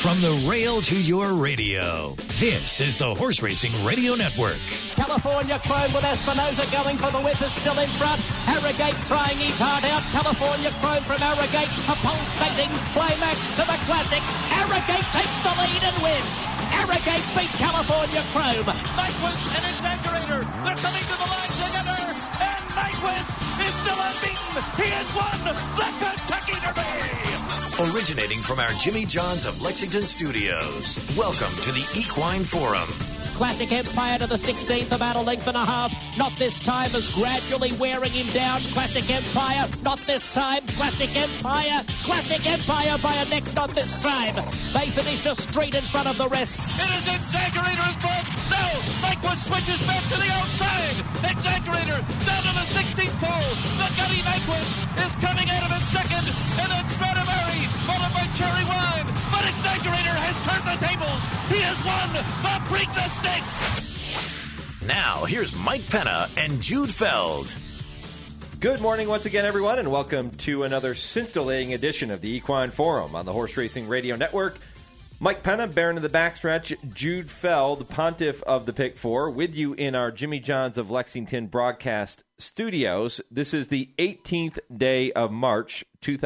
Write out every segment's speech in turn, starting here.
From the rail to your radio, this is the Horse Racing Radio Network. California Chrome with Espinosa going for the whip is still in front. Harrogate trying his heart out. California Chrome from Harrogate. A pulsating climax to the Classic. Harrogate takes the lead and wins. Harrogate beat California Chrome. Nyquist and Exaggerator. They're coming to the line together. And Nyquist is still unbeaten. He has won the Kentucky Derby. Originating from our Jimmy John's of Lexington studios, welcome to the Equine Forum. Classic Empire to the 16th, about a length and a half. Not this time, is gradually wearing him down. Classic Empire, not this time. Classic Empire by a neck, not this time. They finished a straight in front of the rest. It is Exaggerator in front. No, Nyquist switches back to the outside. Exaggerator down to the 16th pole. The gutty Nyquist is coming at him in second. And then Stradivari, followed by Cherry Wine. But Exaggerator has turned the tables. He has won the Preakness Stakes. Now, here's Mike Penna and Jude Feld. Good morning once again, everyone, and welcome to another scintillating edition of the Equine Forum on the Horse Racing Radio Network. Mike Penna, Baron of the Backstretch, Jude Feld, Pontiff of the Pick Four, with you in our Jimmy John's of Lexington broadcast studios. This is the 18th day of March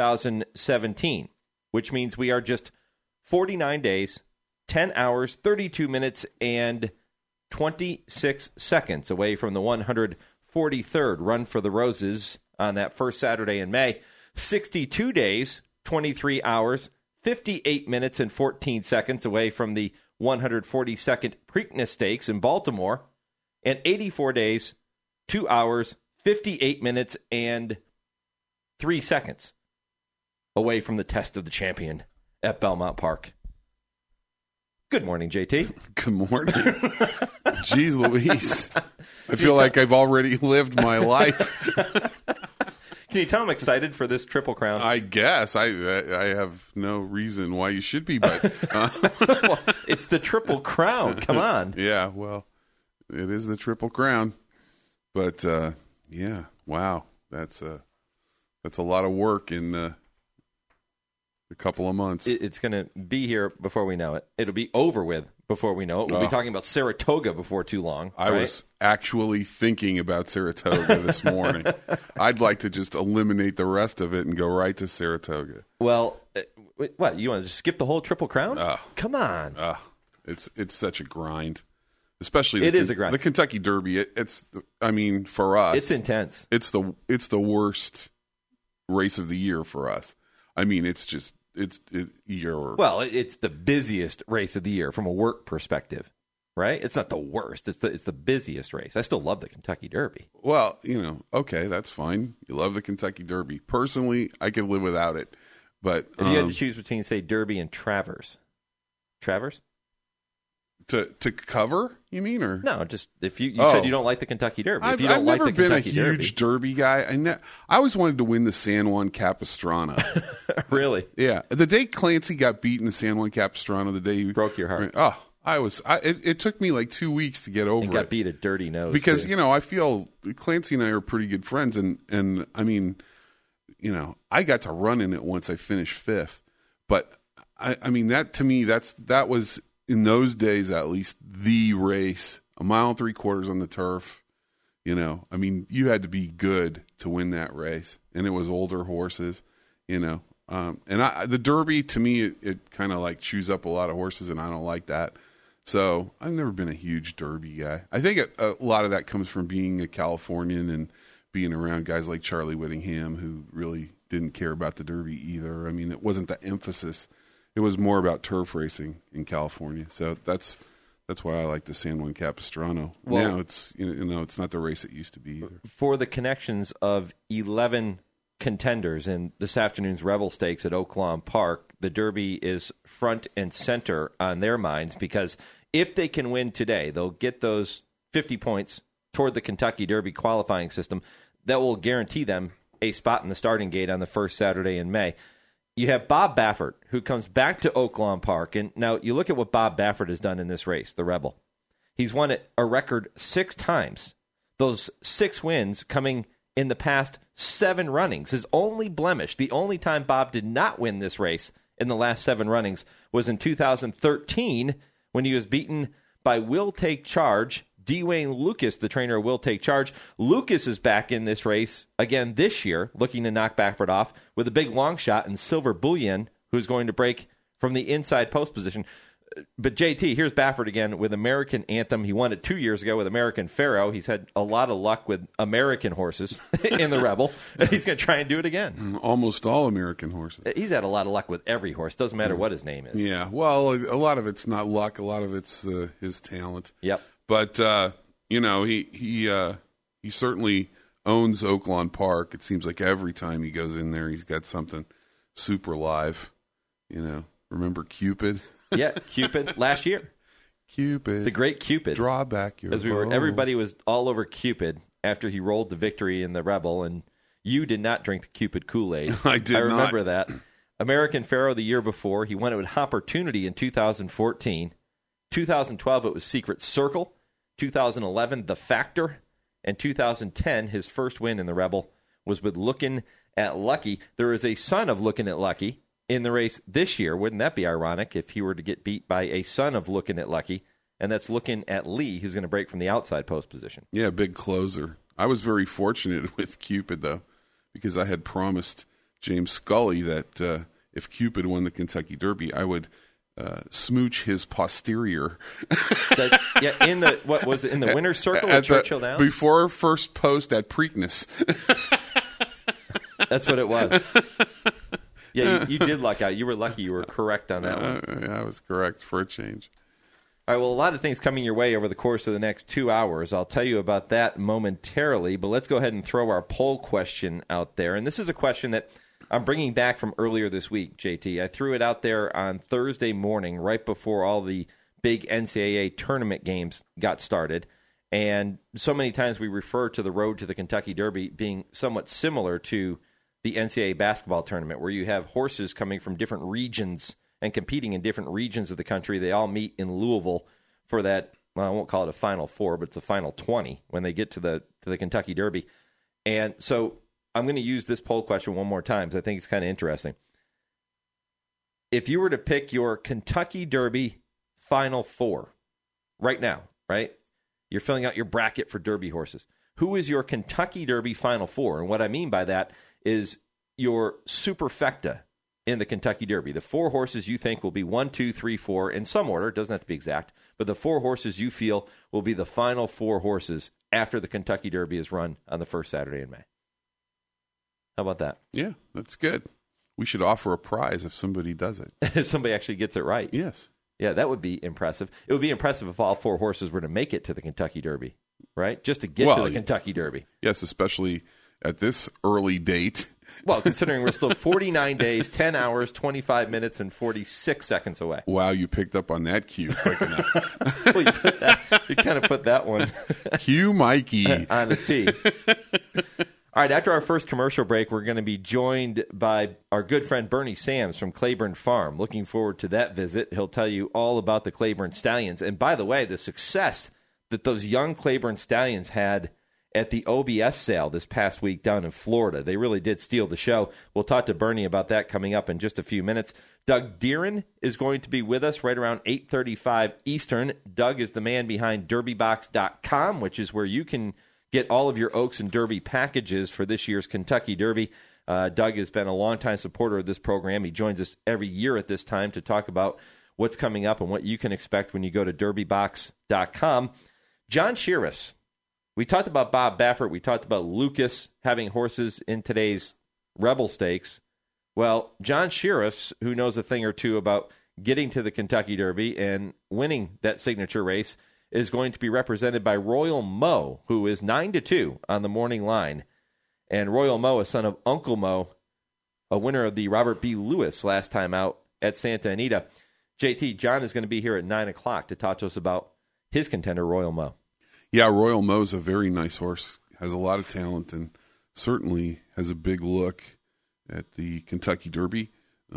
2017, which means we are just 49 days, 10 hours, 32 minutes, and 26 seconds away from the 143rd Run for the Roses on that first Saturday in May. 62 days, 23 hours, 58 minutes, and 14 seconds away from the 142nd Preakness Stakes in Baltimore. And 84 days, 2 hours, 58 minutes, and 3 seconds away from the Test of the Champion at Belmont Park. Good morning, JT. Good morning. Jeez Louise. I feel like I've already lived my life. Can you tell I'm excited for this Triple Crown? I guess. I have no reason why you should be, but... Well, it's the Triple Crown. Come on. Yeah, well, it is the Triple Crown. But, yeah, wow. That's a lot of work in... a couple of months. It's going to be here before we know it. It'll be over with before we know it. We'll be talking about Saratoga before too long. I was actually thinking about Saratoga this morning. I'd like to just eliminate the rest of it and go right to Saratoga. Well, what, you want to just skip the whole Triple Crown? Come on. It's such a grind. Especially it is a grind. The Kentucky Derby, it's for us. It's intense. It's the worst race of the year for us. I mean, it's the busiest race of the year from a work perspective, right? It's not the worst. It's the busiest race. I still love the Kentucky Derby. Well, okay, that's fine. You love the Kentucky Derby. Personally, I could live without it. But if you had to choose between, say, Derby and Travers? To cover, you mean, or no? Just if you said you don't like the Kentucky Derby. If you don't I've like never the been Kentucky a huge Derby guy. I always wanted to win the San Juan Capistrano. Really? Yeah. The day Clancy got beaten the San Juan Capistrano, the day he broke your heart. It took me like 2 weeks to get over it. Got beat a dirty nose because too. I feel Clancy and I are pretty good friends, and I mean, I got to run in it once I finished fifth, but I mean that to me that was. In those days, at least, the race, 1 3/4 miles on the turf, I mean, you had to be good to win that race. And it was older horses, and the Derby, to me, it kind of like chews up a lot of horses, and I don't like that. So I've never been a huge Derby guy. I think a lot of that comes from being a Californian and being around guys like Charlie Whittingham, who really didn't care about the Derby either. I mean, it wasn't the emphasis. It was more about turf racing in California, so that's why I like the San Juan Capistrano. Well, now it's it's not the race it used to be either. For the connections of 11 contenders in this afternoon's Rebel Stakes at Oaklawn Park, the Derby is front and center on their minds because if they can win today, they'll get those 50 points toward the Kentucky Derby qualifying system that will guarantee them a spot in the starting gate on the first Saturday in May. You have Bob Baffert, who comes back to Oaklawn Park. And now you look at what Bob Baffert has done in this race, the Rebel. He's won it a record 6 times. Those 6 wins coming in the past 7 runnings. His only blemish, the only time Bob did not win this race in the last 7 runnings was in 2013 when he was beaten by Will Take Charge. Dwayne Lucas, the trainer, will take charge. Lucas is back in this race again this year, looking to knock Baffert off with a big long shot in Silver Bullion, who's going to break from the inside post position. But JT, here's Baffert again with American Anthem. He won it 2 years ago with American Pharaoh. He's had a lot of luck with American horses in the Rebel. He's going to try and do it again. Almost all American horses. He's had a lot of luck with every horse. Doesn't matter what his name is. Yeah, well, a lot of it's not luck. A lot of it's his talent. Yep. But he certainly owns Oaklawn Park. It seems like every time he goes in there, he's got something super live. Remember Cupid? Yeah, Cupid last year. Cupid, the great Cupid. Draw back your bow. Everybody was all over Cupid after he rolled the victory in the Rebel, and you did not drink the Cupid Kool-Aid. I did not. I remember that. American Pharaoh the year before. He won it with Opportunity in 2014. 2012, it was Secret Circle. 2011, The Factor. And 2010, his first win in the Rebel was with Lookin' at Lucky. There is a son of Lookin' at Lucky in the race this year. Wouldn't that be ironic if he were to get beat by a son of Lookin' at Lucky? And that's Lookin' at Lee, who's going to break from the outside post position. Yeah, big closer. I was very fortunate with Cupid, though, because I had promised James Scully that if Cupid won the Kentucky Derby, I would smooch his posterior. In the winner's circle at Churchill Downs? Before first post at Preakness. That's what it was. Yeah, you did luck out. You were lucky. You were correct on that one. I was correct for a change. All right, well, a lot of things coming your way over the course of the next 2 hours. I'll tell you about that momentarily, but let's go ahead and throw our poll question out there. And this is a question that I'm bringing back from earlier this week, JT. I threw it out there on Thursday morning, right before all the big NCAA tournament games got started. And so many times we refer to the road to the Kentucky Derby being somewhat similar to the NCAA basketball tournament, where you have horses coming from different regions and competing in different regions of the country. They all meet in Louisville for that, well, I won't call it a Final Four, but it's a Final 20 when they get to the Kentucky Derby. And so I'm going to use this poll question one more time because I think it's kind of interesting. If you were to pick your Kentucky Derby Final Four right now, right? You're filling out your bracket for Derby horses. Who is your Kentucky Derby Final Four? And what I mean by that is your superfecta in the Kentucky Derby. The 4 horses you think will be 1, 2, 3, 4 in some order. It doesn't have to be exact. But the 4 horses you feel will be the final 4 horses after the Kentucky Derby is run on the first Saturday in May. How about that? Yeah, that's good. We should offer a prize if somebody does it. If somebody actually gets it right. Yes. Yeah, that would be impressive. It would be impressive if all 4 horses were to make it to the Kentucky Derby, right? Just to get to the Kentucky Derby. Yes, especially at this early date. Well, considering we're still 49 days, 10 hours, 25 minutes, and 46 seconds away. Wow, you picked up on that cue quick enough. Well, you kind of put that one. Cue Mikey. On the tee. All right, after our first commercial break, we're going to be joined by our good friend Bernie Sams from Claiborne Farm. Looking forward to that visit. He'll tell you all about the Claiborne Stallions. And by the way, the success that those young Claiborne Stallions had at the OBS sale this past week down in Florida. They really did steal the show. We'll talk to Bernie about that coming up in just a few minutes. Doug Deeren is going to be with us right around 8:35 Eastern. Doug is the man behind DerbyBox.com, which is where you can get all of your Oaks and Derby packages for this year's Kentucky Derby. Doug has been a longtime supporter of this program. He joins us every year at this time to talk about what's coming up and what you can expect when you go to DerbyBox.com. John Shirreffs. We talked about Bob Baffert. We talked about Lucas having horses in today's Rebel Stakes. Well, John Shirreffs, who knows a thing or two about getting to the Kentucky Derby and winning that signature race, is going to be represented by Royal Mo, who is 9-2 on the morning line. And Royal Mo, a son of Uncle Mo, a winner of the Robert B. Lewis last time out at Santa Anita. JT, John is going to be here at 9 o'clock to talk to us about his contender, Royal Mo. Yeah, Royal Mo's a very nice horse, has a lot of talent, and certainly has a big look at the Kentucky Derby.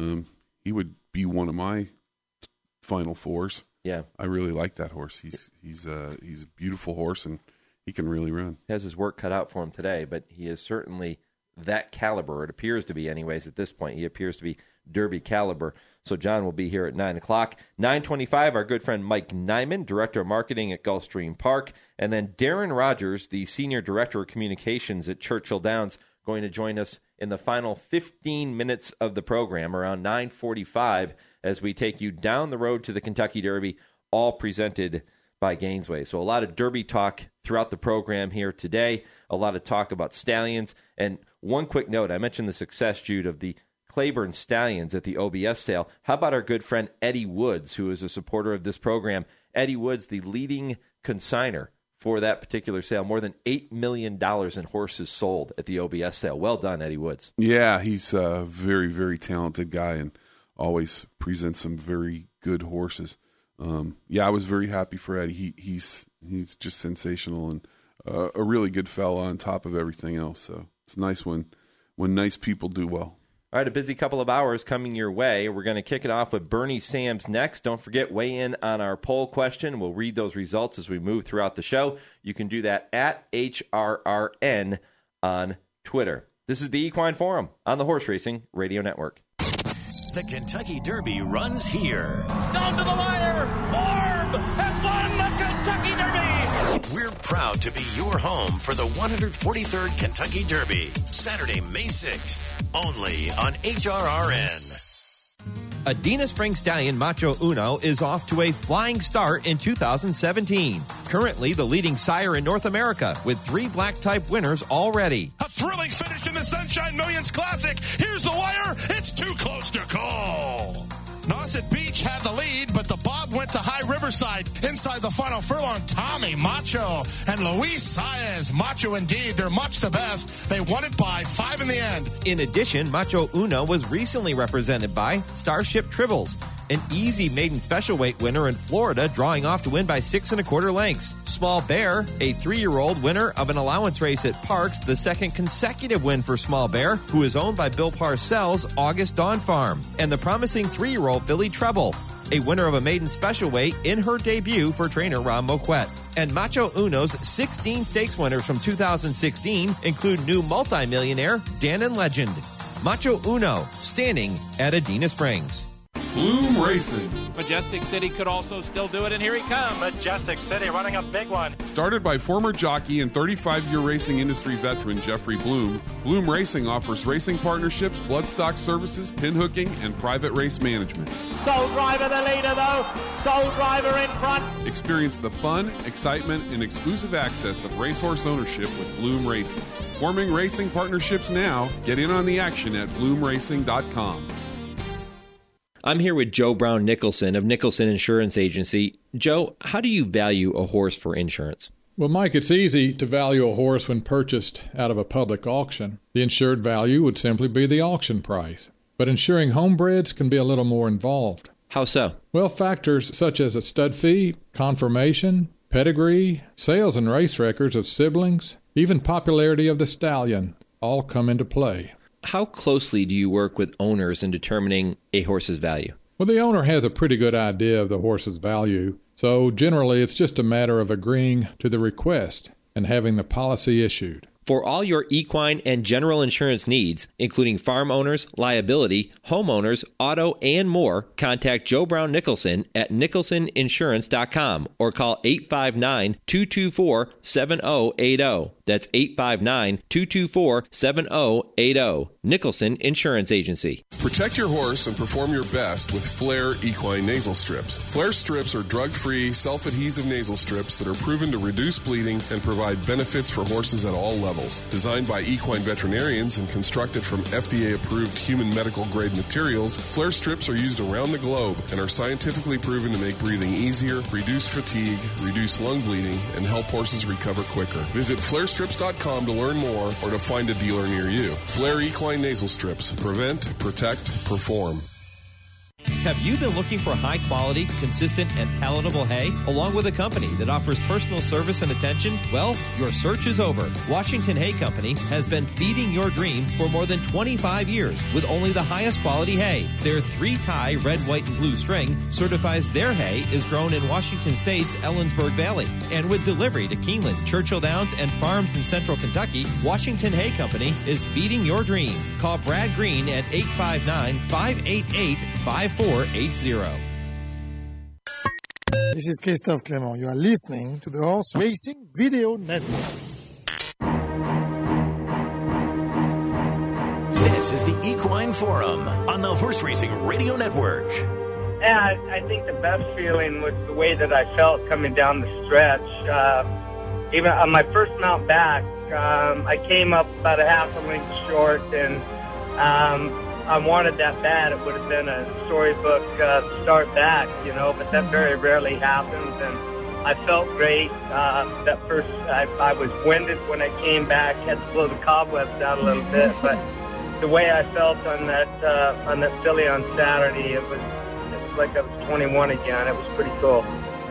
He would be one of my Final Fours. Yeah, I really like that horse. He's a beautiful horse, and he can really run. He has his work cut out for him today, but he is certainly that caliber. It appears to be anyways at this point. He appears to be Derby caliber. So John will be here at 9 o'clock. 9:25, our good friend Mike Nyman, Director of Marketing at Gulfstream Park. And then Darren Rogers, the Senior Director of Communications at Churchill Downs, going to join us in the final 15 minutes of the program around 9:45 as we take you down the road to the Kentucky Derby, all presented by Gainesway. So a lot of Derby talk throughout the program here today, a lot of talk about stallions. And one quick note, I mentioned the success, Jude, of the Claiborne Stallions at the OBS sale. How about our good friend Eddie Woods, who is a supporter of this program? Eddie Woods, the leading consigner for that particular sale. More than $8 million in horses sold at the OBS sale. Well done, Eddie Woods. Yeah, he's a very, very talented guy and always presents some very good horses. I was very happy for Eddie. He's just sensational and a really good fella on top of everything else. So it's nice when nice people do well. All right, a busy couple of hours coming your way. We're going to kick it off with Bernie Sams next. Don't forget, weigh in on our poll question. We'll read those results as we move throughout the show. You can do that at HRRN on Twitter. This is the Equine Forum on the Horse Racing Radio Network. The Kentucky Derby runs here. Down to the wire. Orb has won the Kentucky Derby. We're proud to be your home for the 143rd Kentucky Derby, Saturday, May 6th, only on HRRN. Adena Spring Stallion Macho Uno is off to a flying start in 2017. Currently the leading sire in North America with 3 black-type winners already. A thrilling finish in the Sunshine Millions Classic. Here's the wire. It's too close to call. Nauset Beach had the lead, but the bob went to High Riverside. Inside the final furlong, Tommy Macho and Luis Saez. Macho indeed. They're much the best. They won it by 5 in the end. In addition, Macho Uno was recently represented by Starship Tribbles, an easy maiden special weight winner in Florida, drawing off to win by 6 1/4 lengths. Small Bear, a 3-year-old winner of an allowance race at Parks, the second consecutive win for Small Bear, who is owned by Bill Parcells' August Dawn Farm. And the promising 3-year-old filly Treble, a winner of a maiden special weight in her debut for trainer Ron Moquette. And Macho Uno's 16 stakes winners from 2016 include new multimillionaire Dannon Legend. Macho Uno, standing at Adena Springs. Bloom Racing. Majestic City could also still do it, and here he comes. Majestic City running a big one. Started by former jockey and 35-year racing industry veteran Jeffrey Bloom, Bloom Racing offers racing partnerships, bloodstock services, pinhooking, and private race management. Soul Driver the leader though. Soul Driver in front. Experience the fun, excitement, and exclusive access of racehorse ownership with Bloom Racing. Forming racing partnerships now. Get in on the action at bloomracing.com. I'm here with Joe Brown Nicholson of Nicholson Insurance Agency. Joe, how do you value a horse for insurance? Well, Mike, it's easy to value a horse when purchased out of a public auction. The insured value would simply be the auction price. But insuring homebreds can be a little more involved. How so? Well, factors such as a stud fee, conformation, pedigree, sales and race records of siblings, even popularity of the stallion, all come into play. How closely do you work with owners in determining a horse's value? Well, the owner has a pretty good idea of the horse's value, so generally it's just a matter of agreeing to the request and having the policy issued. For all your equine and general insurance needs, including farm owners, liability, homeowners, auto, and more, contact Joe Brown Nicholson at nicholsoninsurance.com or call 859-224-7080. That's 859-224-7080. Nicholson Insurance Agency. Protect your horse and perform your best with Flair Equine Nasal Strips. Flair strips are drug-free, self-adhesive nasal strips that are proven to reduce bleeding and provide benefits for horses at all levels. Designed by equine veterinarians and constructed from FDA-approved human medical-grade materials, Flair strips are used around the globe and are scientifically proven to make breathing easier, reduce fatigue, reduce lung bleeding, and help horses recover quicker. Visit FlairStrips.com to learn more or to find a dealer near you. Flair Equine Nasal Strips. Prevent, protect, perform. Have you been looking for high-quality, consistent, and palatable hay, along with a company that offers personal service and attention? Well, your search is over. Washington Hay Company has been feeding your dream for more than 25 years with only the highest quality hay. Their 3-tie red, white, and blue string certifies their hay is grown in Washington State's Ellensburg Valley. And with delivery to Keeneland, Churchill Downs, and farms in central Kentucky, Washington Hay Company is feeding your dream. Call Brad Green at 859-588-5480. This is Christophe Clement. You are listening to the Horse Racing Radio Network. This is the Equine Forum on the Horse Racing Radio Network. Yeah, I think the best feeling was the way that I felt coming down the stretch. Even on my first mount back, I came up about a half a length short, and I wanted that bad. It would have been a storybook start back, but that very rarely happens. And I felt great. That first, I was winded when I came back, had to blow the cobwebs out a little bit. But the way I felt on that filly on Saturday, it was like I was 21 again. It was pretty cool.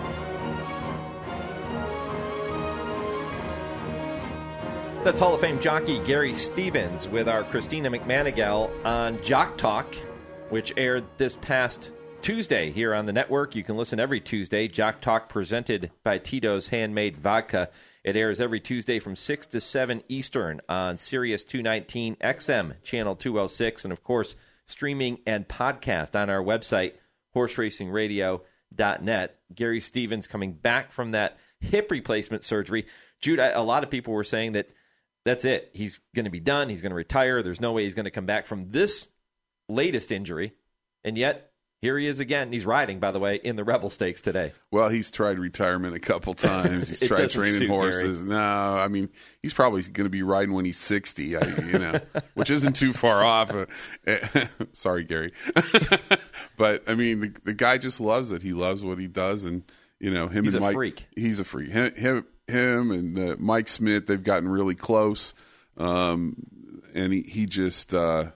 That's Hall of Fame jockey Gary Stevens with our Christina McManigal on Jock Talk, which aired this past Tuesday here on the network. You can listen every Tuesday. Jock Talk presented by Tito's Handmade Vodka. It airs every Tuesday from 6 to 7 Eastern on Sirius 219 XM, Channel 206, and, of course, streaming and podcast on our website, horseracingradio.net. Gary Stevens coming back from that hip replacement surgery. Jude, a lot of people were saying that that's it. He's going to be done. He's going to retire. There's no way he's going to come back from this latest injury. And yet, here he is again. He's riding, by the way, in the Rebel Stakes today. Well, he's tried retirement a couple times. He's tried training horses. Gary. No, I mean, he's probably going to be riding when he's 60, which isn't too far off. Sorry, Gary. But, I mean, the guy just loves it. He loves what he does. And, him he's and Mike. Freak. He's a freak. Him and Mike Smith, they've gotten really close. And he just,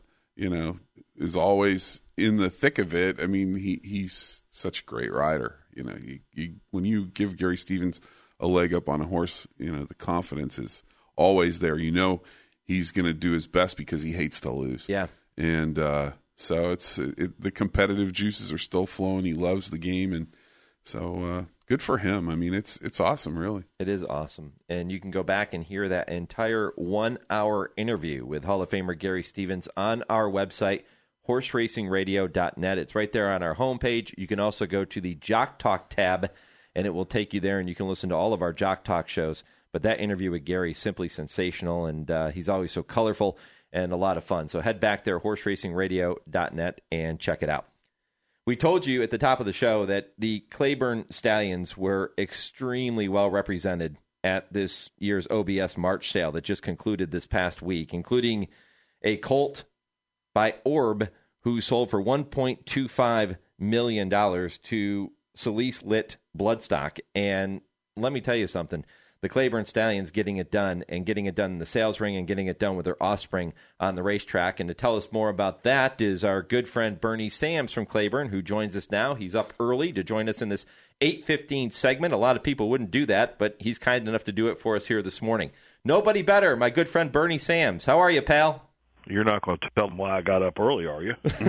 is always in the thick of it. I mean, he's such a great rider. When you give Gary Stevens a leg up on a horse, the confidence is always there. He's going to do his best because he hates to lose. Yeah. And so the competitive juices are still flowing. He loves the game, and so good for him. I mean, it's awesome, really. It is awesome. And you can go back and hear that entire 1-hour interview with Hall of Famer Gary Stevens on our website, horseracingradio.net. It's right there on our homepage. You can also go to the Jock Talk tab, and it will take you there, and you can listen to all of our Jock Talk shows. But that interview with Gary is simply sensational, and he's always so colorful and a lot of fun. So head back there, horseracingradio.net, and check it out. We told you at the top of the show that the Claiborne Stallions were extremely well represented at this year's OBS March sale that just concluded this past week, including a colt by Orb, who sold for $1.25 million to Celise Litt Bloodstock. And let me tell you something. The Claiborne Stallions getting it done, and getting it done in the sales ring, and getting it done with their offspring on the racetrack. And to tell us more about that is our good friend Bernie Sams from Claiborne, who joins us now. He's up early to join us in this 8:15 segment. A lot of people wouldn't do that, but he's kind enough to do it for us here this morning. Nobody better, my good friend Bernie Sams. How are you, pal? You're not going to tell them why I got up early, are you?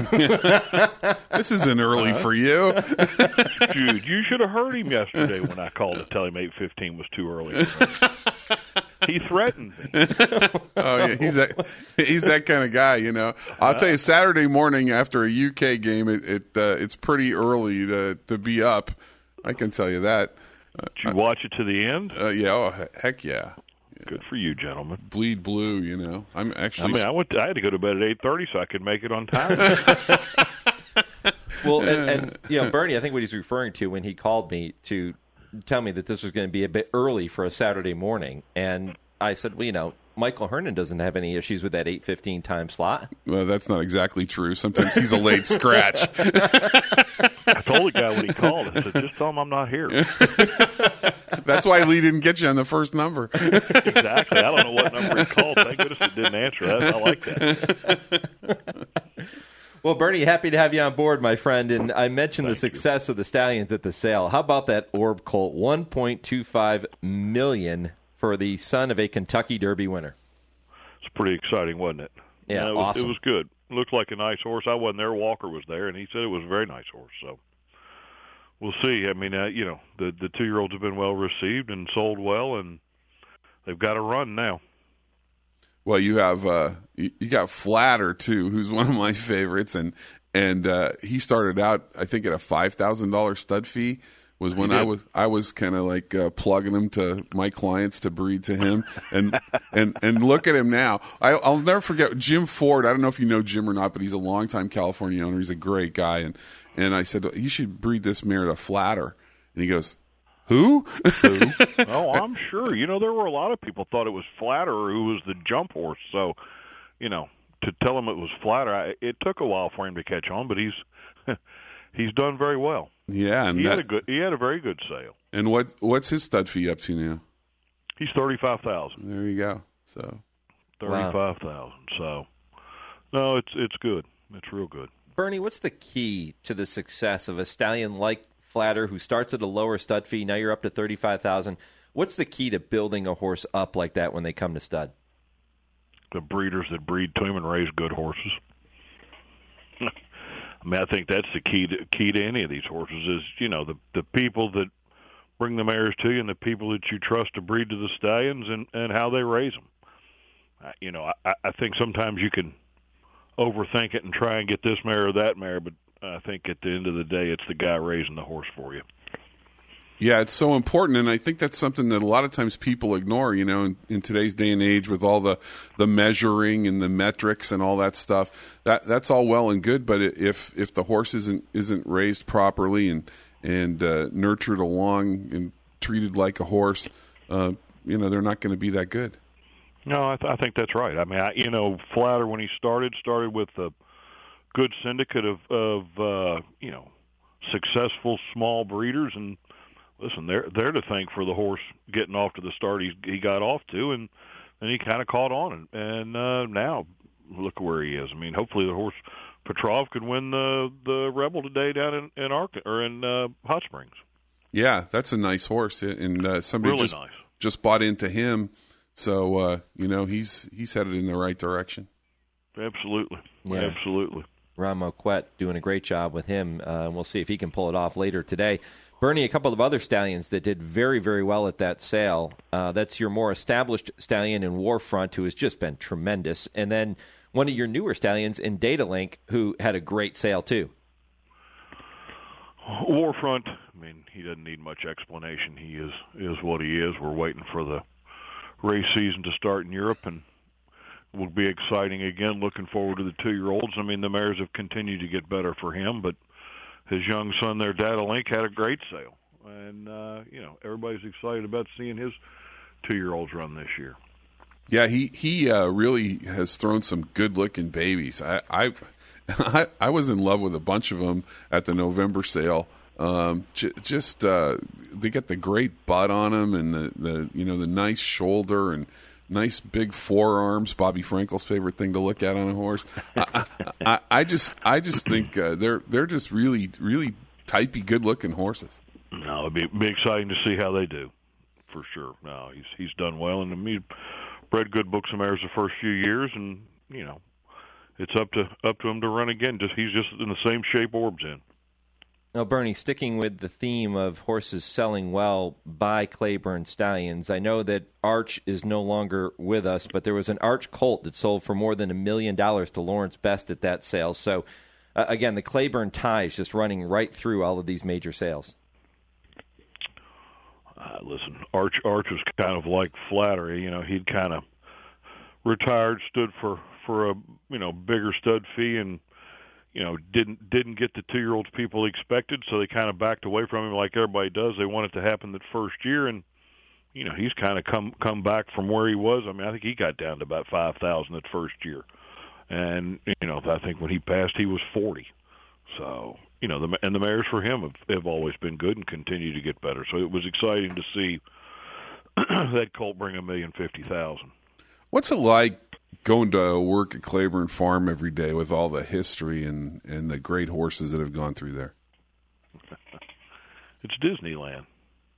This isn't early for you. Dude, you should have heard him yesterday when I called to tell him 8:15 was too early. He threatened me. Oh, yeah, he's that kind of guy, I'll tell you, Saturday morning after a UK game, it's pretty early to be up. I can tell you that. Did you watch it to the end? Yeah. Oh, heck yeah. Good for you, gentlemen. Bleed blue, I'm actually. I had to go to bed at 8:30 so I could make it on time. Well, and Bernie, I think what he's referring to when he called me to tell me that this was going to be a bit early for a Saturday morning, and I said, well, Michael Hernan doesn't have any issues with that 8:15 time slot. Well, that's not exactly true. Sometimes he's a late scratch. I told the guy when he called, I said, just tell him I'm not here. That's why Lee didn't get you on the first number. Exactly. I don't know what number he called. Thank goodness it didn't answer. I like that. Well, Bernie, happy to have you on board, my friend. And I mentioned the success of the Stallions at the sale. How about that Orb colt? $1.25 million for the son of a Kentucky Derby winner. It's pretty exciting, wasn't it? Yeah, awesome. It was good. It looked like a nice horse. I wasn't there. Walker was there, and he said it was a very nice horse. So we'll see. I mean, the 2-year-olds have been well received and sold well, and they've got to run now. Well, you have you got Flatter too, who's one of my favorites, and he started out, I think, at a $5,000 stud fee. Was when I was kind of like plugging him to my clients to breed to him, and look at him now. I'll never forget Jim Ford. I don't know if you know Jim or not, but he's a longtime California owner. He's a great guy, and I said you should breed this mare to Flatter, and he goes, Who? Oh, I'm sure. There were a lot of people thought it was Flatterer who was the jump horse. So, to tell him it was Flatterer, it took a while for him to catch on, but he's done very well. Yeah, and he had a very good sale. And what's his stud fee up to now? He's $35,000. There you go. So $35,000. Wow. So no, it's good. It's real good. Bernie, what's the key to the success of a stallion like Flatter, who starts at a lower stud fee? Now you're up to $35,000. What's the key to building a horse up like that when they come to stud? The breeders that breed to him and raise good horses. I mean, I think that's the key to any of these horses is, the people that bring the mares to you and the people that you trust to breed to the stallions and how they raise them. I think sometimes you can overthink it and try and get this mare or that mare, but I think at the end of the day, it's the guy raising the horse for you. Yeah, it's so important, and I think that's something that a lot of times people ignore, in today's day and age with all the measuring and the metrics and all that stuff. That's all well and good, but if the horse isn't raised properly and nurtured along and treated like a horse, they're not going to be that good. No, I think that's right. I mean, Flatter, when he started with a good syndicate of successful small breeders, and listen, they're to thank for the horse getting off to the start he got off to, and he kind of caught on, and now look where he is. I mean, hopefully the horse Petrov could win the Rebel today down in Hot Springs. Yeah, that's a nice horse, and somebody really just bought into him, so he's headed in the right direction. Absolutely, yeah. Absolutely. Ron Moquette doing a great job with him, and we'll see if he can pull it off later today. Bernie, a couple of other stallions that did very, very well at that sale. That's your more established stallion in Warfront, who has just been tremendous. And then one of your newer stallions in Datalink, who had a great sale, too. Warfront, I mean, he doesn't need much explanation. He is what he is. We're waiting for the race season to start in Europe, and it will be exciting again. Looking forward to the 2-year-olds. I mean, the mares have continued to get better for him, but his young son there, Datalink, had a great sale. And, everybody's excited about seeing his 2-year-olds run this year. Yeah, he really has thrown some good-looking babies. I was in love with a bunch of them at the November sale. They get the great butt on them and the nice shoulder and nice big forearms. Bobby Frankel's favorite thing to look at on a horse. I just think they're just really, really typey, good looking horses. No, it'd be exciting to see how they do, for sure. No, he's done well, and he bred good books of mares the first few years, and it's up to him to run again. He's just in the same shape Orb's in. Now, Bernie, sticking with the theme of horses selling well by Claiborne Stallions, I know that Arch is no longer with us, but there was an Arch colt that sold for more than $1 million to Lawrence Best at that sale. So, again, the Claiborne tie is just running right through all of these major sales. Listen, Arch was kind of like Flattery. He'd kind of retired, stood for a bigger stud fee, and didn't get the 2-year-olds people expected, so they kind of backed away from him like everybody does. They want it to happen that first year, and he's kind of come back from where he was. I mean, I think he got down to about 5,000 that first year, and I think when he passed, he was 40. So the mares for him have always been good and continue to get better. So it was exciting to see that colt bring $1,050,000. What's it like going to work at Claiborne Farm every day with all the history and the great horses that have gone through there. It's Disneyland.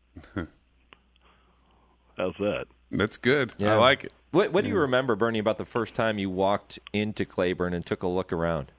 How's that? That's good. Yeah. I like it. What do you remember, Bernie, about the first time you walked into Claiborne and took a look around?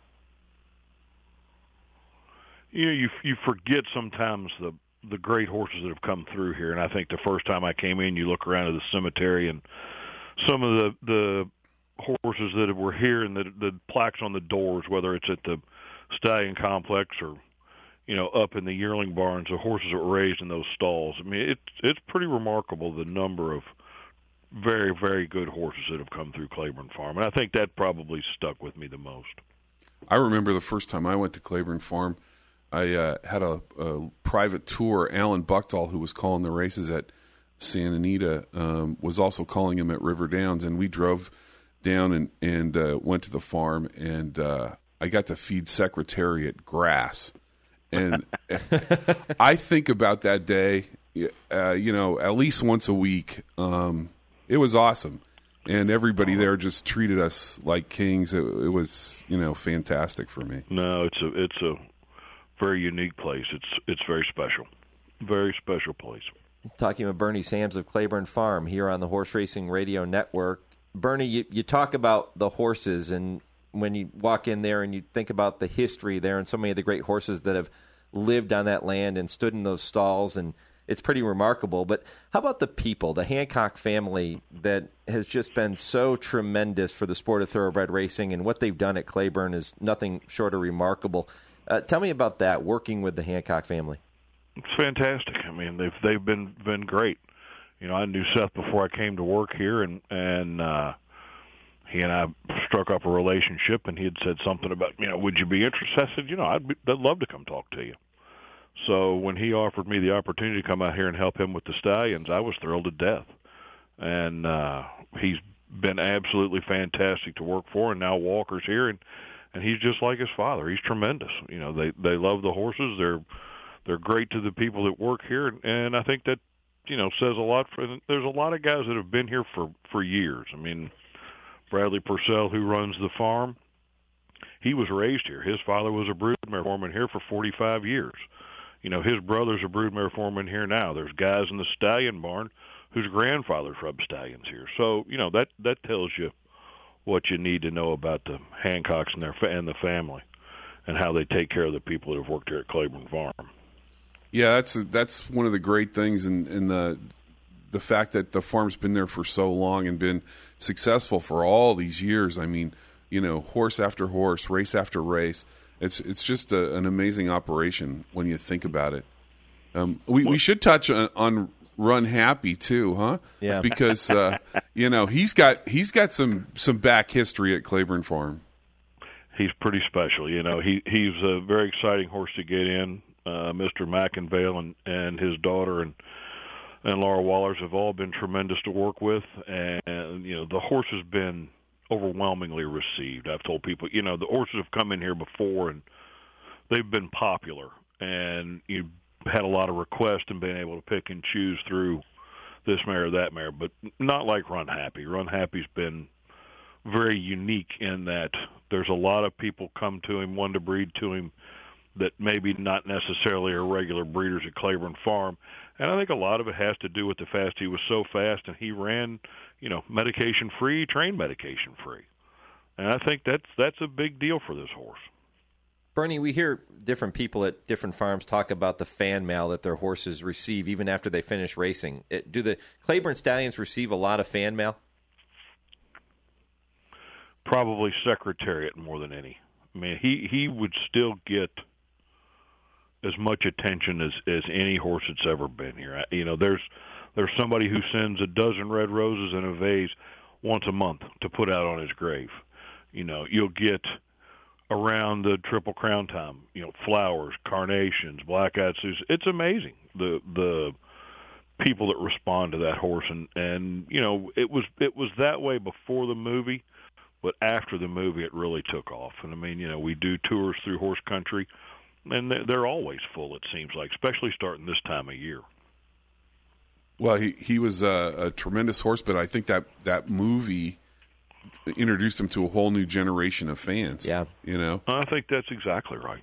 You forget sometimes the great horses that have come through here, and I think the first time I came in, you look around at the cemetery and some of the horses that were here and the plaques on the doors, whether it's at the Stallion Complex or up in the yearling barns, the horses that were raised in those stalls. I mean, it's pretty remarkable the number of very, very good horses that have come through Claiborne Farm, and I think that probably stuck with me the most. I remember the first time I went to Claiborne Farm, I had a private tour. Alan Buchdahl, who was calling the races at Santa Anita, was also calling him at River Downs, and we drove down and went to the farm, and I got to feed Secretariat grass. And I think about that day, at least once a week. It was awesome, and everybody there just treated us like kings. It was, fantastic for me. No, it's a very unique place. It's very special, very special place. Talking with Bernie Sams of Claiborne Farm here on the Horse Racing Radio Network. Bernie, you talk about the horses, and when you walk in there and you think about the history there and so many of the great horses that have lived on that land and stood in those stalls, and it's pretty remarkable. But how about the people, the Hancock family that has just been so tremendous for the sport of thoroughbred racing, and what they've done at Claiborne is nothing short of remarkable. Tell me about that, working with the Hancock family. It's fantastic. I mean, they've been great. I knew Seth before I came to work here, and he and I struck up a relationship, and he had said something about, would you be interested? I said, I'd love to come talk to you. So when he offered me the opportunity to come out here and help him with the stallions, I was thrilled to death. And he's been absolutely fantastic to work for, and now Walker's here, and he's just like his father. He's tremendous. They love the horses. They're great to the people that work here, and I think that says a lot. There's a lot of guys that have been here for years. I mean, Bradley Purcell, who runs the farm, he was raised here. His father was a broodmare foreman here for 45 years. His brother's a broodmare foreman here now. There's guys in the stallion barn whose grandfathers rubbed stallions here. So, that tells you what you need to know about the Hancocks and the family and how they take care of the people that have worked here at Claiborne Farm. Yeah, that's one of the great things in the fact that the farm's been there for so long and been successful for all these years. I mean, horse after horse, race after race. It's just an amazing operation when you think about it. We should touch on Run Happy too, huh? Yeah, because he's got some back history at Claiborne Farm. He's pretty special. He's a very exciting horse to get in. Mr. McInvale and his daughter and Laura Wallers have all been tremendous to work with, and the horse has been overwhelmingly received. I've told people, the horses have come in here before and they've been popular, and you had a lot of requests and been able to pick and choose through this mare or that mare, but not like Run Happy. Run Happy's been very unique in that there's a lot of people come to him, want to breed to him, that maybe not necessarily are regular breeders at Claiborne Farm. And I think a lot of it has to do with the fact he was so fast and he ran, medication-free, trained medication-free. And I think that's a big deal for this horse. Bernie, we hear different people at different farms talk about the fan mail that their horses receive even after they finish racing. Do the Claiborne Stallions receive a lot of fan mail? Probably Secretariat more than any. I mean, he would still get as much attention as any horse that's ever been here. There's somebody who sends a dozen red roses in a vase once a month to put out on his grave. You'll get around the Triple Crown time, flowers, carnations, black-eyed Susan. It's amazing the people that respond to that horse, and it was that way before the movie, but after the movie it really took off. And I mean, we do tours through horse country, and they're always full, it seems like, especially starting this time of year. Well, he was a tremendous horse, but I think that movie introduced him to a whole new generation of fans. Yeah. I think that's exactly right.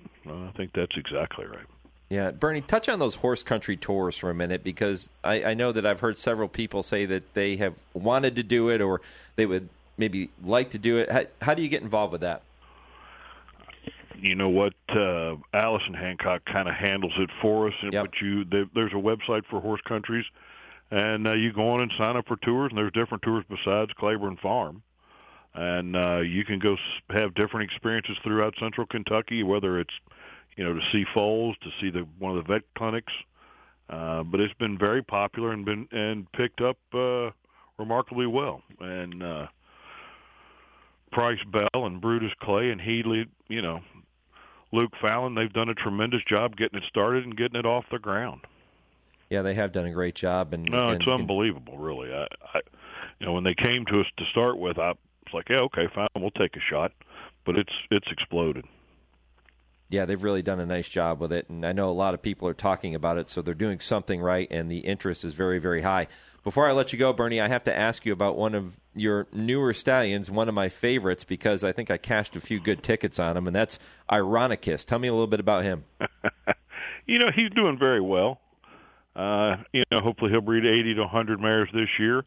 Yeah, Bernie, touch on those horse country tours for a minute, because I know that I've heard several people say that they have wanted to do it or they would maybe like to do it. How do you get involved with that? You know what? Allison Hancock kind of handles it for us. Yep. But there's a website for horse countries, and you go on and sign up for tours, and there's different tours besides Claiborne Farm. And you can go have different experiences throughout central Kentucky, whether it's to see foals, to see one of the vet clinics. But it's been very popular and picked up remarkably well. And Price Bell and Brutus Clay and Headley, Luke Fallon, they've done a tremendous job getting it started and getting it off the ground. Yeah, they have done a great job. It's unbelievable, really. When they came to us to start with, I was like, yeah, okay, fine, we'll take a shot. But it's exploded. Yeah, they've really done a nice job with it, and I know a lot of people are talking about it, so they're doing something right, and the interest is very, very high. Before I let you go, Bernie, I have to ask you about one of your newer stallions, one of my favorites, because I think I cashed a few good tickets on him, and that's Ironicus. Tell me a little bit about him. He's doing very well. Hopefully he'll breed 80 to 100 mares this year.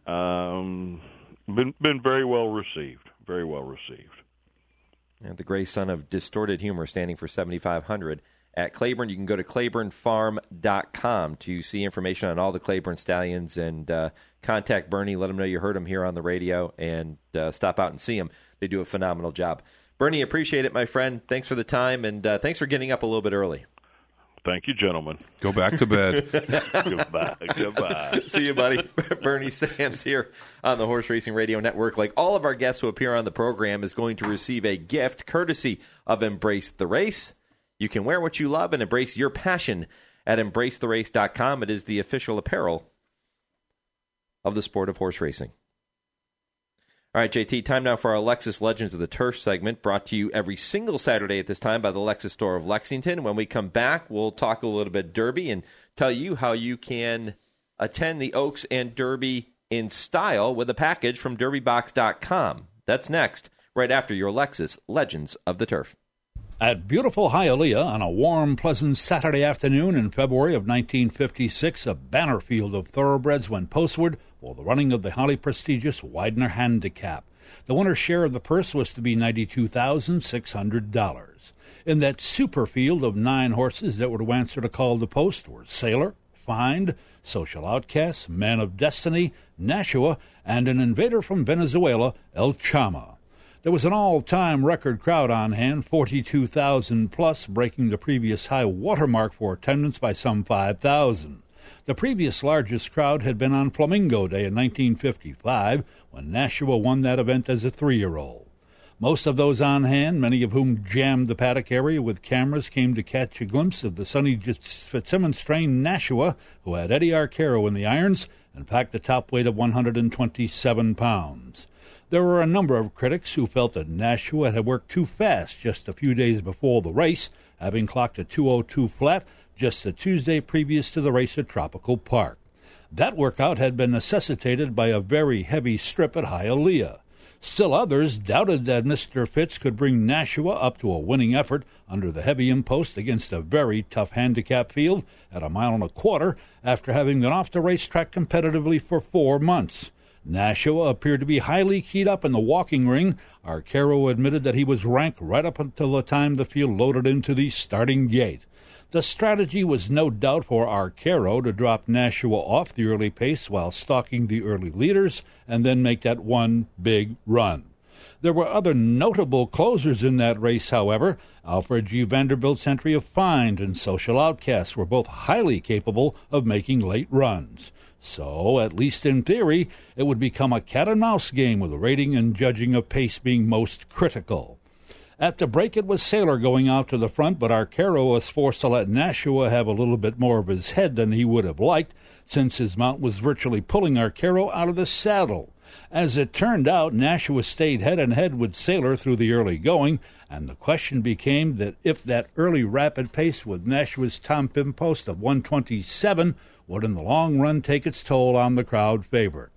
Been very well received. Very well received. And the gray son of Distorted Humor, standing for 7,500 at Claiborne. You can go to ClaiborneFarm.com to see information on all the Claiborne stallions and contact Bernie. Let him know you heard him here on the radio and stop out and see him. They do a phenomenal job. Bernie, appreciate it, my friend. Thanks for the time, and thanks for getting up a little bit early. Thank you, gentlemen. Go back to bed. Goodbye. See you, buddy. Bernie Sams here on the Horse Racing Radio Network. Like all of our guests who appear on the program, is going to receive a gift courtesy of Embrace the Race. You can wear what you love and embrace your passion at EmbraceTheRace.com. It is the official apparel of the sport of horse racing. All right, JT, time now for our Lexus Legends of the Turf segment, brought to you every single Saturday at this time by the Lexus Store of Lexington. When we come back, we'll talk a little bit Derby and tell you how you can attend the Oaks and Derby in style with a package from DerbyBox.com. That's next, right after your Lexus Legends of the Turf. At beautiful Hialeah on a warm, pleasant Saturday afternoon in February of 1956, a banner field of thoroughbreds went postward for the running of the highly prestigious Widener Handicap. The winner's share of the purse was to be $92,600. In that super field of 9 horses that were to answer the call to post were Sailor, Find, Social Outcast, Man of Destiny, Nashua, and an invader from Venezuela, El Chama. There was an all-time record crowd on hand, 42,000 plus, breaking the previous high watermark for attendance by some 5,000. The previous largest crowd had been on Flamingo Day in 1955, when Nashua won that event as a 3-year-old. Most of those on hand, many of whom jammed the paddock area with cameras, came to catch a glimpse of the Sonny Fitzsimmons-trained Nashua, who had Eddie Arcaro in the irons and packed a top weight of 127 pounds. There were a number of critics who felt that Nashua had worked too fast just a few days before the race, having clocked a 2:02 flat just the Tuesday previous to the race at Tropical Park. That workout had been necessitated by a very heavy strip at Hialeah. Still others doubted that Mr. Fitz could bring Nashua up to a winning effort under the heavy impost against a very tough handicap field at 1.25 miles after having been off the racetrack competitively for 4 months. Nashua appeared to be highly keyed up in the walking ring. Arcaro admitted that he was ranked right up until the time the field loaded into the starting gate. The strategy was no doubt for Arcaro to drop Nashua off the early pace while stalking the early leaders and then make that one big run. There were other notable closers in that race, however. Alfred G. Vanderbilt's entry of Find and Social Outcast were both highly capable of making late runs. So, at least in theory, it would become a cat-and-mouse game with the rating and judging of pace being most critical. At the break, it was Sailor going out to the front, but Arcaro was forced to let Nashua have a little bit more of his head than he would have liked, since his mount was virtually pulling Arcaro out of the saddle. As it turned out, Nashua stayed head-and-head with Sailor through the early going, and the question became that if that early rapid pace with Nashua's top impost of 127 would in the long run take its toll on the crowd favorite.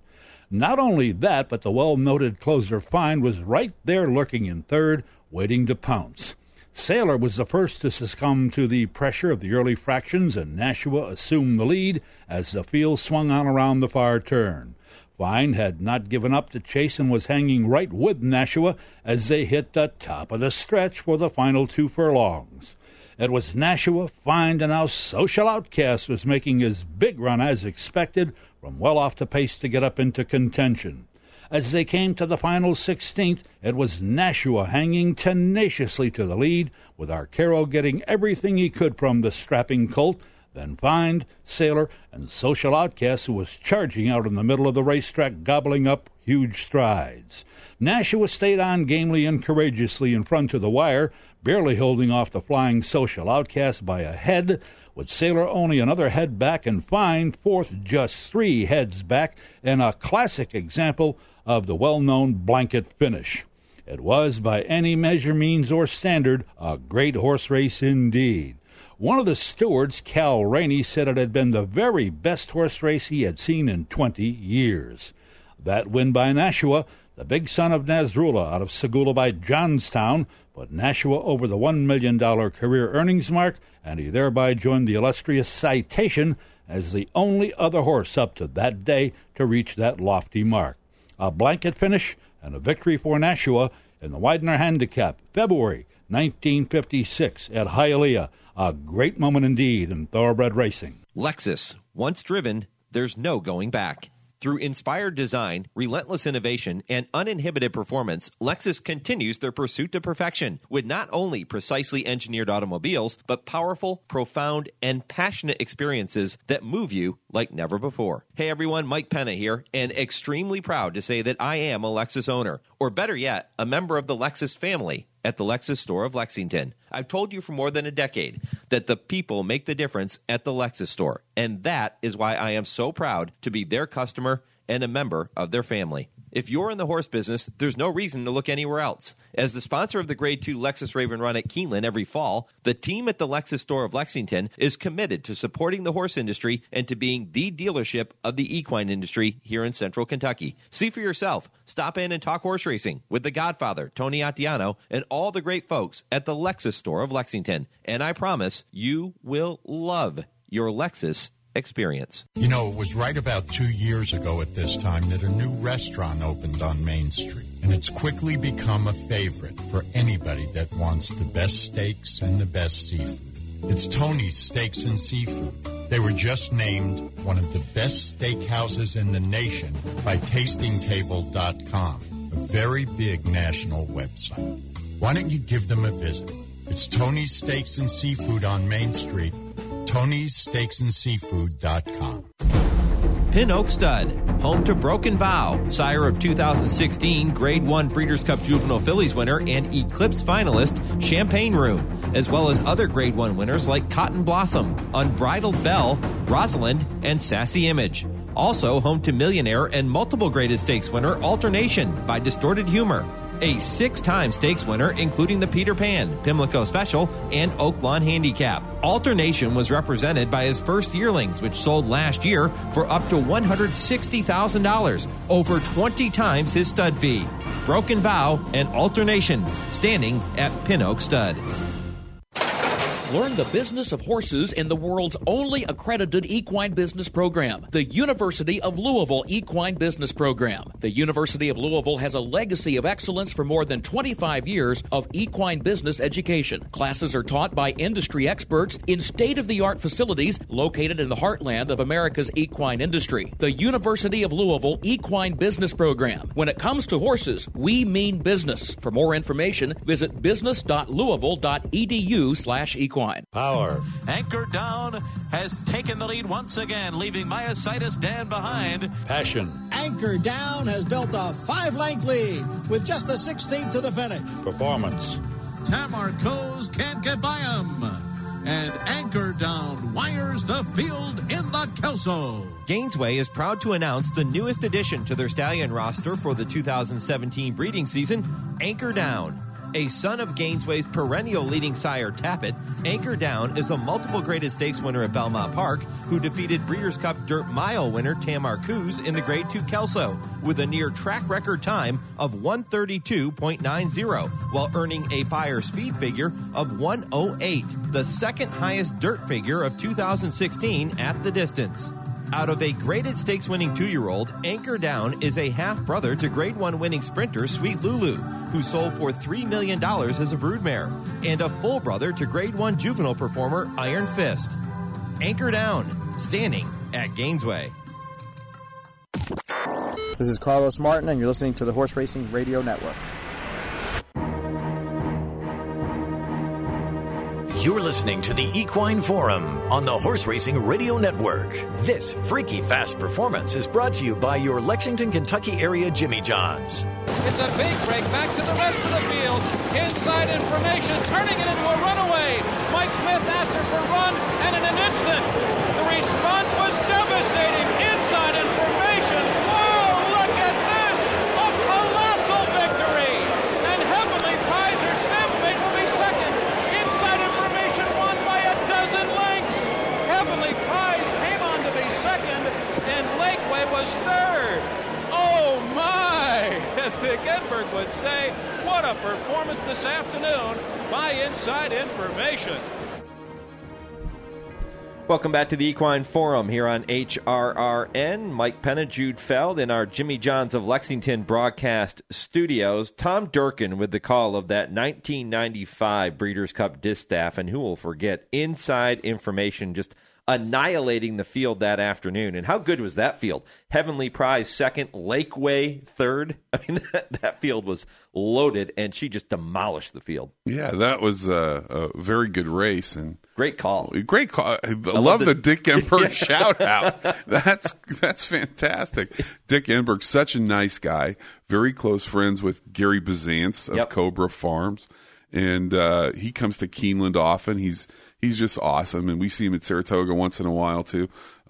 Not only that, but the well-noted closer Find was right there lurking in third, waiting to pounce. Sailor was the first to succumb to the pressure of the early fractions, and Nashua assumed the lead as the field swung on around the far turn. Find had not given up the chase and was hanging right with Nashua as they hit the top of the stretch for the final 2 furlongs. It was Nashua, Find, and now Social Outcast was making his big run as expected, from well off the pace to get up into contention. As they came to the final 16th, it was Nashua hanging tenaciously to the lead, with Arcaro getting everything he could from the strapping colt, then Find, Sailor, and Social Outcast, who was charging out in the middle of the racetrack, gobbling up huge strides. Nashua stayed on gamely and courageously in front to the wire, barely holding off the flying Social Outcast by a head, with Sailor only another head back and Find fourth just 3 heads back, in a classic example of the well-known blanket finish. It was, by any measure, means, or standard, a great horse race indeed. One of the stewards, Cal Rainey, said it had been the very best horse race he had seen in 20 years. That win by Nashua, the big son of Nasrullah out of Segula by Johnstown, put Nashua over the $1 million career earnings mark, and he thereby joined the illustrious Citation as the only other horse up to that day to reach that lofty mark. A blanket finish and a victory for Nashua in the Widener Handicap, February 1956 at Hialeah. A great moment indeed in thoroughbred racing. Lexus. Once driven, there's no going back. Through inspired design, relentless innovation, and uninhibited performance, Lexus continues their pursuit to perfection with not only precisely engineered automobiles, but powerful, profound, and passionate experiences that move you like never before. Hey everyone, Mike Penna here, and extremely proud to say that I am a Lexus owner, or better yet, a member of the Lexus family at the Lexus store of Lexington. I've told you for more than a decade that the people make the difference at the Lexus store, and that is why I am so proud to be their customer and a member of their family. If you're in the horse business, there's no reason to look anywhere else. As the sponsor of the Grade 2 Lexus Raven Run at Keeneland every fall, the team at the Lexus store of Lexington is committed to supporting the horse industry and to being the dealership of the equine industry here in Central Kentucky. See for yourself. Stop in and talk horse racing with the Godfather, Tony Attiano, and all the great folks at the Lexus store of Lexington. And I promise you will love your Lexus experience. You know, it was right about 2 years ago at this time that a new restaurant opened on Main Street, and it's quickly become a favorite for anybody that wants the best steaks and the best seafood. It's Tony's Steaks and Seafood. They were just named one of the best steakhouses in the nation by TastingTable.com, a very big national website. Why don't you give them a visit? It's Tony's Steaks and Seafood on Main Street, Tony'sSteaksandSeafood.com. Pin Oak Stud, home to Broken Vow, sire of 2016 Grade 1 Breeders' Cup Juvenile Fillies winner and Eclipse finalist Champagne Room, as well as other Grade 1 winners like Cotton Blossom, Unbridled Belle, Rosalind, and Sassy Image. Also home to Millionaire and multiple graded stakes winner Alternation by Distorted Humor. A 6-time stakes winner, including the Peter Pan, Pimlico Special, and Oaklawn Handicap. Alternation was represented by his first yearlings, which sold last year for up to $160,000, over 20 times his stud fee. Broken Vow and Alternation, standing at Pin Oak Stud. Learn the business of horses in the world's only accredited equine business program, the University of Louisville Equine Business Program. The University of Louisville has a legacy of excellence for more than 25 years of equine business education. Classes are taught by industry experts in state-of-the-art facilities located in the heartland of America's equine industry. The University of Louisville Equine Business Program. When it comes to horses, we mean business. For more information, visit business.louisville.edu/equine. Power. Anchor Down has taken the lead once again, leaving Myositis Dan behind. Passion. Anchor Down has built a 5-length lead with just a 16th to the finish. Performance. Tamarcos can't get by him. And Anchor Down wires the field in the Kelso. Gainesway is proud to announce the newest addition to their stallion roster for the 2017 breeding season, Anchor Down. A son of Gainesway's perennial leading sire Tappet, Anchor Down is a multiple graded stakes winner at Belmont Park who defeated Breeders' Cup Dirt Mile winner Tamar Coos in the Grade 2 Kelso with a near track record time of 132.90 while earning a Beyer speed figure of 108, the second highest dirt figure of 2016 at the distance. Out of a graded stakes winning 2-year-old, Anchor Down is a half-brother to Grade 1 winning sprinter Sweet Lulu, who sold for $3 million as a broodmare, and a full brother to Grade 1 juvenile performer Iron Fist. Anchor Down, standing at Gainesway. This is Carlos Martin, and you're listening to the Horse Racing Radio Network. You're listening to the Equine Forum on the Horse Racing Radio Network. This freaky fast performance is brought to you by your Lexington, Kentucky area Jimmy John's. It's a big break back to the rest of the field. Inside information, turning it into a runaway. Mike Smith asked her for run, and in an instant, the response was devastating. Inside information. Whoa, look at this! A colossal victory! And Heavenly Prize, her stampmate, will be second. Inside information won by a dozen lengths. Heavenly Prize came on to be second, and Lakeway was third. Oh my! As Dick Enberg would say, what a performance this afternoon by Inside Information. Welcome back to the Equine Forum here on HRRN. Mike Penna, Jude Feld in our Jimmy John's of Lexington broadcast studios. Tom Durkin with the call of that 1995 Breeders' Cup Distaff, and who will forget Inside Information just annihilating the field that afternoon. And how good was that field? Heavenly Prize second, Lakeway third. I mean, that field was loaded, and she just demolished the field. Yeah, that was a very good race. And great call. Great call. I love the Dick Enberg shout out. That's fantastic. Dick Enberg, such a nice guy. Very close friends with Gary Bazance of Cobra Farms. And he comes to Keeneland often. He's just awesome, and we see him at Saratoga once in a while too.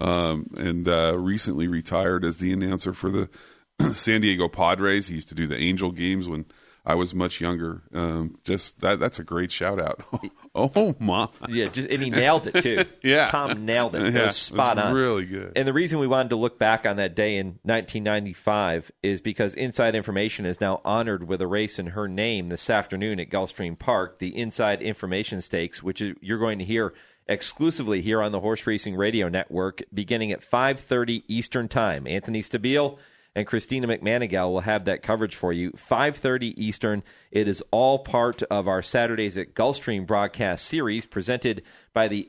And recently retired as the announcer for the San Diego Padres. He used to do the Angel games when I was much younger. Just that's a great shout out. Oh my! Yeah, and he nailed it too. Yeah, Tom nailed it. It was spot on. Really good. And the reason we wanted to look back on that day in 1995 is because Inside Information is now honored with a race in her name this afternoon at Gulfstream Park, the Inside Information Stakes, which you're going to hear exclusively here on the Horse Racing Radio Network, beginning at 5:30 Eastern Time. Anthony Stabile and Christina McManigal will have that coverage for you. 5:30 Eastern. It is all part of our Saturdays at Gulfstream broadcast series presented by the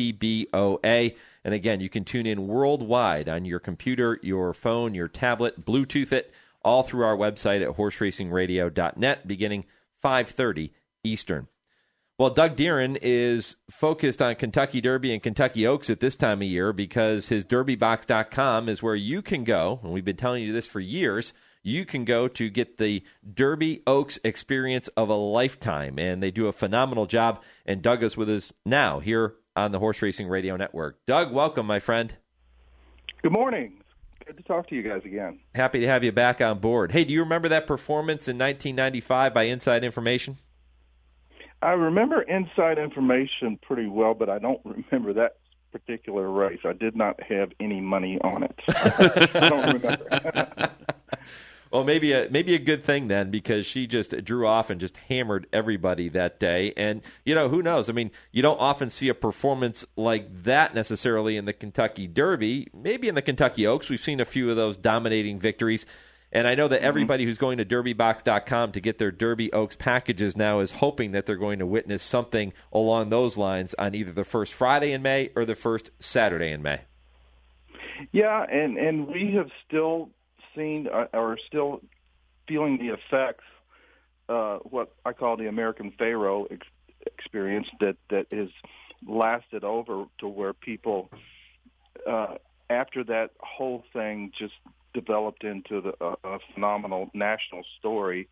FTBOA. And again, you can tune in worldwide on your computer, your phone, your tablet, Bluetooth it, all through our website at horseracingradio.net beginning 5:30 Eastern. Well, Doug Deeren is focused on Kentucky Derby and Kentucky Oaks at this time of year because his derbybox.com is where you can go, and we've been telling you this for years, you can go to get the Derby Oaks experience of a lifetime, and they do a phenomenal job, and Doug is with us now here on the Horse Racing Radio Network. Doug, welcome, my friend. Good morning. Good to talk to you guys again. Happy to have you back on board. Hey, do you remember that performance in 1995 by Inside Information? I remember Inside Information pretty well, but I don't remember that particular race. I did not have any money on it. I don't remember. Well, maybe a good thing then, because she just drew off and just hammered everybody that day. And, who knows? I mean, you don't often see a performance like that necessarily in the Kentucky Derby. Maybe in the Kentucky Oaks, we've seen a few of those dominating victories. And I know that everybody who's going to derbybox.com to get their Derby Oaks packages now is hoping that they're going to witness something along those lines on either the first Friday in May or the first Saturday in May. Yeah, and we have still seen or still feeling the effects, what I call the American Pharaoh experience that has lasted over to where people, after that whole thing just developed into a phenomenal national story.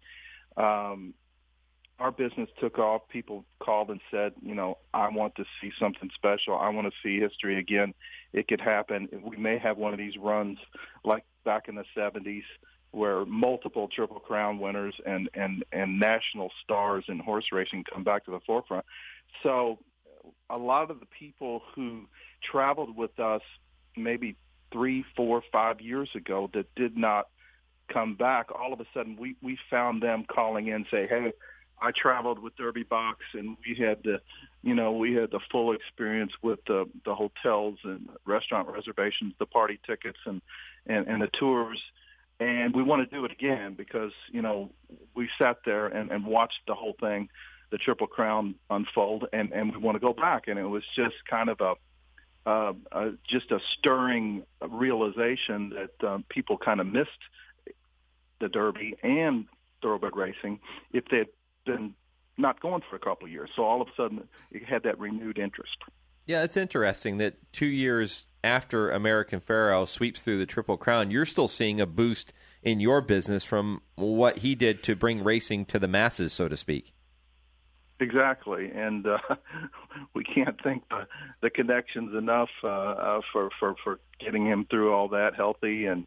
Our business took off. People called and said, I want to see something special. I want to see history again. It could happen. We may have one of these runs like back in the 70s where multiple Triple Crown winners and national stars in horse racing come back to the forefront. So a lot of the people who traveled with us maybe 3, 4, 5 years ago that did not come back, all of a sudden we found them calling in, say, hey, I traveled with Derby Box, and we had the full experience with the hotels and restaurant reservations, the party tickets, and the tours. And we want to do it again because, we sat there and watched the whole thing, the Triple Crown unfold, and we want to go back. And it was just kind of just a stirring realization that people kind of missed the Derby and thoroughbred racing if they'd been not going for a couple of years. So all of a sudden it had that renewed interest. Yeah, it's interesting that 2 years after American Pharoah sweeps through the Triple Crown, you're still seeing a boost in your business from what he did to bring racing to the masses, so to speak. Exactly, and we can't thank the connections enough for getting him through all that healthy, and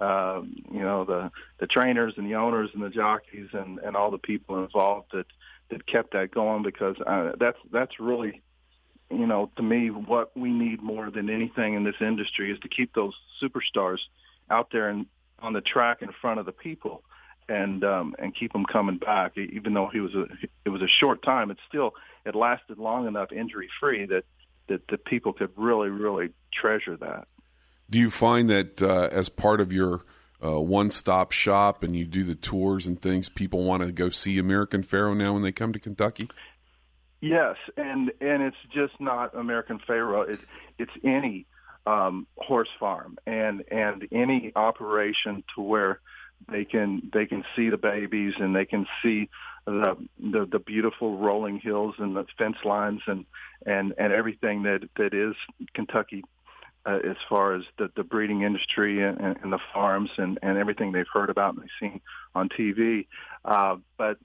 the trainers and the owners and the jockeys and all the people involved that kept that going, because that's really, to me, what we need more than anything in this industry is to keep those superstars out there and on the track in front of the people. And keep him coming back, even though it was a short time. It lasted long enough injury free that the people could really, really treasure that. Do you find that as part of your one-stop shop and you do the tours and things, people want to go see American Pharoah now when they come to Kentucky? Yes, and it's just not American Pharoah. It's any horse farm and any operation to where they can see the babies, and they can see the beautiful rolling hills and the fence lines and everything that is Kentucky as far as the breeding industry and the farms and everything they've heard about and they've seen on TV. But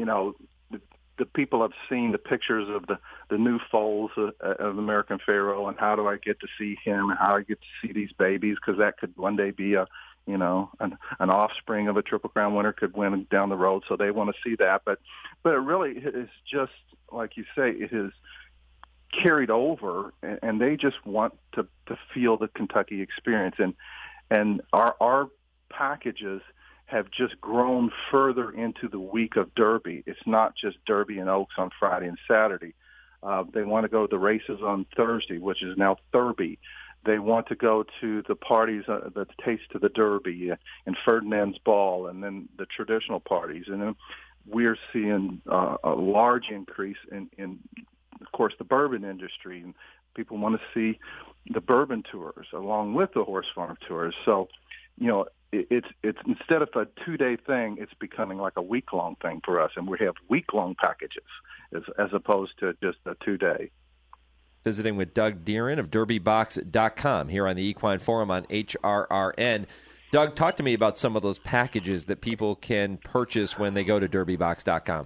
the people have seen the pictures of the new foals of American Pharoah, and how do I get to see him, and how do I get to see these babies, because that could one day be an offspring of a Triple Crown winner could win down the road, so they want to see that. But it really is just, like you say, it is carried over, and they just want to feel the Kentucky experience. And our packages have just grown further into the week of Derby. It's not just Derby and Oaks on Friday and Saturday. They want to go to the races on Thursday, which is now Thurby. They want to go to the parties, the Taste of the Derby and Ferdinand's Ball, and then the traditional parties. And then we're seeing a large increase in, of course, the bourbon industry. And people want to see the bourbon tours along with the horse farm tours. So, it's instead of a 2-day thing, it's becoming like a week-long thing for us. And we have week-long packages as opposed to just a 2-day. Visiting with Doug Deeren of DerbyBox.com here on the Equine Forum on HRRN. Doug, talk to me about some of those packages that people can purchase when they go to DerbyBox.com.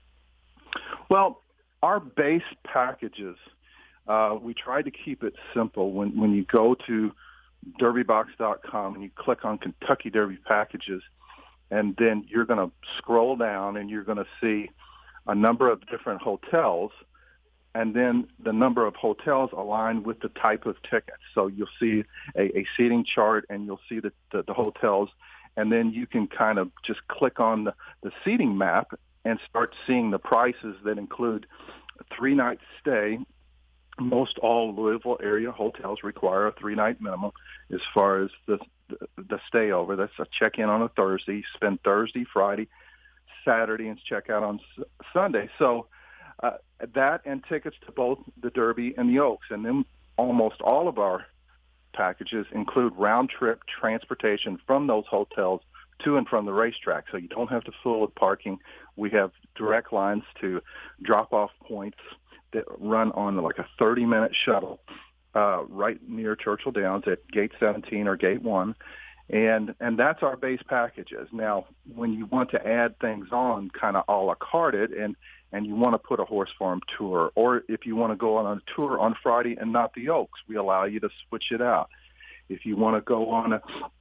Well, our base packages, we try to keep it simple. When you go to DerbyBox.com and you click on Kentucky Derby packages, and then you're going to scroll down and you're going to see a number of different hotels, and then the number of hotels aligned with the type of tickets. So you'll see a seating chart, and you'll see the hotels, and then you can kind of just click on the seating map and start seeing the prices that include a 3-night stay. Most all Louisville area hotels require a 3-night minimum as far as the stay over. That's a check-in on a Thursday, spend Thursday, Friday, Saturday, and check out on Sunday. So that and tickets to both the Derby and the Oaks. And then almost all of our packages include round-trip transportation from those hotels to and from the racetrack. So you don't have to fool with parking. We have direct lines to drop-off points that run on like a 30-minute shuttle right near Churchill Downs at Gate 17 or Gate 1. And that's our base packages. Now, when you want to add things on kind of a la carte and you want to put a horse farm tour, or if you want to go on a tour on Friday and not the Oaks, we allow you to switch it out. If you want to go on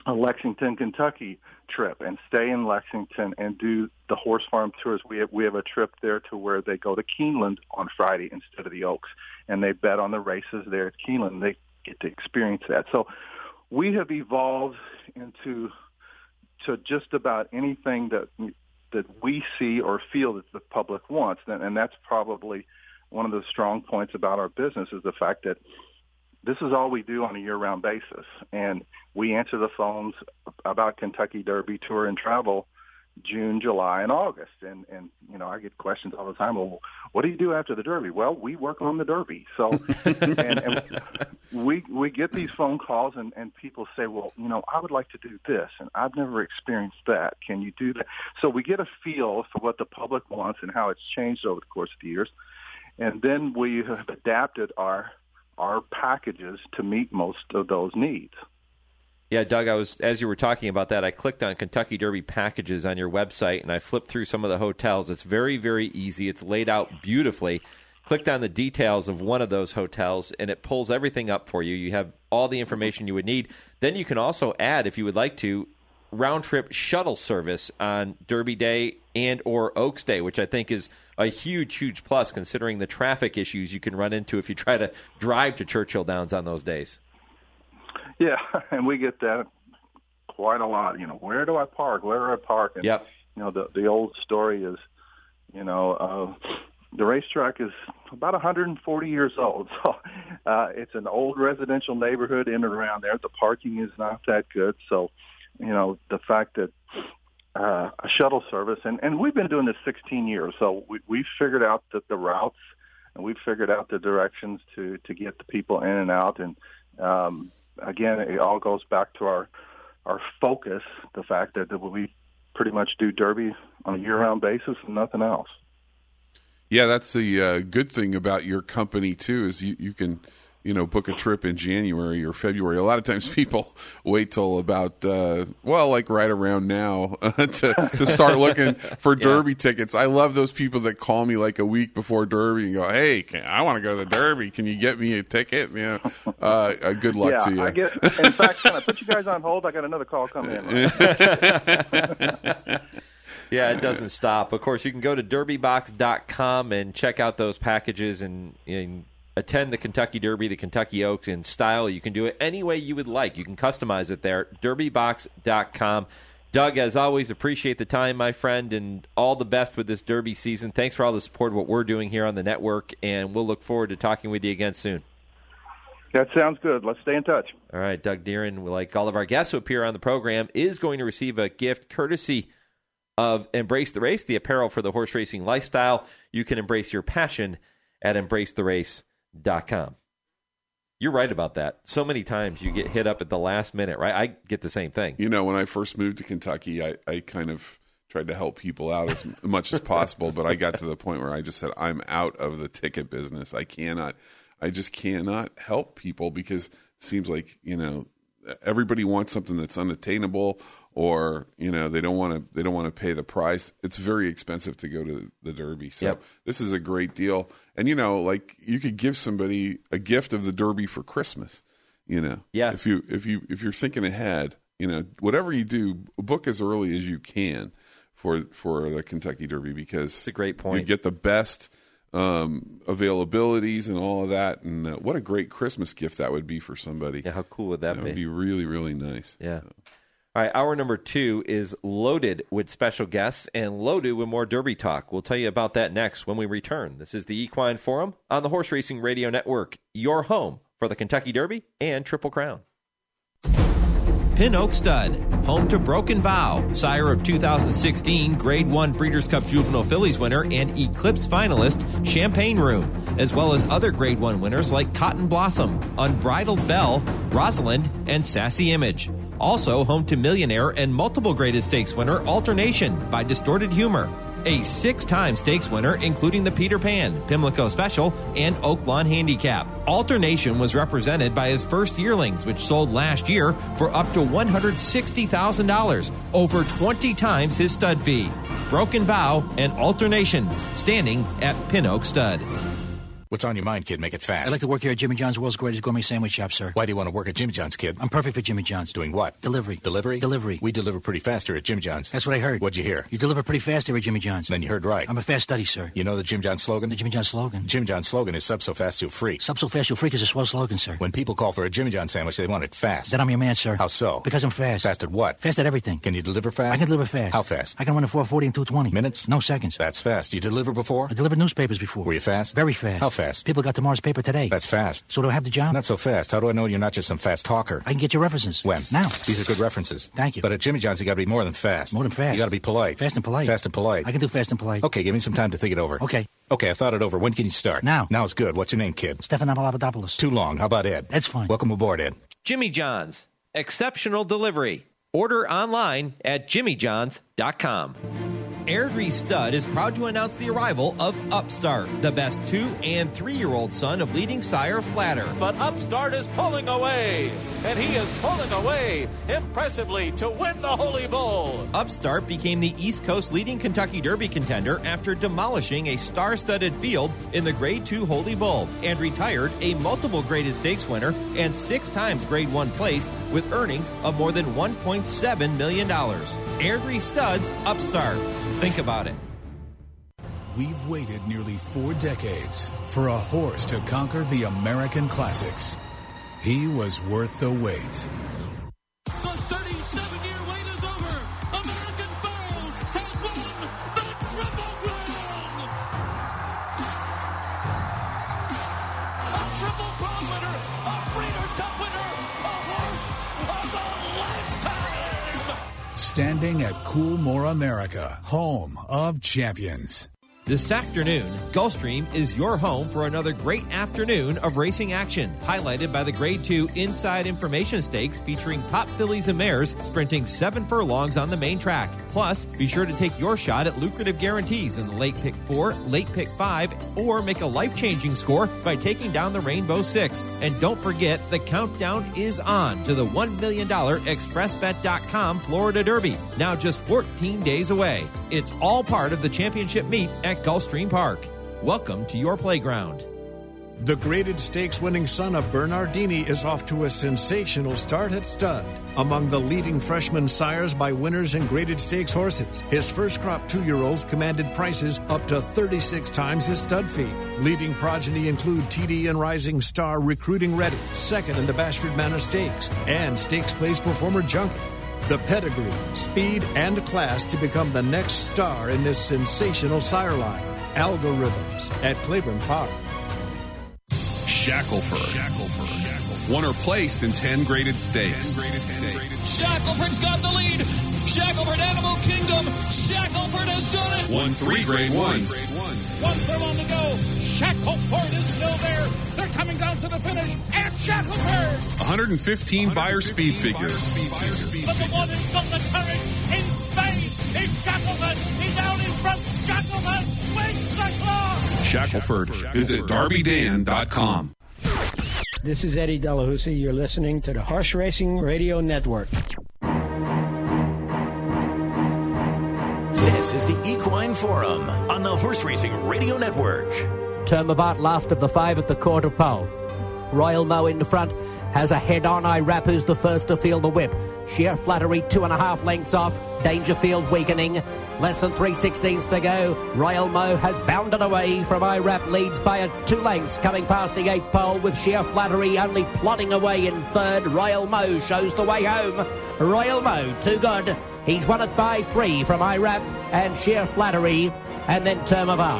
a Lexington, Kentucky trip and stay in Lexington and do the horse farm tours. We have a trip there to where they go to Keeneland on Friday instead of the Oaks, and they bet on the races there at Keeneland. They get to experience that. So we have evolved into just about anything that we see or feel that the public wants, and that's probably one of the strong points about our business is the fact that this is all we do on a year-round basis, and we answer the phones about Kentucky Derby Tour and Travel June, July, and August. And I get questions all the time. Well, what do you do after the Derby? Well, we work on the Derby. So, and we get these phone calls, and people say, well, I would like to do this, and I've never experienced that. Can you do that? So we get a feel for what the public wants and how it's changed over the course of the years. And then we have adapted our packages to meet most of those needs. Yeah, Doug, as you were talking about that, I clicked on Kentucky Derby packages on your website, and I flipped through some of the hotels. It's very, very easy. It's laid out beautifully. Clicked on the details of one of those hotels, and it pulls everything up for you. You have all the information you would need. Then you can also add, if you would like to, round-trip shuttle service on Derby Day and or Oaks Day, which I think is a huge, huge plus considering the traffic issues you can run into if you try to drive to Churchill Downs on those days. Yeah, and we get that quite a lot. Where do I park? Where do I park? And, yep. The old story is, the racetrack is about 140 years old. So it's an old residential neighborhood in and around there. The parking is not that good. So, the fact that a shuttle service, and we've been doing this 16 years, so we've figured out that the routes, and we've figured out the directions to get the people in and out. And, again, it all goes back to our focus, the fact that we pretty much do Derby on a year-round basis and nothing else. Yeah, that's the good thing about your company, too, is you can book a trip in January or February. A lot of times people wait till about, like right around now to start looking for Derby tickets. I love those people that call me like a week before Derby and go, hey, I want to go to the Derby. Can you get me a ticket? Yeah. Good luck to you. In fact, can I put you guys on hold? I got another call coming in. Yeah, it doesn't stop. Of course, you can go to derbybox.com and check out those packages and attend the Kentucky Derby, the Kentucky Oaks in style. You can do it any way you would like. You can customize it there, derbybox.com. Doug, as always, appreciate the time, my friend, and all the best with this Derby season. Thanks for all the support of what we're doing here on the network, and we'll look forward to talking with you again soon. That sounds good. Let's stay in touch. All right, Doug Deeren, like all of our guests who appear on the program, is going to receive a gift courtesy of Embrace the Race, the apparel for the horse racing lifestyle. You can embrace your passion at embracetherace.com. You're right about that. So many times you get hit up at the last minute, right? I get the same thing. When I first moved to Kentucky, I kind of tried to help people out as much as possible, but I got to the point where I just said, I'm out of the ticket business. I just cannot help people because it seems like, everybody wants something that's unattainable, or they don't want to pay the price. It's very expensive to go to the Derby. So This is a great deal. And you could give somebody a gift of the Derby for Christmas. If you're thinking ahead, whatever you do, book as early as you can for the Kentucky Derby, because it's a great point. You get the best availabilities and all of that, and what a great Christmas gift that would be for somebody. Yeah, how cool would that be? That would be really, really nice. Yeah. So. All right, hour number 2 is loaded with special guests and loaded with more Derby talk. We'll tell you about that next when we return. This is the Equine Forum on the Horse Racing Radio Network, your home for the Kentucky Derby and Triple Crown. Pin Oak Stud, home to Broken Vow, sire of 2016 Grade 1 Breeders' Cup Juvenile Fillies winner and Eclipse finalist Champagne Room, as well as other Grade 1 winners like Cotton Blossom, Unbridled Belle, Rosalind, and Sassy Image. Also home to Millionaire and multiple graded stakes winner Alternation by Distorted Humor. A 6-time stakes winner, including the Peter Pan, Pimlico Special, and Oaklawn Handicap. Alternation was represented by his first yearlings, which sold last year for up to $160,000, over 20 times his stud fee. Broken Vow and Alternation, standing at Pin Oak Stud. What's on your mind, kid? Make it fast. I'd like to work here at Jimmy John's, world's greatest gourmet sandwich shop, sir. Why do you want to work at Jimmy John's, kid? I'm perfect for Jimmy John's. Doing what? Delivery. Delivery? Delivery. We deliver pretty fast here at Jimmy John's. That's what I heard. What'd you hear? You deliver pretty fast here at Jimmy John's. Then you heard right. I'm a fast study, sir. You know the Jim John's slogan? The Jimmy John's slogan? Jimmy John's slogan is sub so fast you'll freak. Sub so fast you'll freak is a swell slogan, sir. When people call for a Jimmy John's sandwich, they want it fast. Then I'm your man, sir. How so? Because I'm fast. Fast at what? Fast at everything. Can you deliver fast? I can deliver fast. How fast? I can run a 440 and 220. Minutes? No, seconds. That's fast. You deliver before? I delivered newspapers before. Were you fast? Very fast. How fast? People got tomorrow's paper today. That's fast. So do I have the job? Not so fast. How do I know you're not just some fast talker? I can get your references. When? Now. These are good references. Thank you. But at Jimmy John's, you got to be more than fast. More than fast. You got to be polite. Fast and polite. Fast and polite. I can do fast and polite. Okay, give me some time to think it over. Okay. Okay, I've thought it over. When can you start? Now. Now's good. What's your name, kid? Stefan Papadopoulos. Too long. How about Ed? That's fine. Welcome aboard, Ed. Jimmy John's. Exceptional delivery. Order online at jimmyjohns.com. Airdrie Stud is proud to announce the arrival of Upstart, the best 2- and 3-year-old son of leading sire Flatter. But Upstart is pulling away, and he is pulling away impressively to win the Holy Bull. Upstart became the East Coast leading Kentucky Derby contender after demolishing a star-studded field in the Grade 2 Holy Bull and retired a multiple graded stakes winner and 6 times Grade 1 placed with earnings of more than $1.7 million. Airdrie Stud's Upstart. Think about it. We've waited nearly 4 decades for a horse to conquer the American Classics. He was worth the wait. The 37-year wait is over. American Pharoah has won the Triple Crown. A Triple Crown winner, a Breeders' Cup winner, a horse of a lifetime. Standing at Coolmore America, home of champions. This afternoon, Gulfstream is your home for another great afternoon of racing action, highlighted by the Grade 2 Inside Information Stakes featuring top fillies and mares sprinting 7 furlongs on the main track. Plus, be sure to take your shot at lucrative guarantees in the late pick 4, late pick 5, or make a life-changing score by taking down the Rainbow 6. And don't forget, the countdown is on to the $1 million ExpressBet.com Florida Derby, now just 14 days away. It's all part of the championship meet at Gulfstream Park. Welcome to your playground. The graded stakes winning son of Bernardini is off to a sensational start at stud. Among the leading freshman sires by winners in graded stakes horses, his first crop 2-year-olds commanded prices up to 36 times his stud fee. Leading progeny include TD and Rising Star Recruiting Ready, second in the Bashford Manor Stakes, and stakes placed for former Junket. The pedigree, speed, and class to become the next star in this sensational sire line. Algorithms at Claiborne Farm. Shackelford. Won or placed in 10 graded stakes. Shackelford's got the lead. Shackelford Animal Kingdom. Shackelford has done it. Won 3 grade 1s. 1 furlong to go. Shackelford is still there. They're coming down to the finish. And Shackelford. 115 buyer speed figures. But the one who's got the courage in Spain is Shackelford. He's out in front. Shackelford wins the claw. Shackelford. Visit DarbyDan.com. This is Eddie Delahousie. You're listening to the Horse Racing Radio Network. This is the Equine Forum on the Horse Racing Radio Network. Termavant last of the 5 at the quarter pole. Royal Mo in the front has a head-on Irap, who's the first to feel the whip. Sheer Flattery 2.5 lengths off. Dangerfield weakening. Less than 3/16 to go. Royal Mo has bounded away from Irap, leads by 2 lengths, coming past the 8th pole with Sheer Flattery only plodding away in third. Royal Mo shows the way home. Royal Mo, too good. He's won it by 3 from Irap and Sheer Flattery, and then Termavant.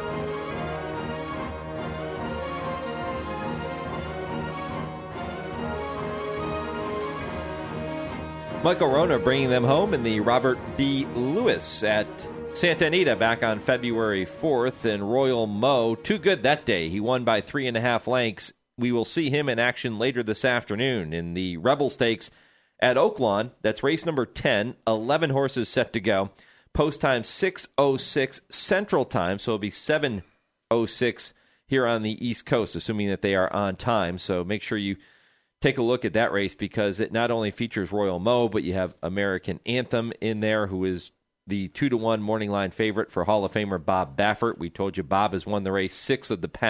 Michael Rona bringing them home in the Robert B. Lewis at Santa Anita back on February 4th. And Royal Mo, too good that day. He won by 3.5 lengths. We will see him in action later this afternoon in the Rebel Stakes at Oaklawn. That's race number 10. 11 horses set to go. Post time 6:06 Central Time, so it'll be 7:06 here on the East Coast, assuming that they are on time. So make sure you take a look at that race because it not only features Royal Mo, but you have American Anthem in there, who is the 2-1 morning line favorite for Hall of Famer Bob Baffert. We told you Bob has won the race 6 of the past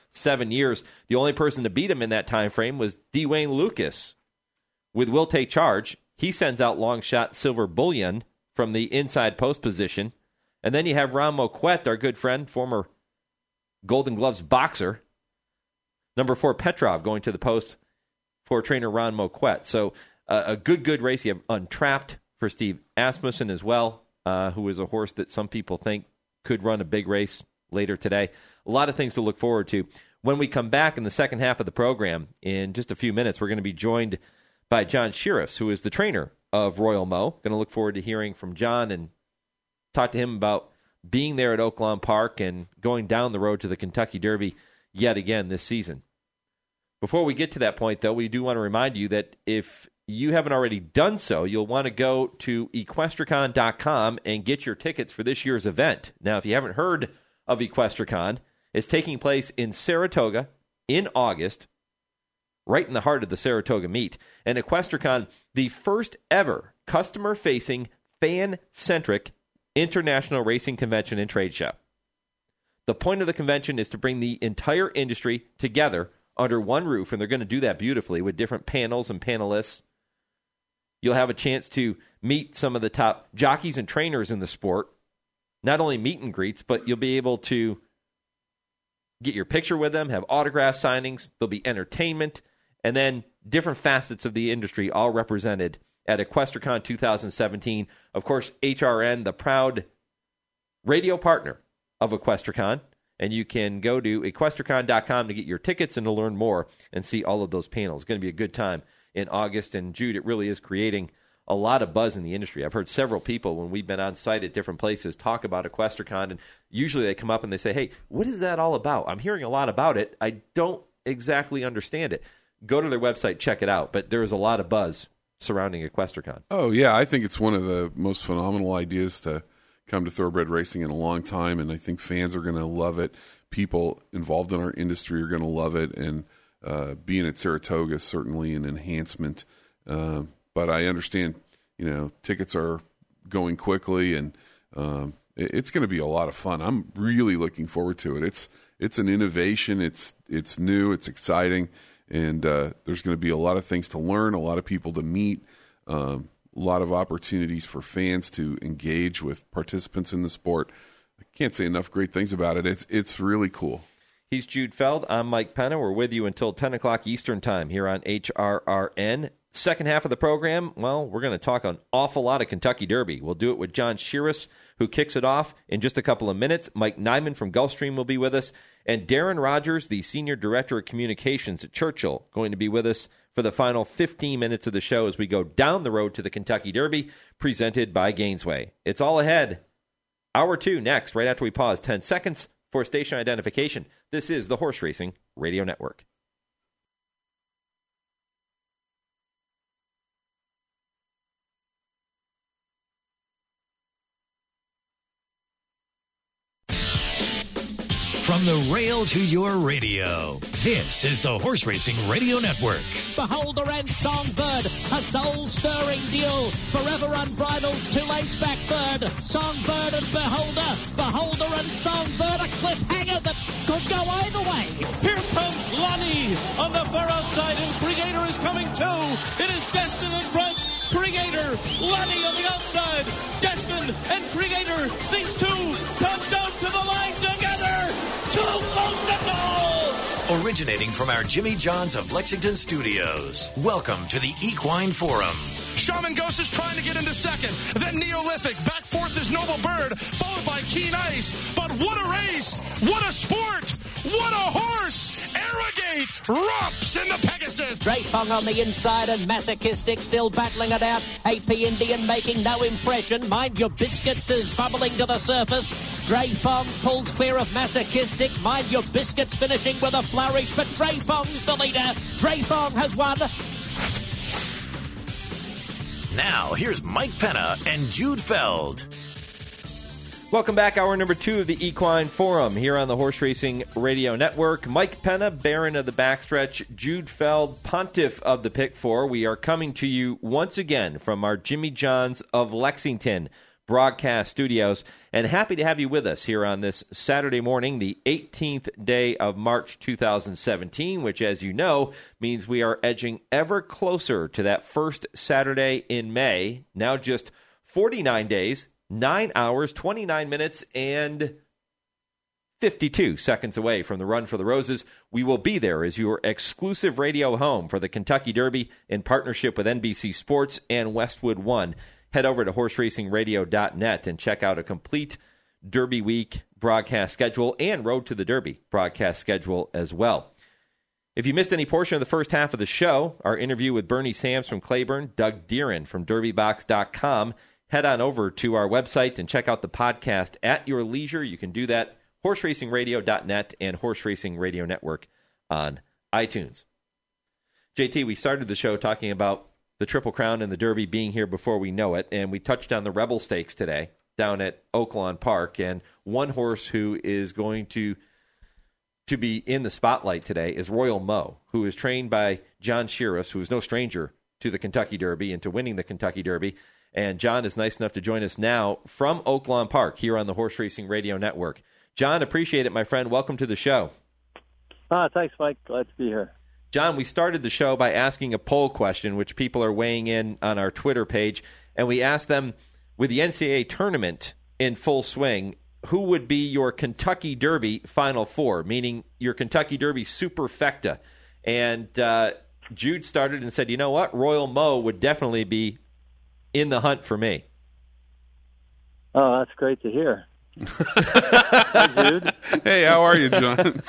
7 years. The only person to beat him in that time frame was Dwayne Lucas. With Will Take Charge, he sends out long shot Silver Bullion from the inside post position. And then you have Ron Moquett, our good friend, former Golden Gloves boxer. Number 4, Petrov, going to the post for trainer Ron Moquett. So a good race. You have Untrapped for Steve Asmussen as well, who is a horse that some people think could run a big race later today. A lot of things to look forward to. When we come back in the second half of the program, in just a few minutes, we're going to be joined by John Shirreffs, who is the trainer of Royal Mo. Going to look forward to hearing from John and talk to him about being there at Oaklawn Park and going down the road to the Kentucky Derby yet again this season. Before we get to that point, though, we do want to remind you that if you haven't already done so, you'll want to go to Equestricon.com and get your tickets for this year's event. Now, if you haven't heard of Equestricon, it's taking place in Saratoga in August, right in the heart of the Saratoga meet. And Equestricon, the first ever customer-facing, fan-centric international racing convention and trade show. The point of the convention is to bring the entire industry together under one roof, and they're going to do that beautifully with different panels and panelists. You'll have a chance to meet some of the top jockeys and trainers in the sport. Not only meet and greets, but you'll be able to get your picture with them, have autograph signings, there'll be entertainment, and then different facets of the industry all represented at Equestricon 2017. Of course, HRN, the proud radio partner of Equestricon, and you can go to Equestricon.com to get your tickets and to learn more and see all of those panels. It's going to be a good time in August, and Jude, it really is creating a lot of buzz in the industry. I've heard several people, when we've been on site at different places, talk about Equestricon, and usually they come up and they say, hey, what is that all about? I'm hearing a lot about it. I don't exactly understand it. Go to their website, check it out, but there is a lot of buzz surrounding Equestricon. Oh, yeah, I think it's one of the most phenomenal ideas to come to thoroughbred racing in a long time, and I think fans are going to love it. People involved in our industry are going to love it, and being at Saratoga is certainly an enhancement. But I understand, tickets are going quickly, and it's going to be a lot of fun. I'm really looking forward to it. It's an innovation. It's new. It's exciting, and there's going to be a lot of things to learn, a lot of people to meet, a lot of opportunities for fans to engage with participants in the sport. I can't say enough great things about it. It's really cool. He's Jude Feld. I'm Mike Penna. We're with you until 10 o'clock Eastern Time here on HRRN. Second half of the program, well, we're going to talk an awful lot of Kentucky Derby. We'll do it with John Shirreffs, who kicks it off in just a couple of minutes. Mike Nyman from Gulfstream will be with us. And Darren Rogers, the Senior Director of Communications at Churchill, going to be with us for the final 15 minutes of the show as we go down the road to the Kentucky Derby, presented by Gainesway. It's all ahead. Hour 2 next, right after we pause 10 seconds for station identification. This is the Horse Racing Radio Network. From the rail to your radio, this is the Horse Racing Radio Network. Beholder and Songbird, a soul-stirring duel, forever unbridled, 2 lengths back third. Songbird and Beholder, Beholder and Songbird, a cliffhanger that could go either way. Here comes Lonnie on the far outside, and Creator is coming too. It is Destin in front. Creator, Lonnie on the outside. Destin and Creator, these two come down to the line together. Too close to goal. Originating from our Jimmy John's of Lexington studios, welcome to the Equine Forum. Shaman Ghost is trying to get into second. Then Neolithic. Back fourth is Noble Bird, followed by Keen Ice. But what a race! What a sport! What a horse! Arrogate romps in the Pegasus. Drayfong on the inside and Masochistic still battling it out. AP Indian making no impression. Mind Your Biscuits is bubbling to the surface. Drayfong pulls clear of Masochistic. Mind Your Biscuits finishing with a flourish, but Drayfong's the leader. Drayfong has won. Now, here's Mike Penna and Jude Feld. Welcome back. Hour number 2 of the Equine Forum here on the Horse Racing Radio Network. Mike Penna, Baron of the Backstretch, Jude Feld, Pontiff of the Pick 4. We are coming to you once again from our Jimmy John's of Lexington, broadcast studios, and happy to have you with us here on this Saturday morning, the 18th day of March 2017, which, as you know, means we are edging ever closer to that first Saturday in May. Now just 49 days, 9 hours, 29 minutes, and 52 seconds away from the Run for the Roses. We will be there as your exclusive radio home for the Kentucky Derby in partnership with NBC Sports and Westwood One. Head over to horseracingradio.net and check out a complete Derby Week broadcast schedule and Road to the Derby broadcast schedule as well. If you missed any portion of the first half of the show, our interview with Bernie Sams from Claiborne, Doug Deeren from DerbyBox.com, head on over to our website and check out the podcast at your leisure. You can do that, horseracingradio.net and Horse Racing Radio Network on iTunes. JT, we started the show talking about the Triple Crown and the Derby being here before we know it, and we touched on the Rebel Stakes today down at Oaklawn Park, and one horse who is going to be in the spotlight today is Royal Mo, who is trained by John Shirreffs, who is no stranger to the Kentucky Derby and to winning the Kentucky Derby. And John is nice enough to join us now from Oaklawn Park here on the Horse Racing Radio Network. John, appreciate it, my friend. Welcome to the show. Thanks, Mike. Glad to be here. John, we started the show by asking a poll question, which people are weighing in on our Twitter page, and we asked them, with the NCAA tournament in full swing, who would be your Kentucky Derby Final Four, meaning your Kentucky Derby superfecta? And Jude started and said, you know what, Royal Mo would definitely be in the hunt for me. Oh, that's great to hear. Hi, Jude. Hey, how are you, John?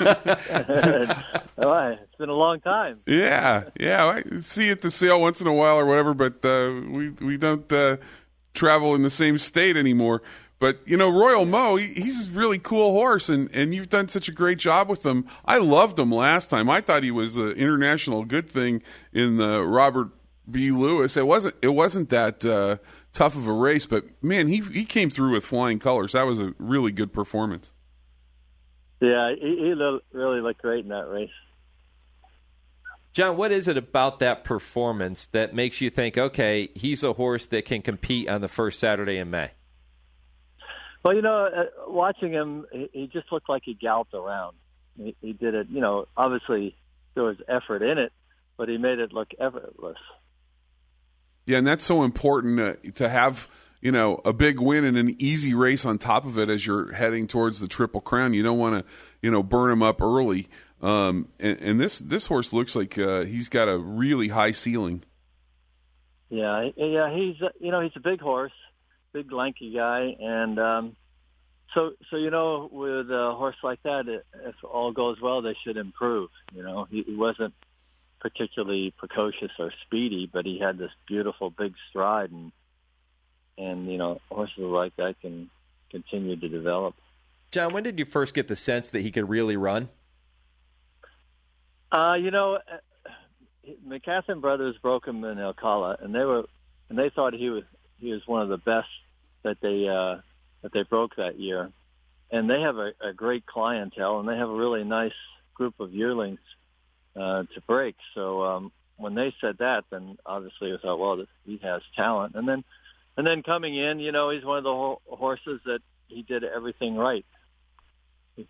It's been a long time. Yeah. I see you at the sale once in a while or whatever, but we don't travel in the same state anymore. But, you know, Royal Mo, he's a really cool horse, and you've done such a great job with him. I loved him last time. I thought he was an international good thing in the Robert B. Lewis. It wasn't that tough of a race, but man, he came through with flying colors. That was a really good performance. Yeah, he really looked great in that race. John, what is it about that performance that makes you think, okay, he's a horse that can compete on the first Saturday in May? Well, you know, watching him, he just looked like he galloped around. He did it, you know, obviously there was effort in it, but he made it look effortless. Yeah, and that's so important to have, you know, a big win and an easy race on top of it as you're heading towards the Triple Crown. You don't want to, you know, burn him up early. And this horse looks like he's got a really high ceiling. Yeah, he's he's a big horse, big lanky guy, and so you know, with a horse like that, if all goes well, they should improve. You know, he wasn't particularly precocious or speedy, but he had this beautiful big stride, and you know, horses like that can continue to develop. John, when did you first get the sense that he could really run? You know, McCatherine Brothers broke him in Ocala, and they thought he was one of the best that they broke that year, and they have a great clientele, and they have a really nice group of yearlings to break. So when they said that, then obviously I thought, well, he has talent. And then coming in, you know, he's one of the horses that he did everything right. He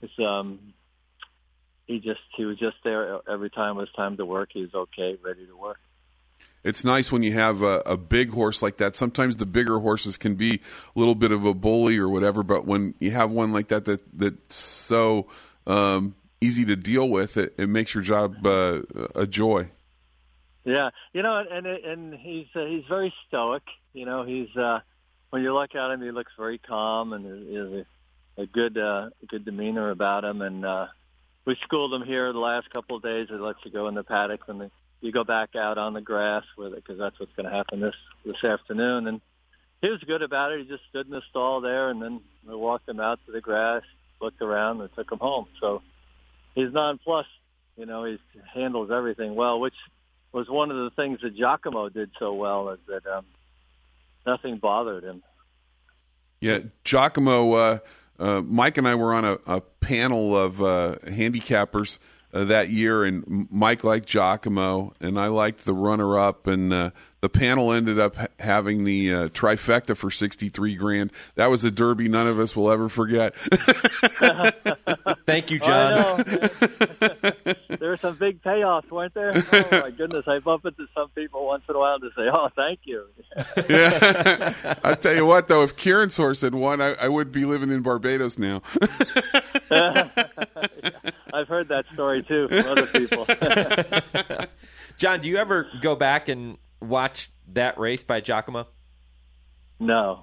was just there every time it was time to work. He was okay, ready to work. It's nice when you have a big horse like that. Sometimes the bigger horses can be a little bit of a bully or whatever, but when you have one like that's so easy to deal with, it makes your job a joy. Yeah, you know, and he's very stoic. You know, he's when you look at him, he looks very calm, and he has a good demeanor about him. And we schooled him here the last couple of days. He lets you go in the paddock, and you go back out on the grass with it, because that's what's going to happen this afternoon. And he was good about it. He just stood in the stall there, and then we walked him out to the grass, looked around, and took him home. So he's nonplussed. You know, he handles everything well, which was one of the things that Giacomo did so well, is that nothing bothered him. Yeah, Giacomo, Mike and I were on a panel of handicappers that year, and Mike liked Giacomo, and I liked the runner-up, and the panel ended up having the trifecta for $63,000. That was a derby none of us will ever forget. Thank you, John. I know. There were some big payoffs, weren't there? Oh, my goodness. I bump into some people once in a while to say, oh, thank you. Yeah. I'll tell you what, though, if Kieran's horse had won, I would be living in Barbados now. I've heard that story, too, from other people. John, do you ever go back and watch that race by Giacomo? No.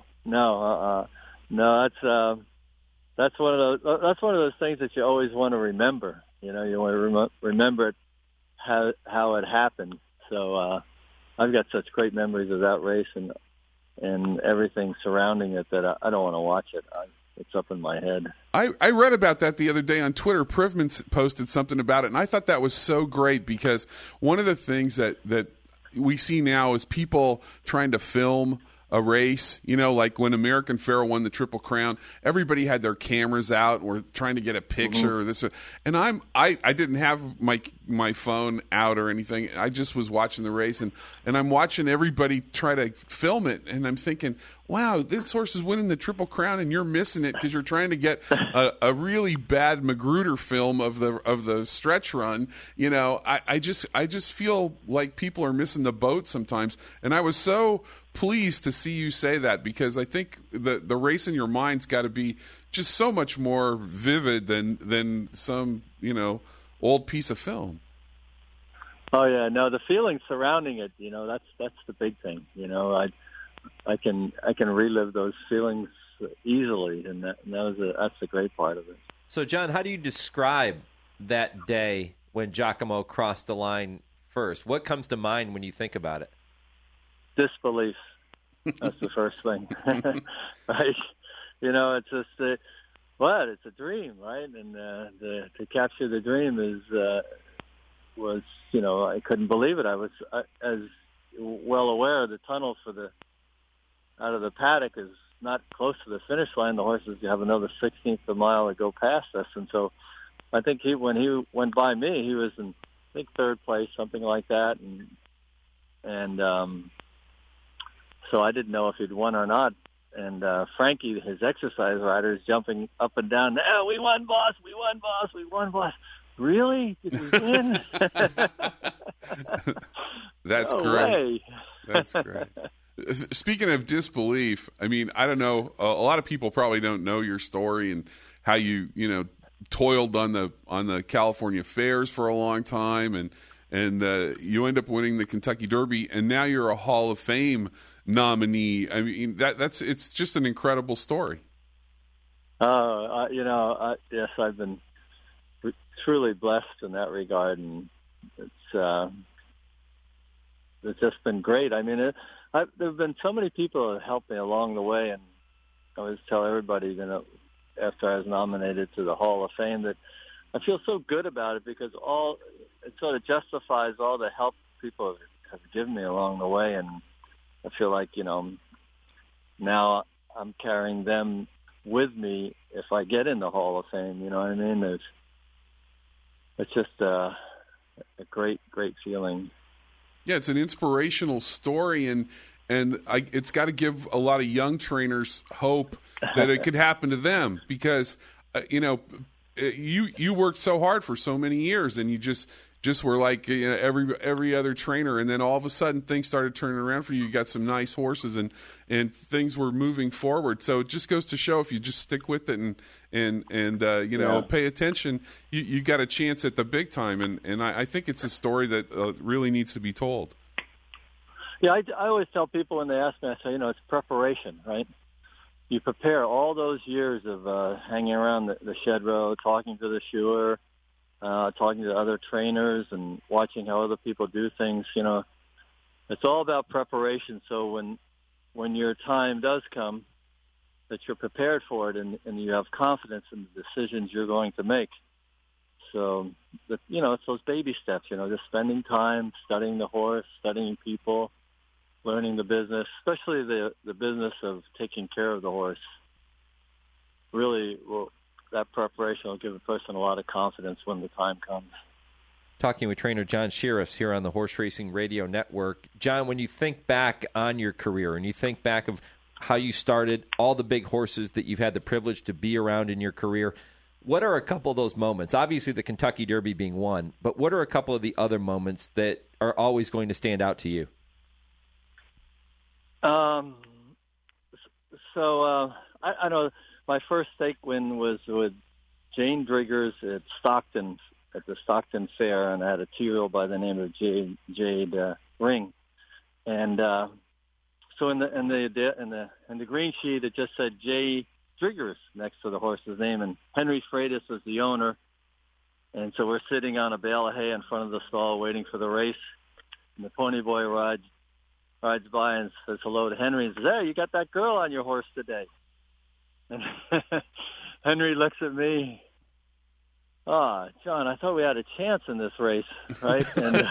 That's one of those things that you always want to remember. You know, you want to remember it, how it happened. So I've got such great memories of that race and everything surrounding it that I don't want to watch it. It's up in my head. I read about that the other day on Twitter. Privman posted something about it, and I thought that was so great because one of the things that we see now is people trying to film a race, you know, like when American Pharoah won the Triple Crown, everybody had their cameras out and were trying to get a picture or this. And I didn't have my phone out or anything. I just was watching the race and I'm watching everybody try to film it. And I'm thinking, wow, this horse is winning the Triple Crown and you're missing it because you're trying to get a really bad Magruder film of the stretch run. You know, I just feel like people are missing the boat sometimes. And I was so pleased to see you say that because I think the race in your mind's got to be just so much more vivid than some, you know, old piece of film. Oh yeah, no, the feelings surrounding it, you know, that's the big thing. You know, I can relive those feelings easily, and that's the great part of it. So, John, how do you describe that day when Giacomo crossed the line first? What comes to mind when you think about it? Disbelief. That's the first thing. Right? You know, it's just it's a dream, right? And to capture the dream was, you know, I couldn't believe it. I was as well aware the tunnel out of the paddock is not close to the finish line. The horses have another 16th of a mile to go past us, and so I think when he went by me, he was in, I think, third place, something like that, and so I didn't know if he'd won or not. And Frankie, his exercise rider, is jumping up and down. "No, we won, boss! We won, boss! We won, boss!" Really? Did we win? That's no great. Way. That's great. Speaking of disbelief, I mean, I don't know. A lot of people probably don't know your story and how you toiled on the California fairs for a long time, and you end up winning the Kentucky Derby, and now you're a Hall of Fame nominee. I mean, it's just an incredible story. Yes, I've been truly blessed in that regard, and it's just been great. I mean, there have been so many people that helped me along the way, and I always tell everybody, you know, after I was nominated to the Hall of Fame, that I feel so good about it because it sort of justifies all the help people have given me along the way, and I feel like, you know, now I'm carrying them with me if I get in the Hall of Fame. You know what I mean? It's just a great, great feeling. Yeah, it's an inspirational story, and it's got to give a lot of young trainers hope that it could happen to them because, you worked so hard for so many years, and you just were like, you know, every other trainer, and then all of a sudden things started turning around for you. You got some nice horses, and things were moving forward. So it just goes to show if you just stick with it and pay attention, you got a chance at the big time. And I think it's a story that really needs to be told. Yeah, I always tell people when they ask me, I say, you know, it's preparation, right? You prepare all those years of hanging around the shed row, talking to the shoer, talking to other trainers and watching how other people do things. You know, it's all about preparation. So when your time does come, that you're prepared for it and you have confidence in the decisions you're going to make. So, it's those baby steps, you know, just spending time studying the horse, studying people, learning the business, especially the business of taking care of the horse. Really, that preparation will give a person a lot of confidence when the time comes. talking with trainer John Shirreffs here on the Horse Racing Radio Network. John, when you think back on your career and you think back of how you started, all the big horses that you've had the privilege to be around in your career, what are a couple of those moments? Obviously the Kentucky Derby being one, but what are a couple of the other moments that are always going to stand out to you? I know my first stake win was with Jane Driggers at Stockton, at the Stockton Fair, and I had a 2-year-old by the name of Jade Ring. And so in the green sheet, it just said J. Driggers next to the horse's name, and Henry Freitas was the owner. And so we're sitting on a bale of hay in front of the stall waiting for the race, and the pony boy rides by and says hello to Henry and says, "Hey, you got that girl on your horse today." And Henry looks at me. "Ah, John, I thought we had a chance in this race, right?" And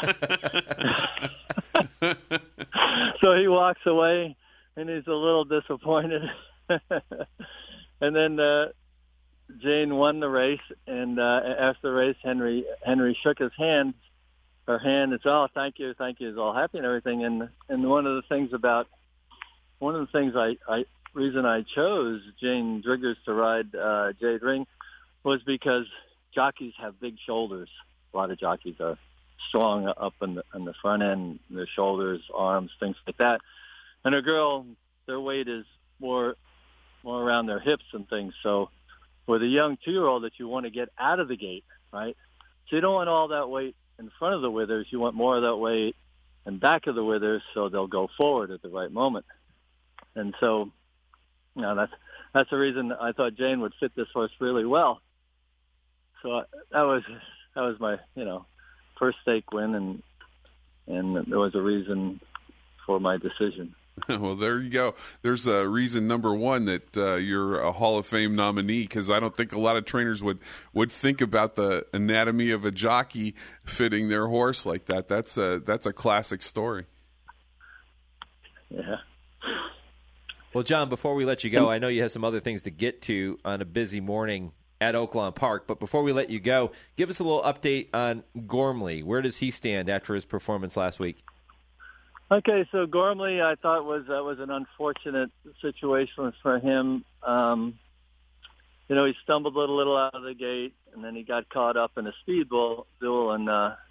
so he walks away, and he's a little disappointed. And then Jane won the race, and after the race, Henry shook his hand, her hand, and said, "Oh, thank you, is all happy and everything." And one of the things reason I chose Jane Driggers to ride Jade Ring was because jockeys have big shoulders. A lot of jockeys are strong up in the front end, their shoulders, arms, things like that. And a girl, their weight is more around their hips and things. So with a young 2-year-old that you want to get out of the gate, right? So you don't want all that weight in front of the withers. You want more of that weight in back of the withers so they'll go forward at the right moment. And so, that's the reason I thought Jane would fit this horse really well. So that was my, first stake win, and there was a reason for my decision. Well, there you go. There's a reason number one that you're a Hall of Fame nominee, because I don't think a lot of trainers would think about the anatomy of a jockey fitting their horse like that. That's a classic story. Yeah. Well, John, before we let you go, I know you have some other things to get to on a busy morning at Oaklawn Park, but before we let you go, give us a little update on Gormley. Where does he stand after his performance last week? Okay, so Gormley, I thought was an unfortunate situation for him. He stumbled a little out of the gate, and then he got caught up in a speed duel, and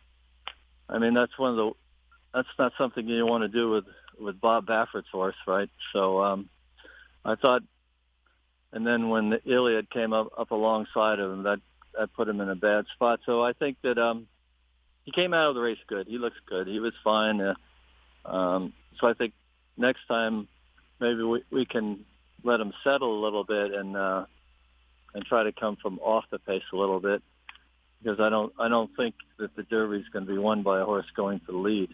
that's not something you want to do with Bob Baffert's horse, right? So I thought, and then when the Iliad came up alongside of him, that put him in a bad spot. So I think that he came out of the race good. He looks good. He was fine. So I think next time maybe we can let him settle a little bit and try to come from off the pace a little bit, because I don't think that the Derby is going to be won by a horse going to the lead.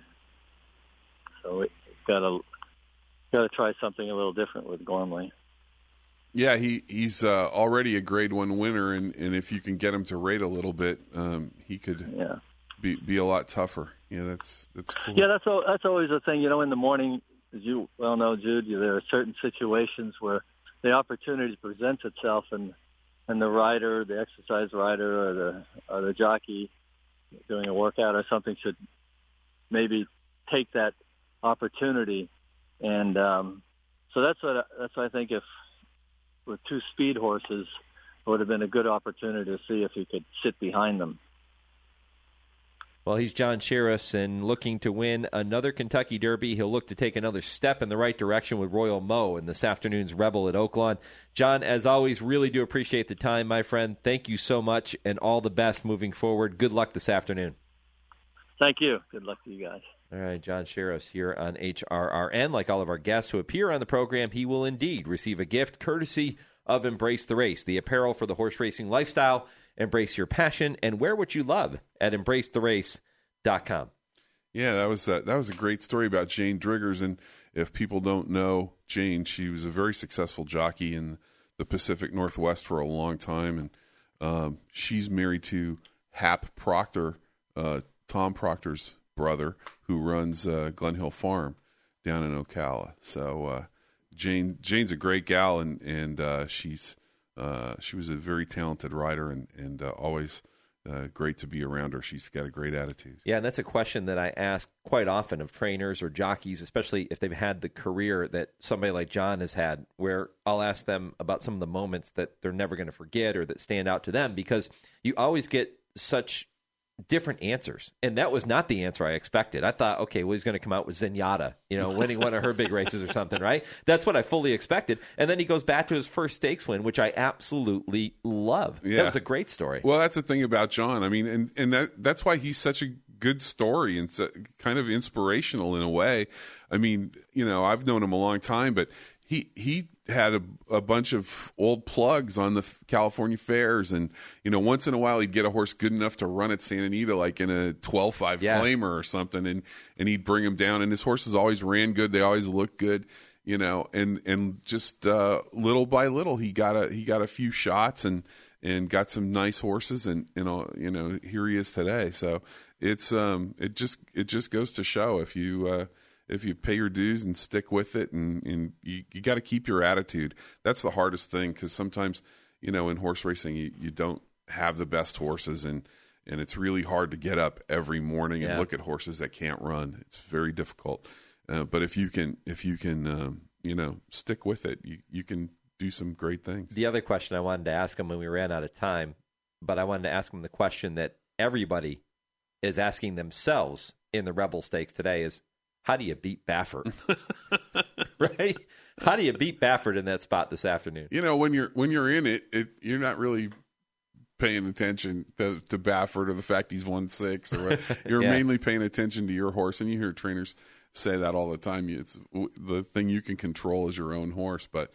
So we got to try something a little different with Gormley. Yeah, he's already a Grade 1 winner, and if you can get him to rate a little bit, he could be a lot tougher. Yeah, that's cool. Yeah, that's always the thing. In the morning, as you well know, Jude, there are certain situations where the opportunity presents itself, and the rider, the exercise rider, or the jockey doing a workout or something should maybe take that opportunity. And so that's what I think. If with two speed horses, it would have been a good opportunity to see if he could sit behind them. Well, he's John Shirreffs, and looking to win another Kentucky Derby. He'll look to take another step in the right direction with Royal Mo in this afternoon's Rebel at Oaklawn. John, as always, really do appreciate the time, my friend. Thank you so much, and all the best moving forward. Good luck this afternoon. Thank you. Good luck to you guys. All right, John Shirreffs here on HRRN. Like all of our guests who appear on the program, he will indeed receive a gift courtesy of Embrace the Race, the apparel for the horse racing lifestyle. Embrace your passion and wear what you love at embracetherace.com. Yeah, that was a great story about Jane Driggers. And if people don't know Jane, she was a very successful jockey in the Pacific Northwest for a long time. And she's married to Hap Proctor, Tom Proctor's brother, who runs Glen Hill Farm down in Ocala. So Jane's a great gal, and she was a very talented rider and always great to be around her. She's got a great attitude. Yeah, and that's a question that I ask quite often of trainers or jockeys, especially if they've had the career that somebody like John has had, where I'll ask them about some of the moments that they're never going to forget or that stand out to them, because you always get such different answers. And that was not the answer I expected. I thought, okay, well, he's going to come out with Zenyatta, winning one of her big races or something, right? That's what I fully expected. And then he goes back to his first stakes win, which I absolutely love. Yeah. That was a great story. Well, that's the thing about John. I mean, and that's why he's such a good story and so, kind of inspirational in a way. I mean, I've known him a long time, but he had a bunch of old plugs on the California fairs, and once in a while he'd get a horse good enough to run at Santa Anita, like in a 12.5 claimer or something, and he'd bring him down. And his horses always ran good; they always looked good, And just little by little, he got a few shots and got some nice horses, and here he is today. So it's it just goes to show if you pay your dues and stick with it, and you got to keep your attitude. That's the hardest thing, because sometimes, in horse racing, you don't have the best horses, and it's really hard to get up every morning and look at horses that can't run. It's very difficult. But if you can, stick with it, you can do some great things. The other question I wanted to ask him when we ran out of time, but I wanted to ask him the question that everybody is asking themselves in the Rebel Stakes today is, how do you beat Baffert? Right? How do you beat Baffert in that spot this afternoon? When you're in it, you're not really paying attention to Baffert or the fact he's won 6 or what. You're mainly paying attention to your horse, and you hear trainers say that all the time. It's the thing you can control is your own horse. But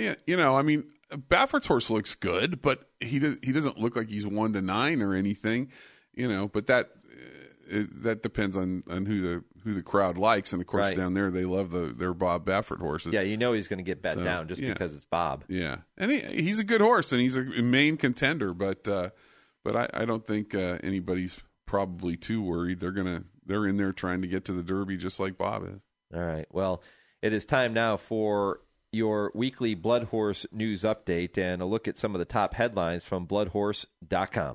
Baffert's horse looks good, but he doesn't look like he's 1-9 or anything. But that depends on who the crowd likes, and of course down there they love their Bob Baffert horses. Yeah, he's going to get bet down just because it's Bob. Yeah, and he's a good horse, and he's a main contender. But I don't think anybody's probably too worried. They're in there trying to get to the Derby just like Bob is. All right. Well, it is time now for your weekly Blood Horse news update and a look at some of the top headlines from bloodhorse.com.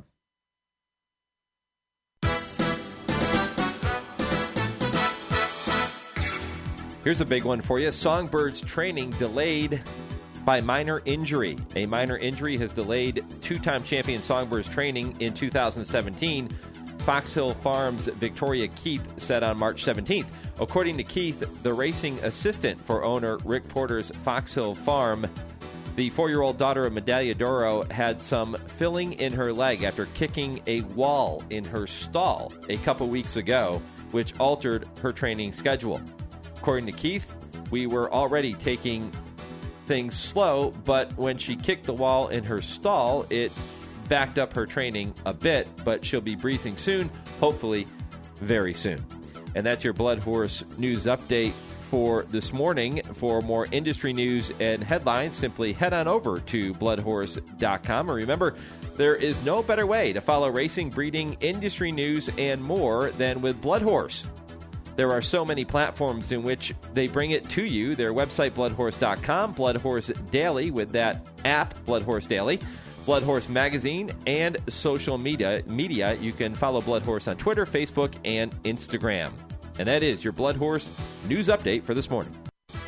Here's a big one for you. Songbird's training delayed by minor injury. A minor injury has delayed two-time champion Songbird's training in 2017. Fox Hill Farms' Victoria Keith said on March 17th. According to Keith, the racing assistant for owner Rick Porter's Fox Hill Farm, the 4-year-old daughter of Medaglia d'Oro had some filling in her leg after kicking a wall in her stall a couple weeks ago, which altered her training schedule. According to Keith, we were already taking things slow, but when she kicked the wall in her stall, it backed up her training a bit, but she'll be breezing soon, hopefully very soon. And that's your Blood Horse news update for this morning. For more industry news and headlines, simply head on over to bloodhorse.com. And remember, there is no better way to follow racing, breeding, industry news, and more than with Blood Horse. There are so many platforms in which they bring it to you. Their website, bloodhorse.com, Blood Horse Daily with that app, Blood Horse Daily, Blood Horse Magazine, and social media. You can follow Blood Horse on Twitter, Facebook, and Instagram. And that is your Blood Horse news update for this morning.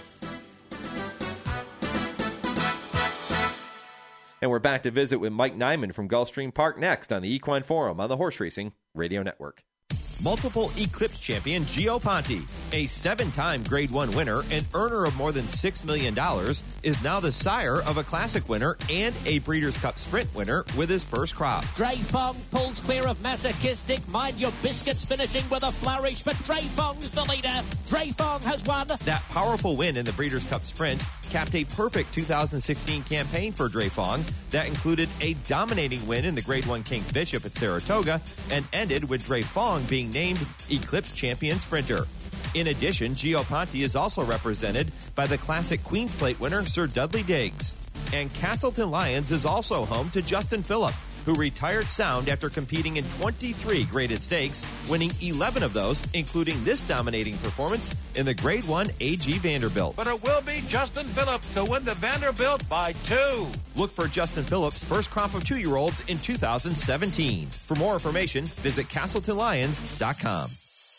And we're back to visit with Mike Nyman from Gulfstream Park next on the Equine Forum on the Horse Racing Radio Network. Multiple Eclipse champion Gio Ponte, a 7-time Grade 1 winner and earner of more than $6 million, is now the sire of a Classic winner and a Breeders' Cup Sprint winner with his first crop. Dre Fong pulls clear of Masochistic. Mind Your Biscuits finishing with a flourish, but Dre Fong's the leader. Dre Fong has won. That powerful win in the Breeders' Cup Sprint capped a perfect 2016 campaign for Dre Fong that included a dominating win in the Grade 1 King's Bishop at Saratoga and ended with Dre Fong being named Eclipse Champion Sprinter. In addition, Gio Ponte is also represented by the Classic Queen's Plate winner Sir Dudley Diggs. And Castleton Lions is also home to Justin Phillip, who retired sound after competing in 23 graded stakes, winning 11 of those, including this dominating performance in the Grade 1 AG Vanderbilt. But it will be Justin Phillips to win the Vanderbilt by 2. Look for Justin Phillips' first crop of 2-year-olds in 2017. For more information, visit CastletonLions.com.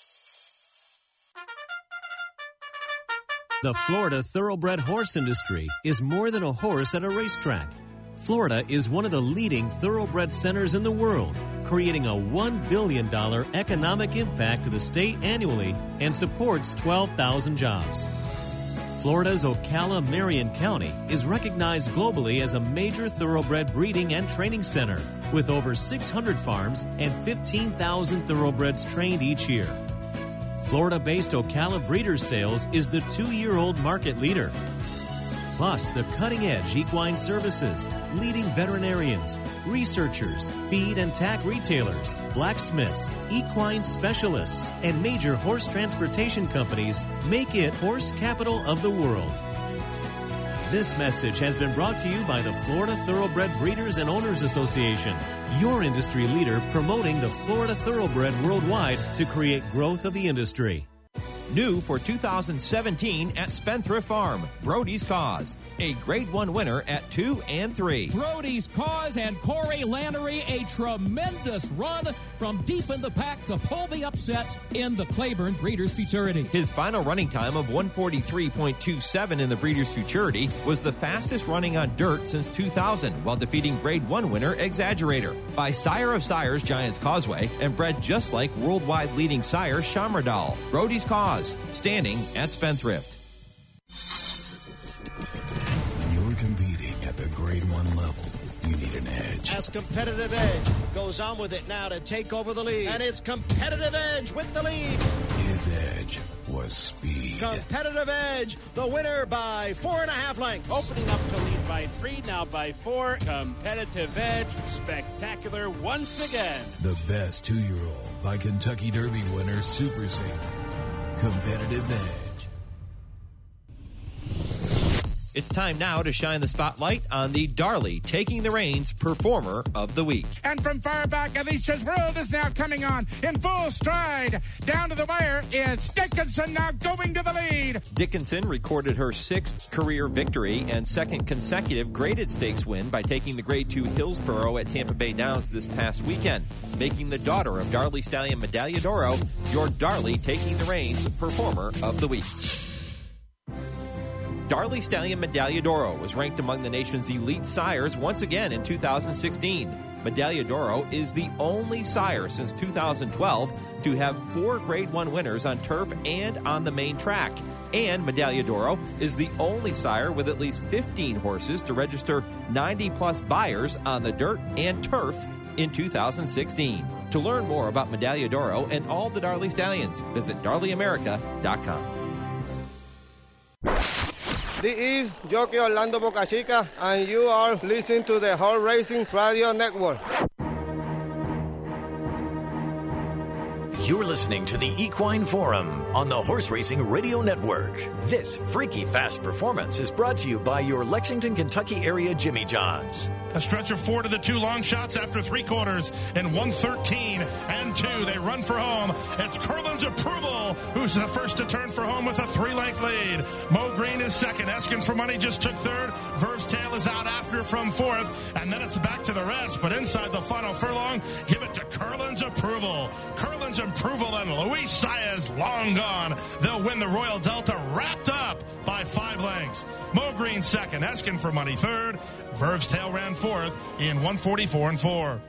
The Florida thoroughbred horse industry is more than a horse at a racetrack. Florida is one of the leading thoroughbred centers in the world, creating a $1 billion economic impact to the state annually and supports 12,000 jobs. Florida's Ocala-Marion County is recognized globally as a major thoroughbred breeding and training center, with over 600 farms and 15,000 thoroughbreds trained each year. Florida-based Ocala Breeders Sales is the 2-year-old market leader. Plus, the cutting-edge equine services, leading veterinarians, researchers, feed and tack retailers, blacksmiths, equine specialists, and major horse transportation companies make it horse capital of the world. This message has been brought to you by the Florida Thoroughbred Breeders and Owners Association, your industry leader promoting the Florida Thoroughbred worldwide to create growth of the industry. New for 2017 at Spendthrift Farm, Brody's Cause, a Grade 1 winner at 2 and 3. Brody's Cause and Corey Lannery, a tremendous run from deep in the pack to pull the upset in the Claiborne Breeders' Futurity. His final running time of 1:43.27 in the Breeders' Futurity was the fastest running on dirt since 2000, while defeating Grade 1 winner Exaggerator by Sire of Sires Giants Causeway and bred just like worldwide leading sire Shamardal. Brody's Cause, standing at Spendthrift. When you're competing at the Grade 1 level, you need an edge. As Competitive Edge goes on with it now to take over the lead. And it's Competitive Edge with the lead. His edge was speed. Competitive Edge, the winner by 4.5 lengths. Opening up to lead by 3, now by 4. Competitive Edge, spectacular once again. The best 2-year-old by Kentucky Derby winner Super Saver. Competitive Edge. It's time now to shine the spotlight on the Darley Taking the Reins Performer of the Week. And from far back, Alicia's World is now coming on in full stride. Down to the wire, it's Dickinson now going to the lead. Dickinson recorded her 6th career victory and 2nd consecutive graded stakes win by taking the Grade 2 Hillsborough at Tampa Bay Downs this past weekend, making the daughter of Darley Stallion Medaglia d'Oro your Darley Taking the Reins Performer of the Week. Darley Stallion Medaglia d'Oro was ranked among the nation's elite sires once again in 2016. Medaglia d'Oro is the only sire since 2012 to have 4 Grade 1 winners on turf and on the main track. And Medaglia d'Oro is the only sire with at least 15 horses to register 90-plus buyers on the dirt and turf in 2016. To learn more about Medaglia d'Oro and all the Darley Stallions, visit DarleyAmerica.com. This is Jockey Orlando Boca Chica, and you are listening to the Horse Racing Radio Network. You're listening to the Equine Forum on the Horse Racing Radio Network. This freaky fast performance is brought to you by your Lexington, Kentucky area Jimmy John's. A stretch of 4 to the 2 long shots after 3 quarters in 1:13 and 2. They run for home. It's Curlin's Approval, who's the first to turn for home with a 3-length lead. Mo Green is second. Asking for Money just took third. Verve's Tail is out after from fourth. And then it's back to the rest. But inside the final furlong, give it to Curlin's Approval. Curlin's Approval and Luis Saez long gone. They'll win the Royal Delta wrapped up by 5 lengths. Mo Green second. Asking for Money third. Verve's Tail ran fourth in 1:44 and 4.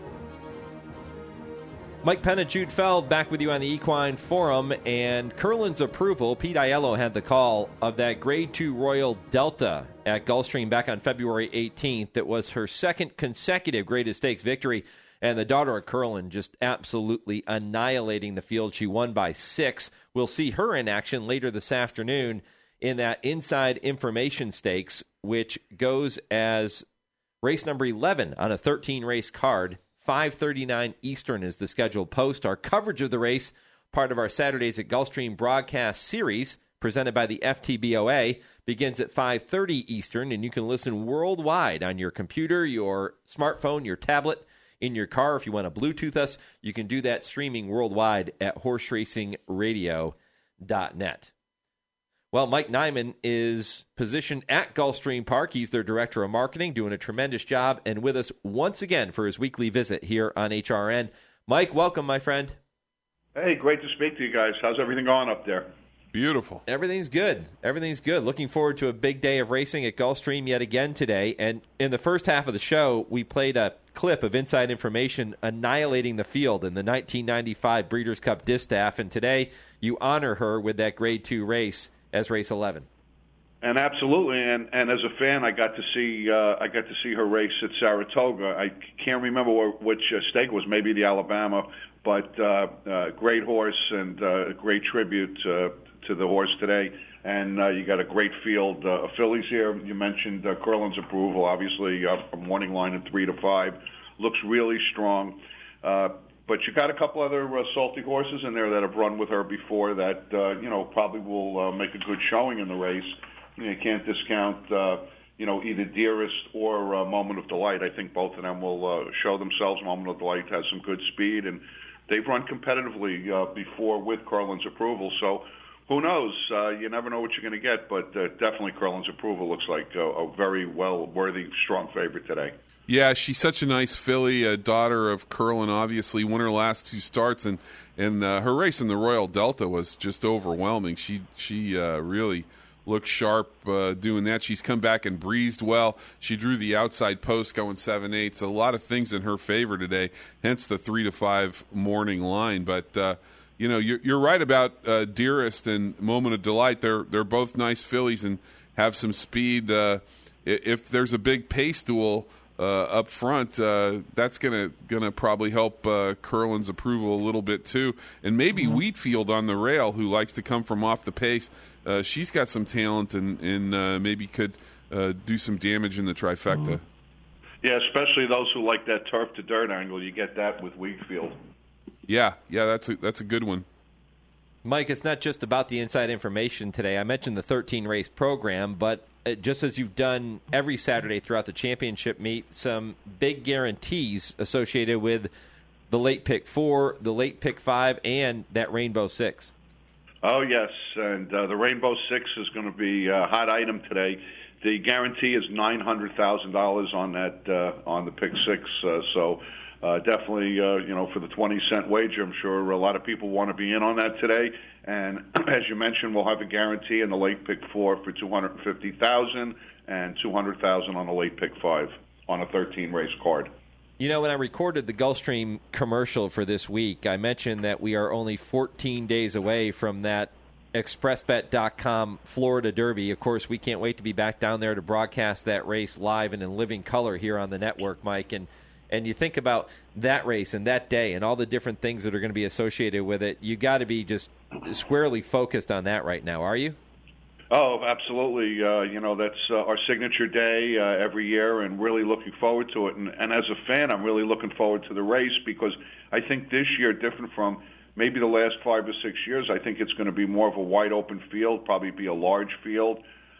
Mike Penna, Jude Feld, back with you on the Equine Forum. And Curlin's Approval, Pete Aiello had the call of that Grade 2 Royal Delta at Gulfstream back on February 18th. That was her 2nd consecutive graded stakes victory. And the daughter of Curlin just absolutely annihilating the field. She won by 6. We'll see her in action later this afternoon in that Inside Information Stakes, which goes as race number 11 on a 13-race card. 5:39 Eastern is the scheduled post. Our coverage of the race, part of our Saturdays at Gulfstream broadcast series, presented by the FTBOA, begins at 5:30 Eastern, and you can listen worldwide on your computer, your smartphone, your tablet, in your car. If you want to Bluetooth us, you can do that streaming worldwide at horseracingradio.net. Well, Mike Nyman is positioned at Gulfstream Park. He's their director of marketing, doing a tremendous job, and with us once again for his weekly visit here on HRN. Mike, welcome, my friend. Hey, great to speak to you guys. How's everything going up there? Beautiful. Everything's good. Everything's good. Looking forward to a big day of racing at Gulfstream yet again today. And in the first half of the show, we played a clip of inside information annihilating the field in the 1995 Breeders' Cup Distaff. And today, you honor her with that Grade 2 race as race 11. And absolutely, and as a fan, I got to see her race at Saratoga. I can't remember which stake it was, maybe the Alabama, but great horse and a great tribute to the horse today. And you got a great field of fillies here. You mentioned Curlin's Approval, obviously a morning line at 3 to 5, looks really strong. But you got a couple other salty horses in there that have run with her before that probably will make a good showing in the race. You can't discount, either Dearest or Moment of Delight. I think both of them will show themselves. Moment of Delight has some good speed, and they've run competitively before with Curlin's Approval. So who knows? You never know what you're going to get, but definitely Curlin's Approval looks like a very well-worthy, strong favorite today. Yeah, she's such a nice filly, a daughter of Curlin, obviously. Won her last 2 starts, and her race in the Royal Delta was just overwhelming. She really looked sharp doing that. She's come back and breezed well. She drew the outside post going 7/8. A lot of things in her favor today, hence the 3 to 5 morning line. But you're right about Dearest and Moment of Delight. They're both nice fillies and have some speed. If there's a big pace duel up front, that's gonna probably help Curlin's Approval a little bit too, and maybe Wheatfield on the rail, who likes to come from off the pace. She's got some talent and maybe could do some damage in the trifecta. Yeah, especially those who like that turf to dirt angle. You get that with Wheatfield. Yeah, that's a good one. Mike, it's not just about the inside information today. I mentioned the 13-race program, but just as you've done every Saturday throughout the championship meet, some big guarantees associated with the late pick 4, the late pick 5, and that Rainbow 6. Oh, yes, and the Rainbow 6 is going to be a hot item today. The guarantee is $900,000 on that on the pick 6, so definitely, for the 20-cent wager, I'm sure a lot of people want to be in on that today. And as you mentioned, we'll have a guarantee in the late pick 4 for $250,000 and $200,000 on the late pick 5 on a 13-race card. When I recorded the Gulfstream commercial for this week, I mentioned that we are only 14 days away from that ExpressBet.com Florida Derby. Of course, we can't wait to be back down there to broadcast that race live and in living color here on the network, Mike. And you think about that race and that day and all the different things that are going to be associated with it, you got to be just squarely focused on that right now, are you? Oh, absolutely. That's our signature day every year, and really looking forward to it. And as a fan, I'm really looking forward to the race because I think this year, different from maybe the last 5 or 6 years, I think it's going to be more of a wide open field, probably be a large field.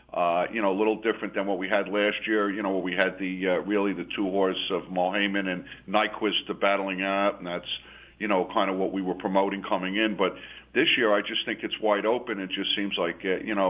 A little different than what we had last year, where we had really the 2-horse of Mohaymen and Nyquist battling out, and that's, kind of what we were promoting coming in. But this year, I just think it's wide open. It just seems like,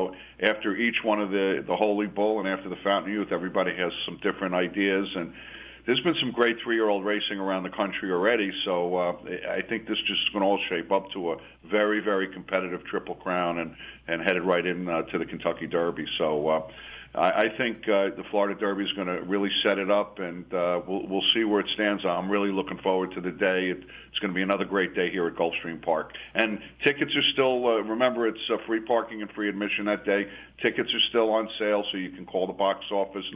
after each one of the Holy Bull and after the Fountain of Youth, everybody has some different ideas. And there's been some great 3-year-old racing around the country already. So I think this just is going to all shape up to a very, very competitive Triple Crown and headed right in to the Kentucky Derby. So I think the Florida Derby is going to really set it up, and we'll see where it stands. I'm really looking forward to the day. It's going to be another great day here at Gulfstream Park. And tickets are still, remember, it's free parking and free admission that day. Tickets are still on sale, so you can call the box office,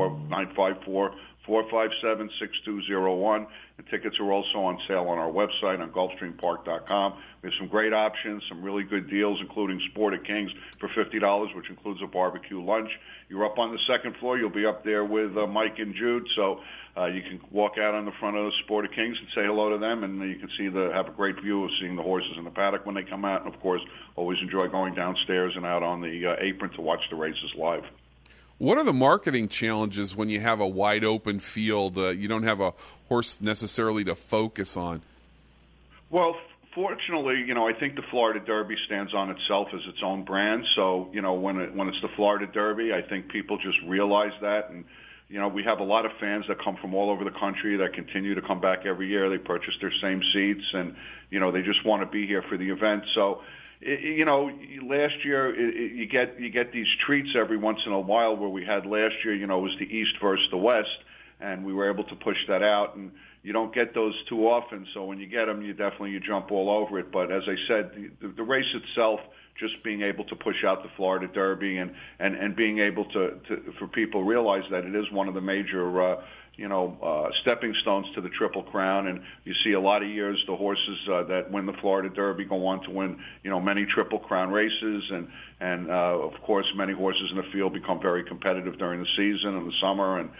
954-457-6201. The tickets are also on sale on our website on GulfstreamPark.com. We have some great options, some really good deals, including Sport at Kings for $50, which includes a barbecue lunch. You're up on the second floor. You'll be up there with Mike and Jude, so you can walk out on the front of the Sport at Kings and say hello to them, and you can have a great view of seeing the horses in the paddock when they come out. And, of course, always enjoy going downstairs and out on the apron to watch the races live. What are the marketing challenges when you have a wide open field? You don't have a horse necessarily to focus on. Well, fortunately, I think the Florida Derby stands on itself as its own brand. So, when it's the Florida Derby, I think people just realize that. And, we have a lot of fans that come from all over the country that continue to come back every year. They purchase their same seats and, they just want to be here for the event. So, last year you get these treats every once in a while where we had last year, it was the East versus the West, and we were able to push that out. And you don't get those too often, so when you get them, you jump all over it. But as I said, the race itself, just being able to push out the Florida Derby and being able to for people realize that it is one of the major stepping stones to the Triple Crown. And you see a lot of years the horses that win the Florida Derby go on to win many Triple Crown races, and of course many horses in the field become very competitive during the season and the summer, and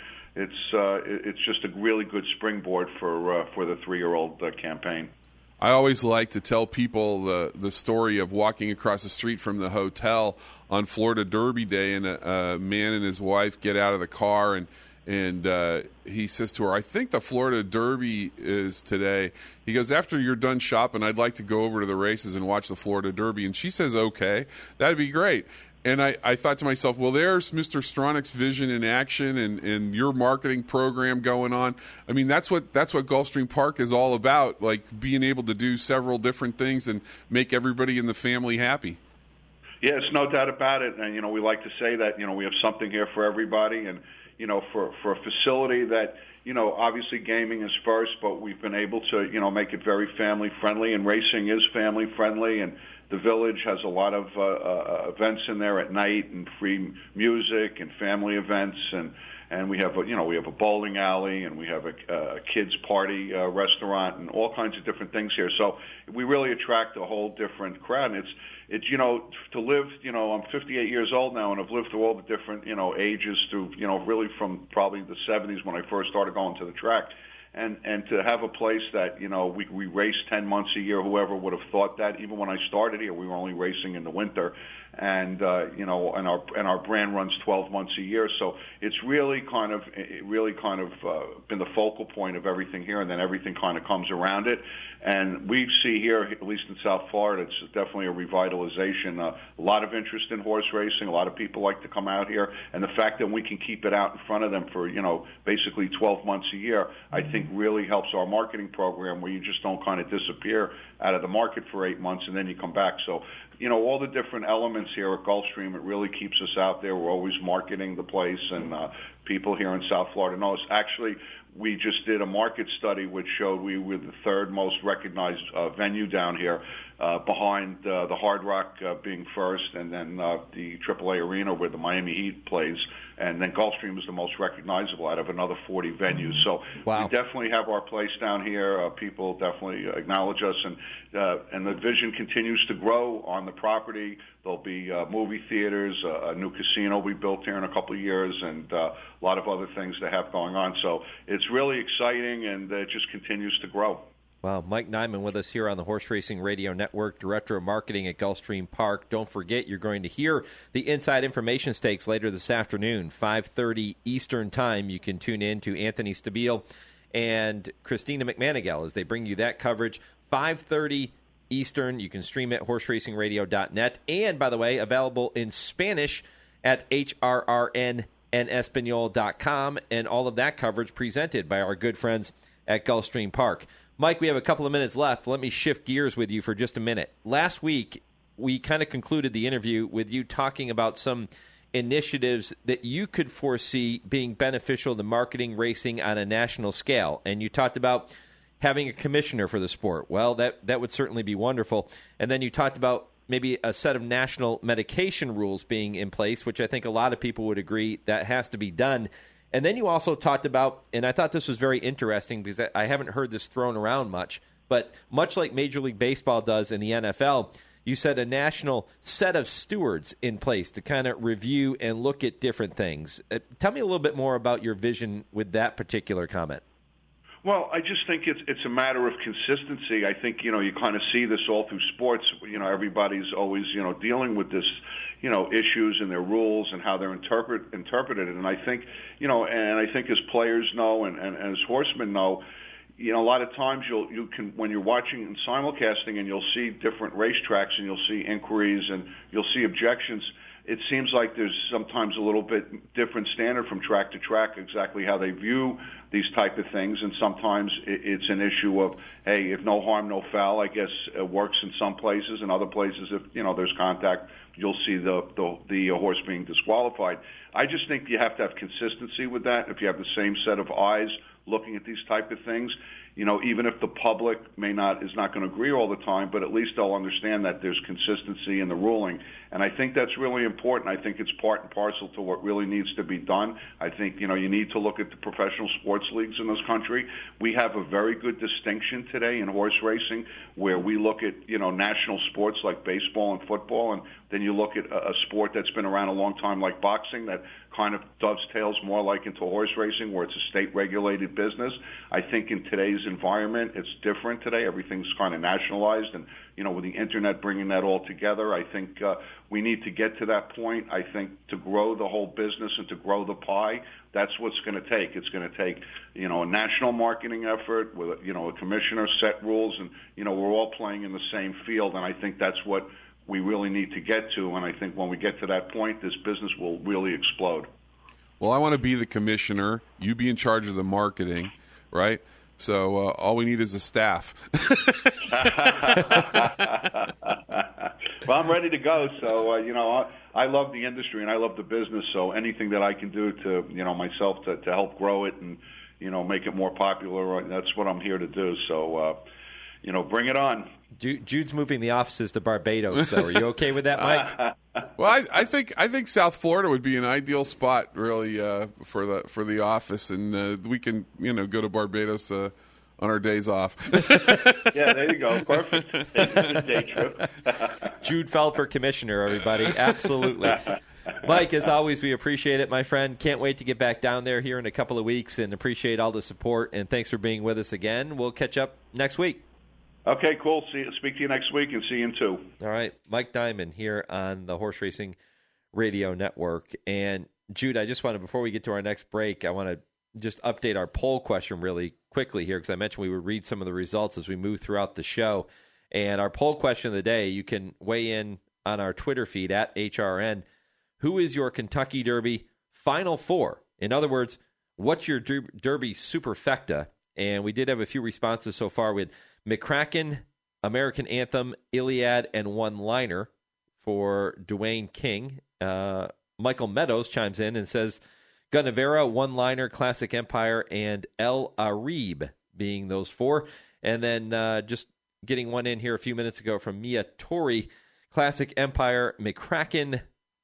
it's just a really good springboard for the 3-year-old campaign. I always like to tell people the story of walking across the street from the hotel on Florida Derby Day, and a man and his wife get out of the car, and he says to her, "I think the Florida Derby is today." He goes, "After you're done shopping, I'd like to go over to the races and watch the Florida Derby." And she says, "Okay, that'd be great." And I thought to myself, well, there's Mr. Stronach's vision in action, and your marketing program going on. I mean, that's what Gulfstream Park is all about, like being able to do several different things and make everybody in the family happy. Yes, no doubt about it. And, we like to say that, we have something here for everybody. And, for a facility that, obviously gaming is first, but we've been able to, make it very family friendly, and racing is family friendly. And the Village has a lot of events in there at night, and free music and family events, and we have a bowling alley, and we have a kids party restaurant, and all kinds of different things here. So we really attract a whole different crowd. And it's to live, I'm 58 years old now, and I've lived through all the different ages through really from probably the 70s when I first started going to the track. And to have a place that, we race 10 months a year, whoever would have thought that? Even when I started here, we were only racing in the winter. And, and our brand runs 12 months a year. So it's really kind of been the focal point of everything here, and then everything kind of comes around it. And we see here, at least in South Florida, it's definitely a revitalization. A lot of interest in horse racing. A lot of people like to come out here. And the fact that we can keep it out in front of them for, basically 12 months a year, I think really helps our marketing program, where you just don't kind of disappear out of the market for 8 months and then you come back. So, all the different elements here at Gulfstream, it really keeps us out there. We're always marketing the place, and people here in South Florida know us. Actually, we just did a market study which showed we were the third most recognized venue down here, behind the Hard Rock being first, and then the AAA Arena where the Miami Heat plays, and then Gulfstream is the most recognizable out of another 40 venues. So we definitely have our place down here. People definitely acknowledge us, and the vision continues to grow on the property. There'll be movie theaters, a new casino we built here in a couple of years, and a lot of other things to have going on. So it's really exciting, and it just continues to grow. Wow, Mike Nyman with us here on the Horse Racing Radio Network, Director of Marketing at Gulfstream Park. Don't forget, you're going to hear the Inside Information Stakes later this afternoon, 5:30 Eastern Time. You can tune in to Anthony Stabile and Christina McManigal as they bring you that coverage, 5:30 Eastern. You can stream it at horseracing.radio.net. And, by the way, available in Spanish at hrrnespanol.com. And all of that coverage presented by our good friends at Gulfstream Park. Mike, we have a couple of minutes left. Let me shift gears with you for just a minute. Last week, we kind of concluded the interview with you talking about some initiatives that you could foresee being beneficial to marketing racing on a national scale. And you talked about having a commissioner for the sport. Well, that would certainly be wonderful. And then you talked about maybe a set of national medication rules being in place, which I think a lot of people would agree that has to be done. And then you also talked about, and I thought this was very interesting because I haven't heard this thrown around much, but much like Major League Baseball does in the NFL, you said a national set of stewards in place to kind of review and look at different things. Tell me a little bit more about your vision with that particular comment. Well, I just think it's a matter of consistency. I think, you kind of see this all through sports. Everybody's always, dealing with this, issues and their rules and how they're interpreted. And I think, and I think as players know and as horsemen know, a lot of times you can, when you're watching and simulcasting and you'll see different racetracks and you'll see inquiries and you'll see objections, it seems like there's sometimes a little bit different standard from track to track exactly how they view these type of things. And sometimes it's an issue of, hey, if no harm, no foul, I guess it works in some places. In other places, if, there's contact, you'll see the horse being disqualified. I just think you have to have consistency with that. If you have the same set of eyes looking at these type of things, even if the public is not going to agree all the time, but at least they'll understand that there's consistency in the ruling. And I think that's really important. I think it's part and parcel to what really needs to be done. I think, you need to look at the professional sports leagues in this country. We have a very good distinction today in horse racing where we look at, national sports like baseball and football, and then you look at a sport that's been around a long time like boxing that kind of dovetails more like into horse racing where it's a state-regulated business. I think in today's environment, it's different today. Everything's kind of nationalized, and, with the Internet bringing that all together, I think we need to get to that point. I think to grow the whole business and to grow the pie, that's what's going to take. It's going to take, a national marketing effort with, a commissioner, set rules, and, we're all playing in the same field, and I think that's what we really need to get to. And I think when we get to that point, this business will really explode. Well, I want to be the commissioner. You be in charge of the marketing, right? So all we need is a staff. Well, I'm ready to go. So, I love the industry and I love the business. So anything that I can do to, myself to help grow it and, make it more popular, that's what I'm here to do. So, bring it on. Jude's moving the offices to Barbados, though. Are you okay with that, Mike? Well, I think South Florida would be an ideal spot, really, for the office, and we can go to Barbados on our days off. Yeah, there you go. Perfect. Day trip. Jude Feld for commissioner, everybody. Absolutely. Mike, as always, we appreciate it, my friend. Can't wait to get back down there here in a couple of weeks, and appreciate all the support. And thanks for being with us again. We'll catch up next week. Okay, cool. Speak to you next week and see you in 2. All right. Mike Diamond here on the Horse Racing Radio Network. And, Jude, I just want to, before we get to our next break, I want to just update our poll question really quickly here because I mentioned we would read some of the results as we move throughout the show. And our poll question of the day, you can weigh in on our Twitter feed at HRN. Who is your Kentucky Derby Final Four? In other words, what's your Derby superfecta? And we did have a few responses so far with McCracken, American Anthem, Iliad, and One Liner for Dwayne King. Michael Meadows chimes in and says Gunnevera, One Liner, Classic Empire, and El Arib being those 4. And then just getting one in here a few minutes ago from Mia Tori, Classic Empire, McCracken,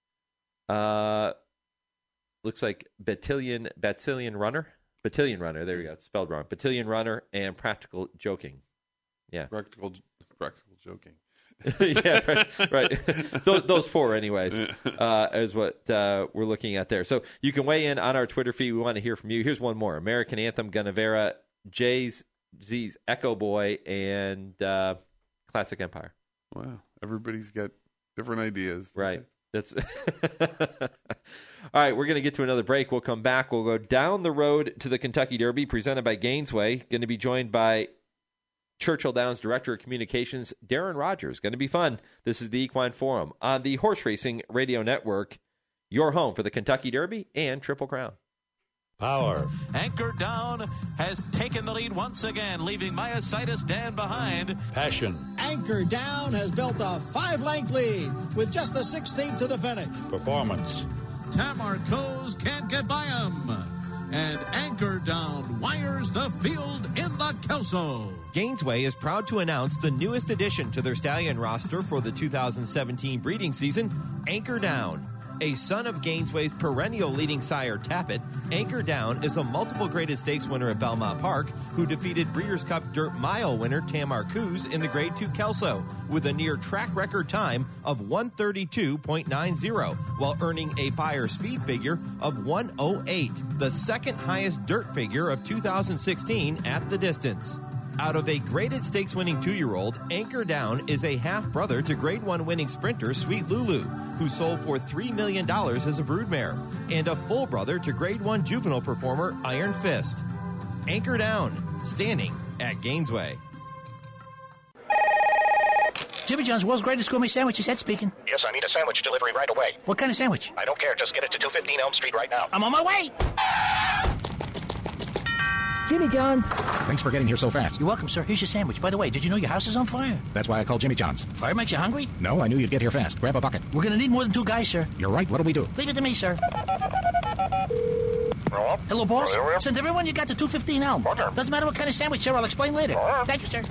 looks like Battalion Runner. Battalion Runner, there you go, it's spelled wrong. Battalion Runner and Practical Joking. Yeah. Practical Joking. Yeah, right. Those 4 anyways, is what we're looking at there. So you can weigh in on our Twitter feed. We want to hear from you. Here's one more. American Anthem, Gunnevera, Z's Echo Boy, and Classic Empire. Wow. Everybody's got different ideas. Right. That's all right. We're going to get to another break. We'll come back. We'll go down the road to the Kentucky Derby presented by Gainesway. Going to be joined by Churchill Downs Director of Communications, Darren Rogers. Going to be fun. This is the Equine Forum on the Horse Racing Radio Network, your home for the Kentucky Derby and Triple Crown. Power. Anchor Down has taken the lead once again, leaving Myositis Dan behind. Passion. Anchor Down has built a 5-length lead with just a 16th to the finish. Performance. Tamarco's can't get by him. And Anchor Down wires the field in the Kelso. Gainesway is proud to announce the newest addition to their stallion roster for the 2017 breeding season, Anchor Down. A son of Gainesway's perennial leading sire Tappet, Anchor Down is a multiple graded stakes winner at Belmont Park who defeated Breeders' Cup Dirt Mile winner Tamar Coos in the Grade 2 Kelso with a near track record time of 132.90 while earning a buyer speed figure of 108, the second highest dirt figure of 2016 at the distance. Out of a graded stakes winning 2-year-old, Anchor Down is a half-brother to Grade 1 winning sprinter Sweet Lulu, who sold for $3 million as a broodmare, and a full brother to Grade 1 juvenile performer Iron Fist. Anchor Down, standing at Gainesway. Jimmy John's World's Greatest Gourmet Sandwiches, Ed speaking. Yes, I need a sandwich delivery right away. What kind of sandwich? I don't care. Just get it to 215 Elm Street right now. I'm on my way. Jimmy John's. Thanks for getting here so fast. You're welcome, sir. Here's your sandwich. By the way, did you know your house is on fire? That's why I called Jimmy John's. Fire makes you hungry? No, I knew you'd get here fast. Grab a bucket. We're going to need more than 2 guys, sir. You're right. What'll we do? Leave it to me, sir. Hello, boss. Send everyone you got to 215 Elm. Doesn't matter what kind of sandwich, sir. I'll explain later. Thank you, sir.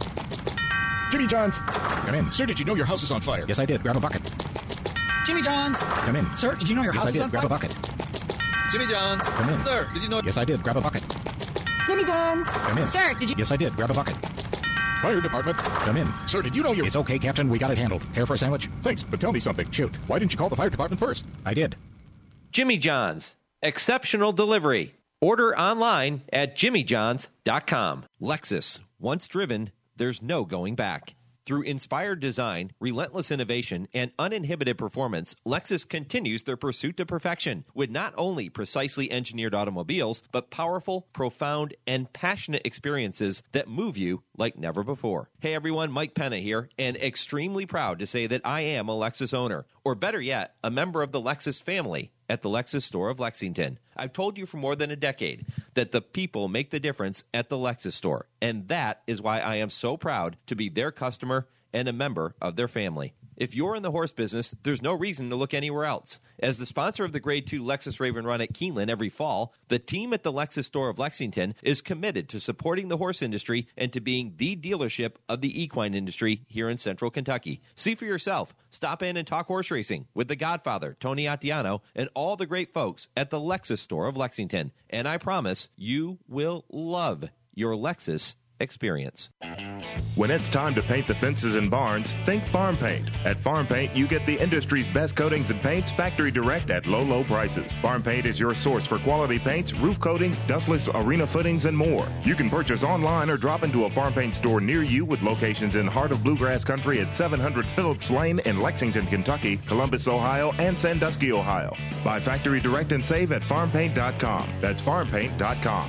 Jimmy John's. Come in. Sir, did you know your house is on fire? Yes, I did. Grab a bucket. Jimmy John's. Come in. Sir, did you know your house is on fire? Grab a bucket. Jimmy John's. Come in. Sir, did you know... Yes, I did. Grab a bucket. Jimmy John's. Come in. Sir, did you... Yes, I did. Grab a bucket. Fire department. Come in. Sir, did you know you... It's okay, Captain. We got it handled. Care for a sandwich? Thanks, but tell me something. Shoot. Why didn't you call the fire department first? I did. Jimmy John's. Exceptional delivery. Order online at jimmyjohns.com. Lexus. Once driven, there's no going back. Through inspired design, relentless innovation, and uninhibited performance, Lexus continues their pursuit to perfection with not only precisely engineered automobiles, but powerful, profound, and passionate experiences that move you like never before. Hey everyone, Mike Penna here, and extremely proud to say that I am a Lexus owner, or better yet, a member of the Lexus family at the Lexus store of Lexington. I've told you for more than a decade that the people make the difference at the Lexus store, and that is why I am so proud to be their customer and a member of their family. If you're in the horse business, there's no reason to look anywhere else. As the sponsor of the Grade 2 Lexus Raven Run at Keeneland every fall, the team at the Lexus store of Lexington is committed to supporting the horse industry and to being the dealership of the equine industry here in central Kentucky. See for yourself. Stop in and talk horse racing with the Godfather, Tony Attiano, and all the great folks at the Lexus store of Lexington. And I promise you will love your Lexus experience. When it's time to paint the fences and barns, think Farm Paint. At Farm Paint, you get the industry's best coatings and paints factory direct at low, low prices. Farm Paint is your source for quality paints, roof coatings, dustless arena footings, and more. You can purchase online or drop into a Farm Paint store near you with locations in Heart of Bluegrass Country at 700 Phillips Lane in Lexington, Kentucky, Columbus, Ohio, and Sandusky, Ohio. Buy factory direct and save at farmpaint.com. That's farmpaint.com.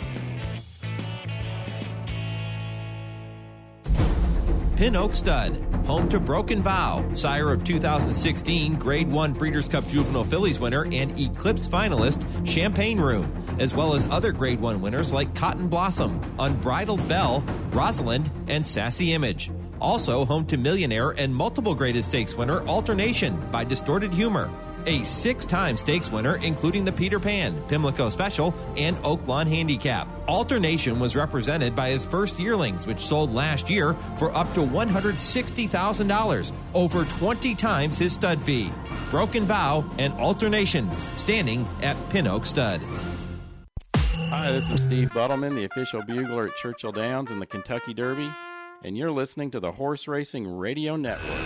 Pin Oak Stud, home to Broken Bow, sire of 2016 Grade 1 Breeders' Cup Juvenile Fillies winner and Eclipse finalist Champagne Room, as well as other Grade 1 winners like Cotton Blossom, Unbridled Belle, Rosalind, and Sassy Image. Also home to Millionaire and multiple graded stakes winner Alternation by Distorted Humor. A 6-time stakes winner, including the Peter Pan, Pimlico Special, and Oak Lawn Handicap. Alternation was represented by his first yearlings, which sold last year for up to $160,000, over 20 times his stud fee. Broken Bow and Alternation, standing at Pin Oak Stud. Hi, this is Steve Buttleman, the official bugler at Churchill Downs in the Kentucky Derby, and you're listening to the Horse Racing Radio Network.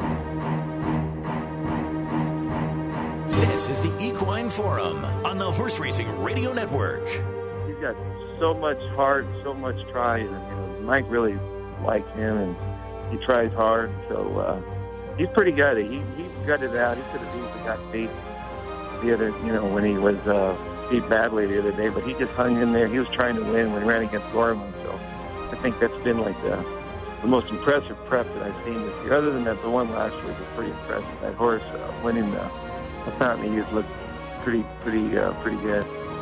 This is the Equine Forum on the Horse Racing Radio Network. He's got so much heart, so much try. Mike really likes him, and he tries hard. So he's pretty good. He gutted it out. He could have easily got beat the other, when he was beat badly the other day. But he just hung in there. He was trying to win when he ran against Gorman. So I think that's been like the most impressive prep that I've seen this year. Other than that, the one last year was pretty impressive. That horse winning the Fountain Youth looked pretty good.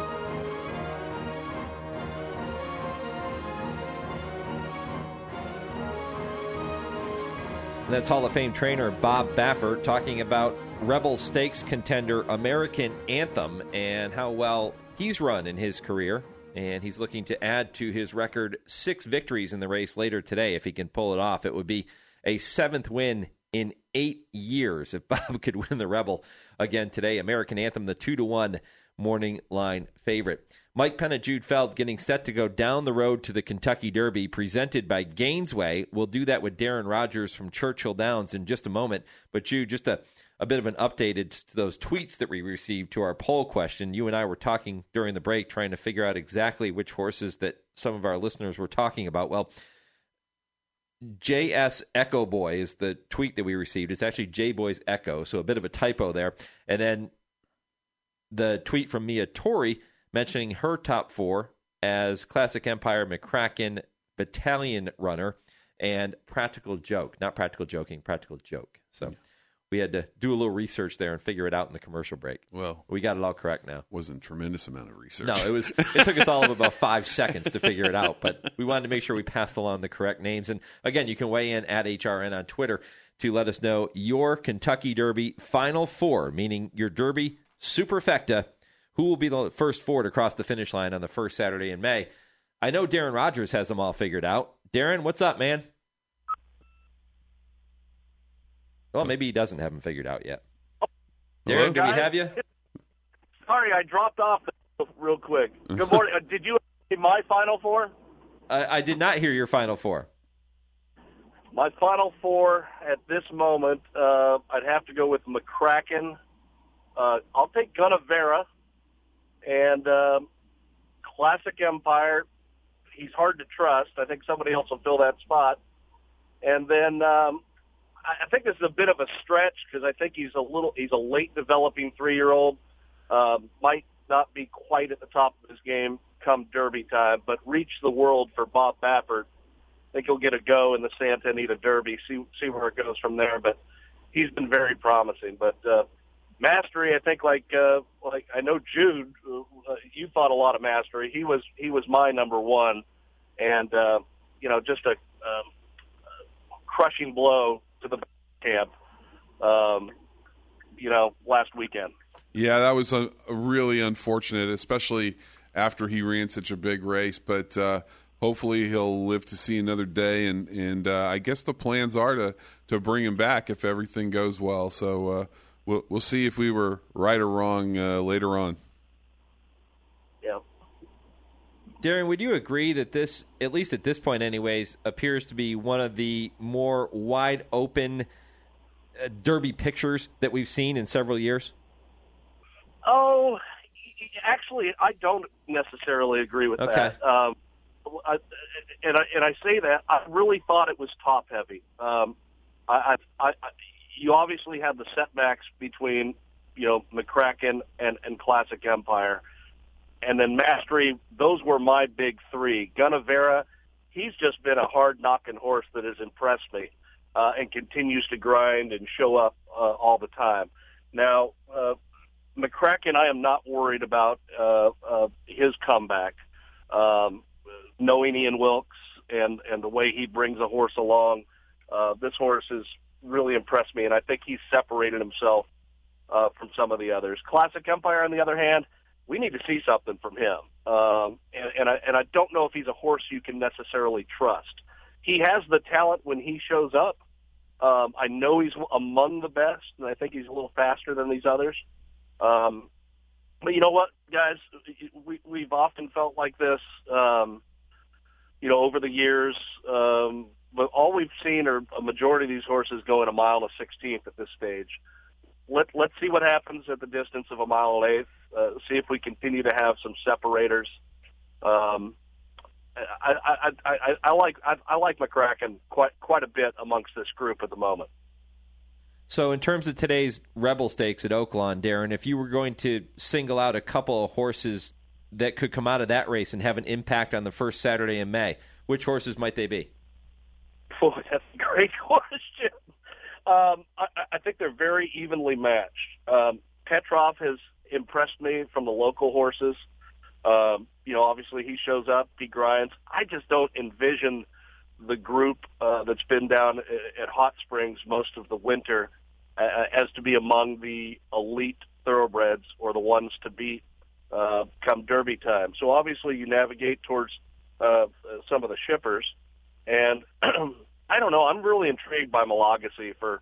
And that's Hall of Fame trainer Bob Baffert talking about Rebel Stakes contender American Anthem and how well he's run in his career. And he's looking to add to his record 6 victories in the race later today. If he can pull it off, it would be a 7th win in 8 years if Bob could win the Rebel again today. American Anthem, the 2-1 morning line favorite. Mike Penna, Jude Feld getting set to go down the road to the Kentucky Derby presented by Gainesway. We'll do that with Darren Rogers from Churchill Downs in just a moment. But Jude, just a bit of an update to those tweets that we received to our poll question. You and I were talking during the break trying to figure out exactly which horses that some of our listeners were talking about. Well, JS Echo Boy is the tweet that we received. It's actually J Boy's Echo, so a bit of a typo there. And then the tweet from Mia Torrey mentioning her top 4 as Classic Empire, McCracken, Battalion Runner, and Practical Joke. Not Practical Joking, Practical Joke. So we had to do a little research there and figure it out in the commercial break. Well, we got it all correct now. Wasn't a tremendous amount of research. No, it took us all of about 5 seconds to figure it out, but we wanted to make sure we passed along the correct names. And again, you can weigh in at HRN on Twitter to let us know your Kentucky Derby Final 4, meaning your Derby Superfecta. Who will be the first 4 to cross the finish line on the first Saturday in May? I know Darren Rogers has them all figured out. Darren, what's up, man? Well, maybe he doesn't have them figured out yet. Darren, do we have you? Sorry, I dropped off real quick. Good morning. Did you hear my Final 4? I did not hear your Final 4. My Final 4 at this moment, I'd have to go with McCracken. I'll take Gunnevera. And Classic Empire, he's hard to trust. I think somebody else will fill that spot. And then I think this is a bit of a stretch because I think he's a late developing 3-year-old. Might not be quite at the top of his game come Derby time, but Reach the World for Bob Baffert. I think he'll get a go in the Santa Anita Derby. See where it goes from there. But he's been very promising. But Mastery, I think, like I know Jude, you thought a lot of Mastery. He was my number 1, and just a crushing blow to the camp. Last weekend. Yeah, that was a really unfortunate, especially after he ran such a big race. But hopefully he'll live to see another day, and I guess the plans are to bring him back if everything goes well. So. We'll see if we were right or wrong later on. Yeah. Darren, would you agree that this, at least at this point anyways, appears to be one of the more wide-open Derby pictures that we've seen in several years? Oh, actually, I don't necessarily agree with that. I say that, I really thought it was top-heavy. You obviously had the setbacks between, McCracken and Classic Empire. And then Mastery, those were my big 3. Gunnevera, he's just been a hard-knocking horse that has impressed me and continues to grind and show up all the time. Now, McCracken, I am not worried about his comeback. Knowing Ian Wilkes and the way he brings a horse along, this horse is really impressed me, and I think he's separated himself from some of the others. Classic Empire, on the other hand, we need to see something from him, and I don't know if he's a horse you can necessarily trust. He has the talent when he shows up. I know he's among the best, and I think he's a little faster than these others. But you know what, guys? We've often felt like this, over the years. But all we've seen are a majority of these horses going 1 mile and 1/16 at this stage. Let's see what happens at the distance of 1 mile and 1/8. See if we continue to have some separators. I like McCracken quite a bit amongst this group at the moment. So in terms of today's Rebel Stakes at Oaklawn, Darren, if you were going to single out a couple of horses that could come out of that race and have an impact on the first Saturday in May, which horses might they be? Boy, that's a great question. I think they're very evenly matched. Petrov has impressed me from the local horses. Obviously he shows up, he grinds. I just don't envision the group that's been down at Hot Springs most of the winter as to be among the elite thoroughbreds or the ones to beat come Derby time. So obviously you navigate towards some of the shippers. And I don't know, I'm really intrigued by Malagasy for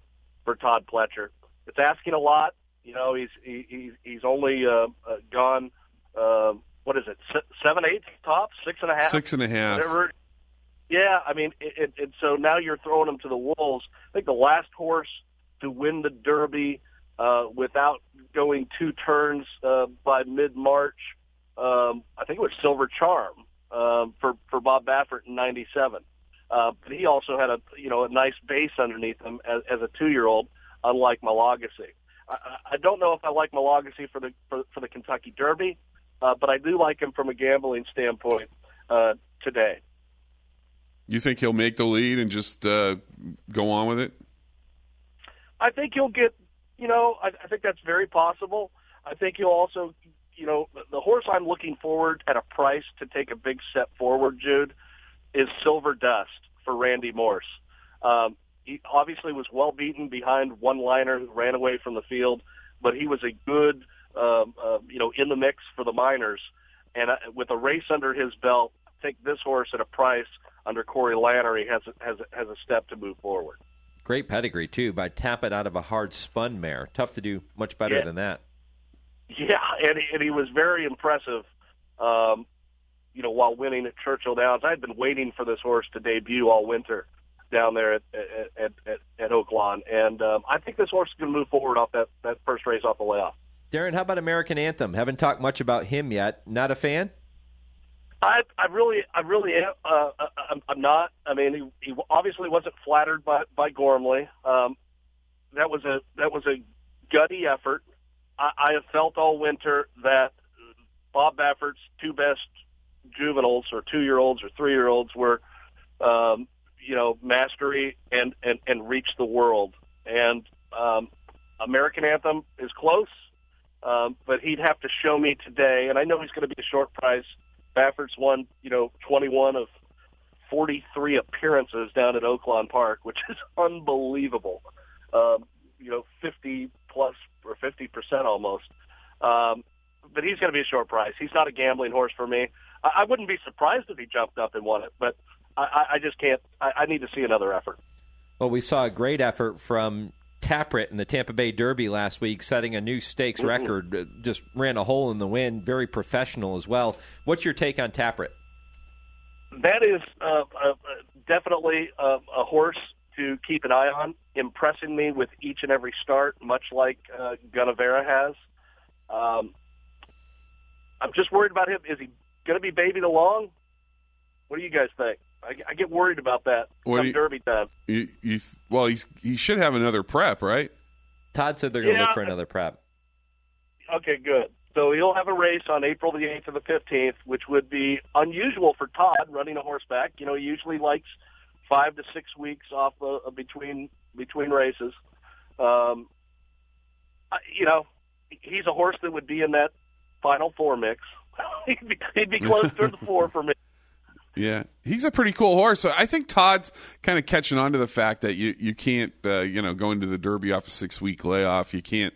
for Todd Pletcher. It's asking a lot. He's only gone. What is it? 7/8 tops, 6.5. 6.5. Whatever. Yeah, I mean, so now you're throwing him to the wolves. I think the last horse to win the Derby without going 2 turns by mid-March, I think it was Silver Charm for Bob Baffert in '97. But he also had a nice base underneath him as a 2-year-old, unlike Malagasy. I don't know if I like Malagasy for the Kentucky Derby, but I do like him from a gambling standpoint today. You think he'll make the lead and just go on with it? I think he'll get, I think that's very possible. I think he'll also, the horse I'm looking forward at a price to take a big step forward, Jude, is Silver Dust for Randy Morse. He obviously was well beaten behind one liner who ran away from the field, but he was a good, in the mix for the Miners. And with a race under his belt, I think this horse at a price under Corey Lanerie has a step to move forward. Great pedigree, too, by Tap It out of a hard-spun mare. Tough to do much better than that. Yeah, and he was very impressive, while winning at Churchill Downs. I had been waiting for this horse to debut all winter down there at Oaklawn, and I think this horse is going to move forward off that first race off the layoff. Darren, how about American Anthem? Haven't talked much about him yet. Not a fan? I really am. I'm not. I mean, he obviously wasn't flattered by Gormley. That was a gutty effort. I have felt all winter that Bob Baffert's 2 best juveniles, or 2-year-olds or 3-year-olds, were, Mastery and Reach the World. And American Anthem is close, but he'd have to show me today. And I know he's going to be a short price. Baffert's won, 21 of 43 appearances down at Oaklawn Park, which is unbelievable. 50 plus or 50% almost. But he's going to be a short price. He's not a gambling horse for me. I wouldn't be surprised if he jumped up and won it, but I just can't. I need to see another effort. Well, we saw a great effort from Taprit in the Tampa Bay Derby last week, setting a new stakes record. Just ran a hole in the wind. Very professional as well. What's your take on Taprit? That is definitely a horse to keep an eye on, impressing me with each and every start, much like Gunnevera has. I'm just worried about him. Is he going to be babied along? What do you guys think? I get worried about that come Derby time. He should have another prep, right? Todd said they're going to look for another prep. Okay, good. So he'll have a race on April the 8th or the 15th, which would be unusual for Todd running a horseback. He usually likes 5 to 6 weeks off between races. He's a horse that would be in that Final Four mix. He'd be close to the 4 for me. Yeah, he's a pretty cool horse. So I think Todd's kind of catching on to the fact that you can't, go into the Derby off a 6-week layoff. You can't,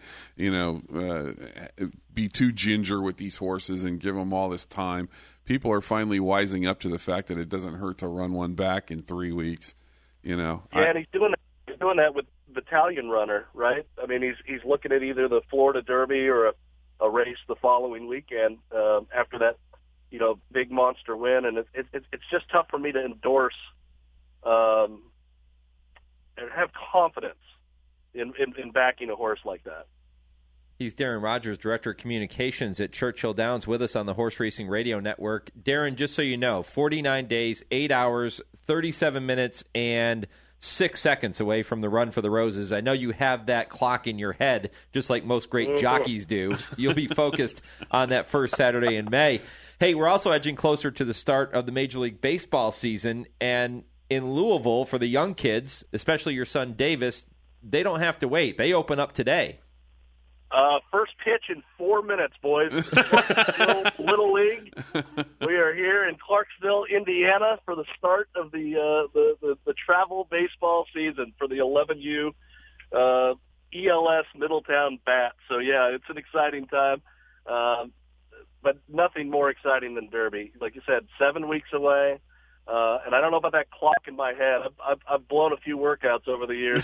be too ginger with these horses and give them all this time. People are finally wising up to the fact that it doesn't hurt to run one back in 3 weeks. Yeah, and he's doing that with Battalion Runner, right? I mean, he's looking at either the Florida Derby or a race the following weekend after that. Big monster win, and it's just tough for me to endorse and have confidence in backing a horse like that. He's Darren Rogers, Director of Communications at Churchill Downs, with us on the Horse Racing Radio Network. Darren, just so you know, 49 days, 8 hours, 37 minutes, and 6 seconds away from the Run for the Roses. I know you have that clock in your head, just like most great jockeys do. You'll be focused on that first Saturday in May. Hey, we're also edging closer to the start of the Major League Baseball season, and in Louisville, for the young kids, especially your son Davis, they don't have to wait. They open up today. First pitch in 4 minutes, boys. Little League. We are here in Clarksville, Indiana, for the start of the travel baseball season for the 11U ELS Middletown Bat. So, yeah, it's an exciting time. But nothing more exciting than Derby. Like you said, 7 weeks away. And I don't know about that clock in my head. I've blown a few workouts over the years.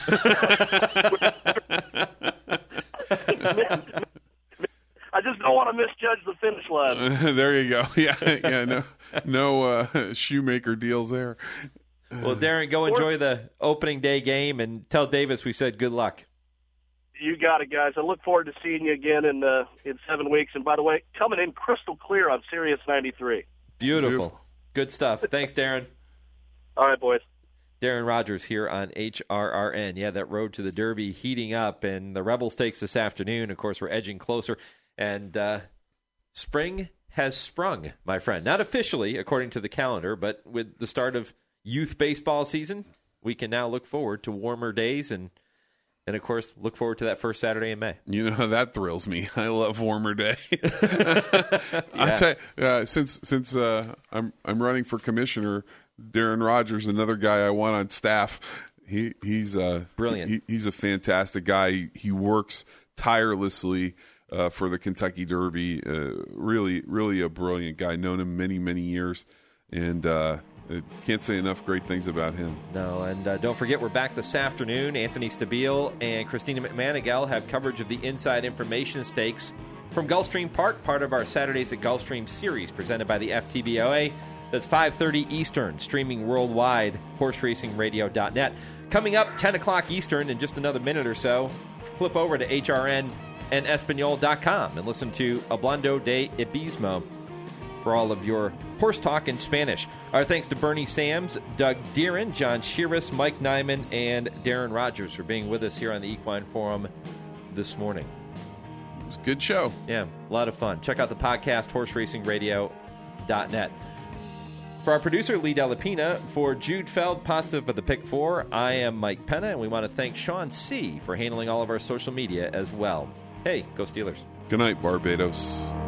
I just don't want to misjudge the finish line. There you go. Yeah. No shoemaker deals there. Well, Darren, go enjoy the opening day game and tell Davis we said good luck. You got it, guys. I look forward to seeing you again in 7 weeks. And by the way, coming in crystal clear on Sirius 93. Beautiful. Good stuff. Thanks, Darren. All right, boys. Darren Rogers here on HRRN. Yeah, that road to the Derby heating up, and the Rebel Stakes this afternoon. Of course, we're edging closer. And spring has sprung, my friend. Not officially, according to the calendar, but with the start of youth baseball season, we can now look forward to warmer days and of course, look forward to that first Saturday in May. You know, that thrills me. I love warmer days. I tell you, since I'm running for commissioner, Darren Rogers, another guy I want on staff, he's brilliant. He's a fantastic guy. He works tirelessly for the Kentucky Derby. Really a brilliant guy. Known him many, many years, and can't say enough great things about him. No, and don't forget, we're back this afternoon. Anthony Stabile and Christina McManigal have coverage of the Inside Information Stakes from Gulfstream Park, part of our Saturdays at Gulfstream series presented by the FTBOA. That's 5:30 Eastern, streaming worldwide, horseracingradio.net. Coming up, 10 o'clock Eastern in just another minute or so, flip over to HRN and Espanol.com and listen to Hablando de Ibismo for all of your horse talk in Spanish. Our thanks to Bernie Sams, Doug Deeren, John Shearis, Mike Nyman, and Darren Rogers for being with us here on the Equine Forum this morning. It was a good show. Yeah, a lot of fun. Check out the podcast, horseracingradio.net. For our producer, Lee Delapina, for Jude Feld, Pontiff of the Pick Four, I am Mike Penna, and we want to thank Sean C. for handling all of our social media as well. Hey, go Steelers. Good night, Barbados.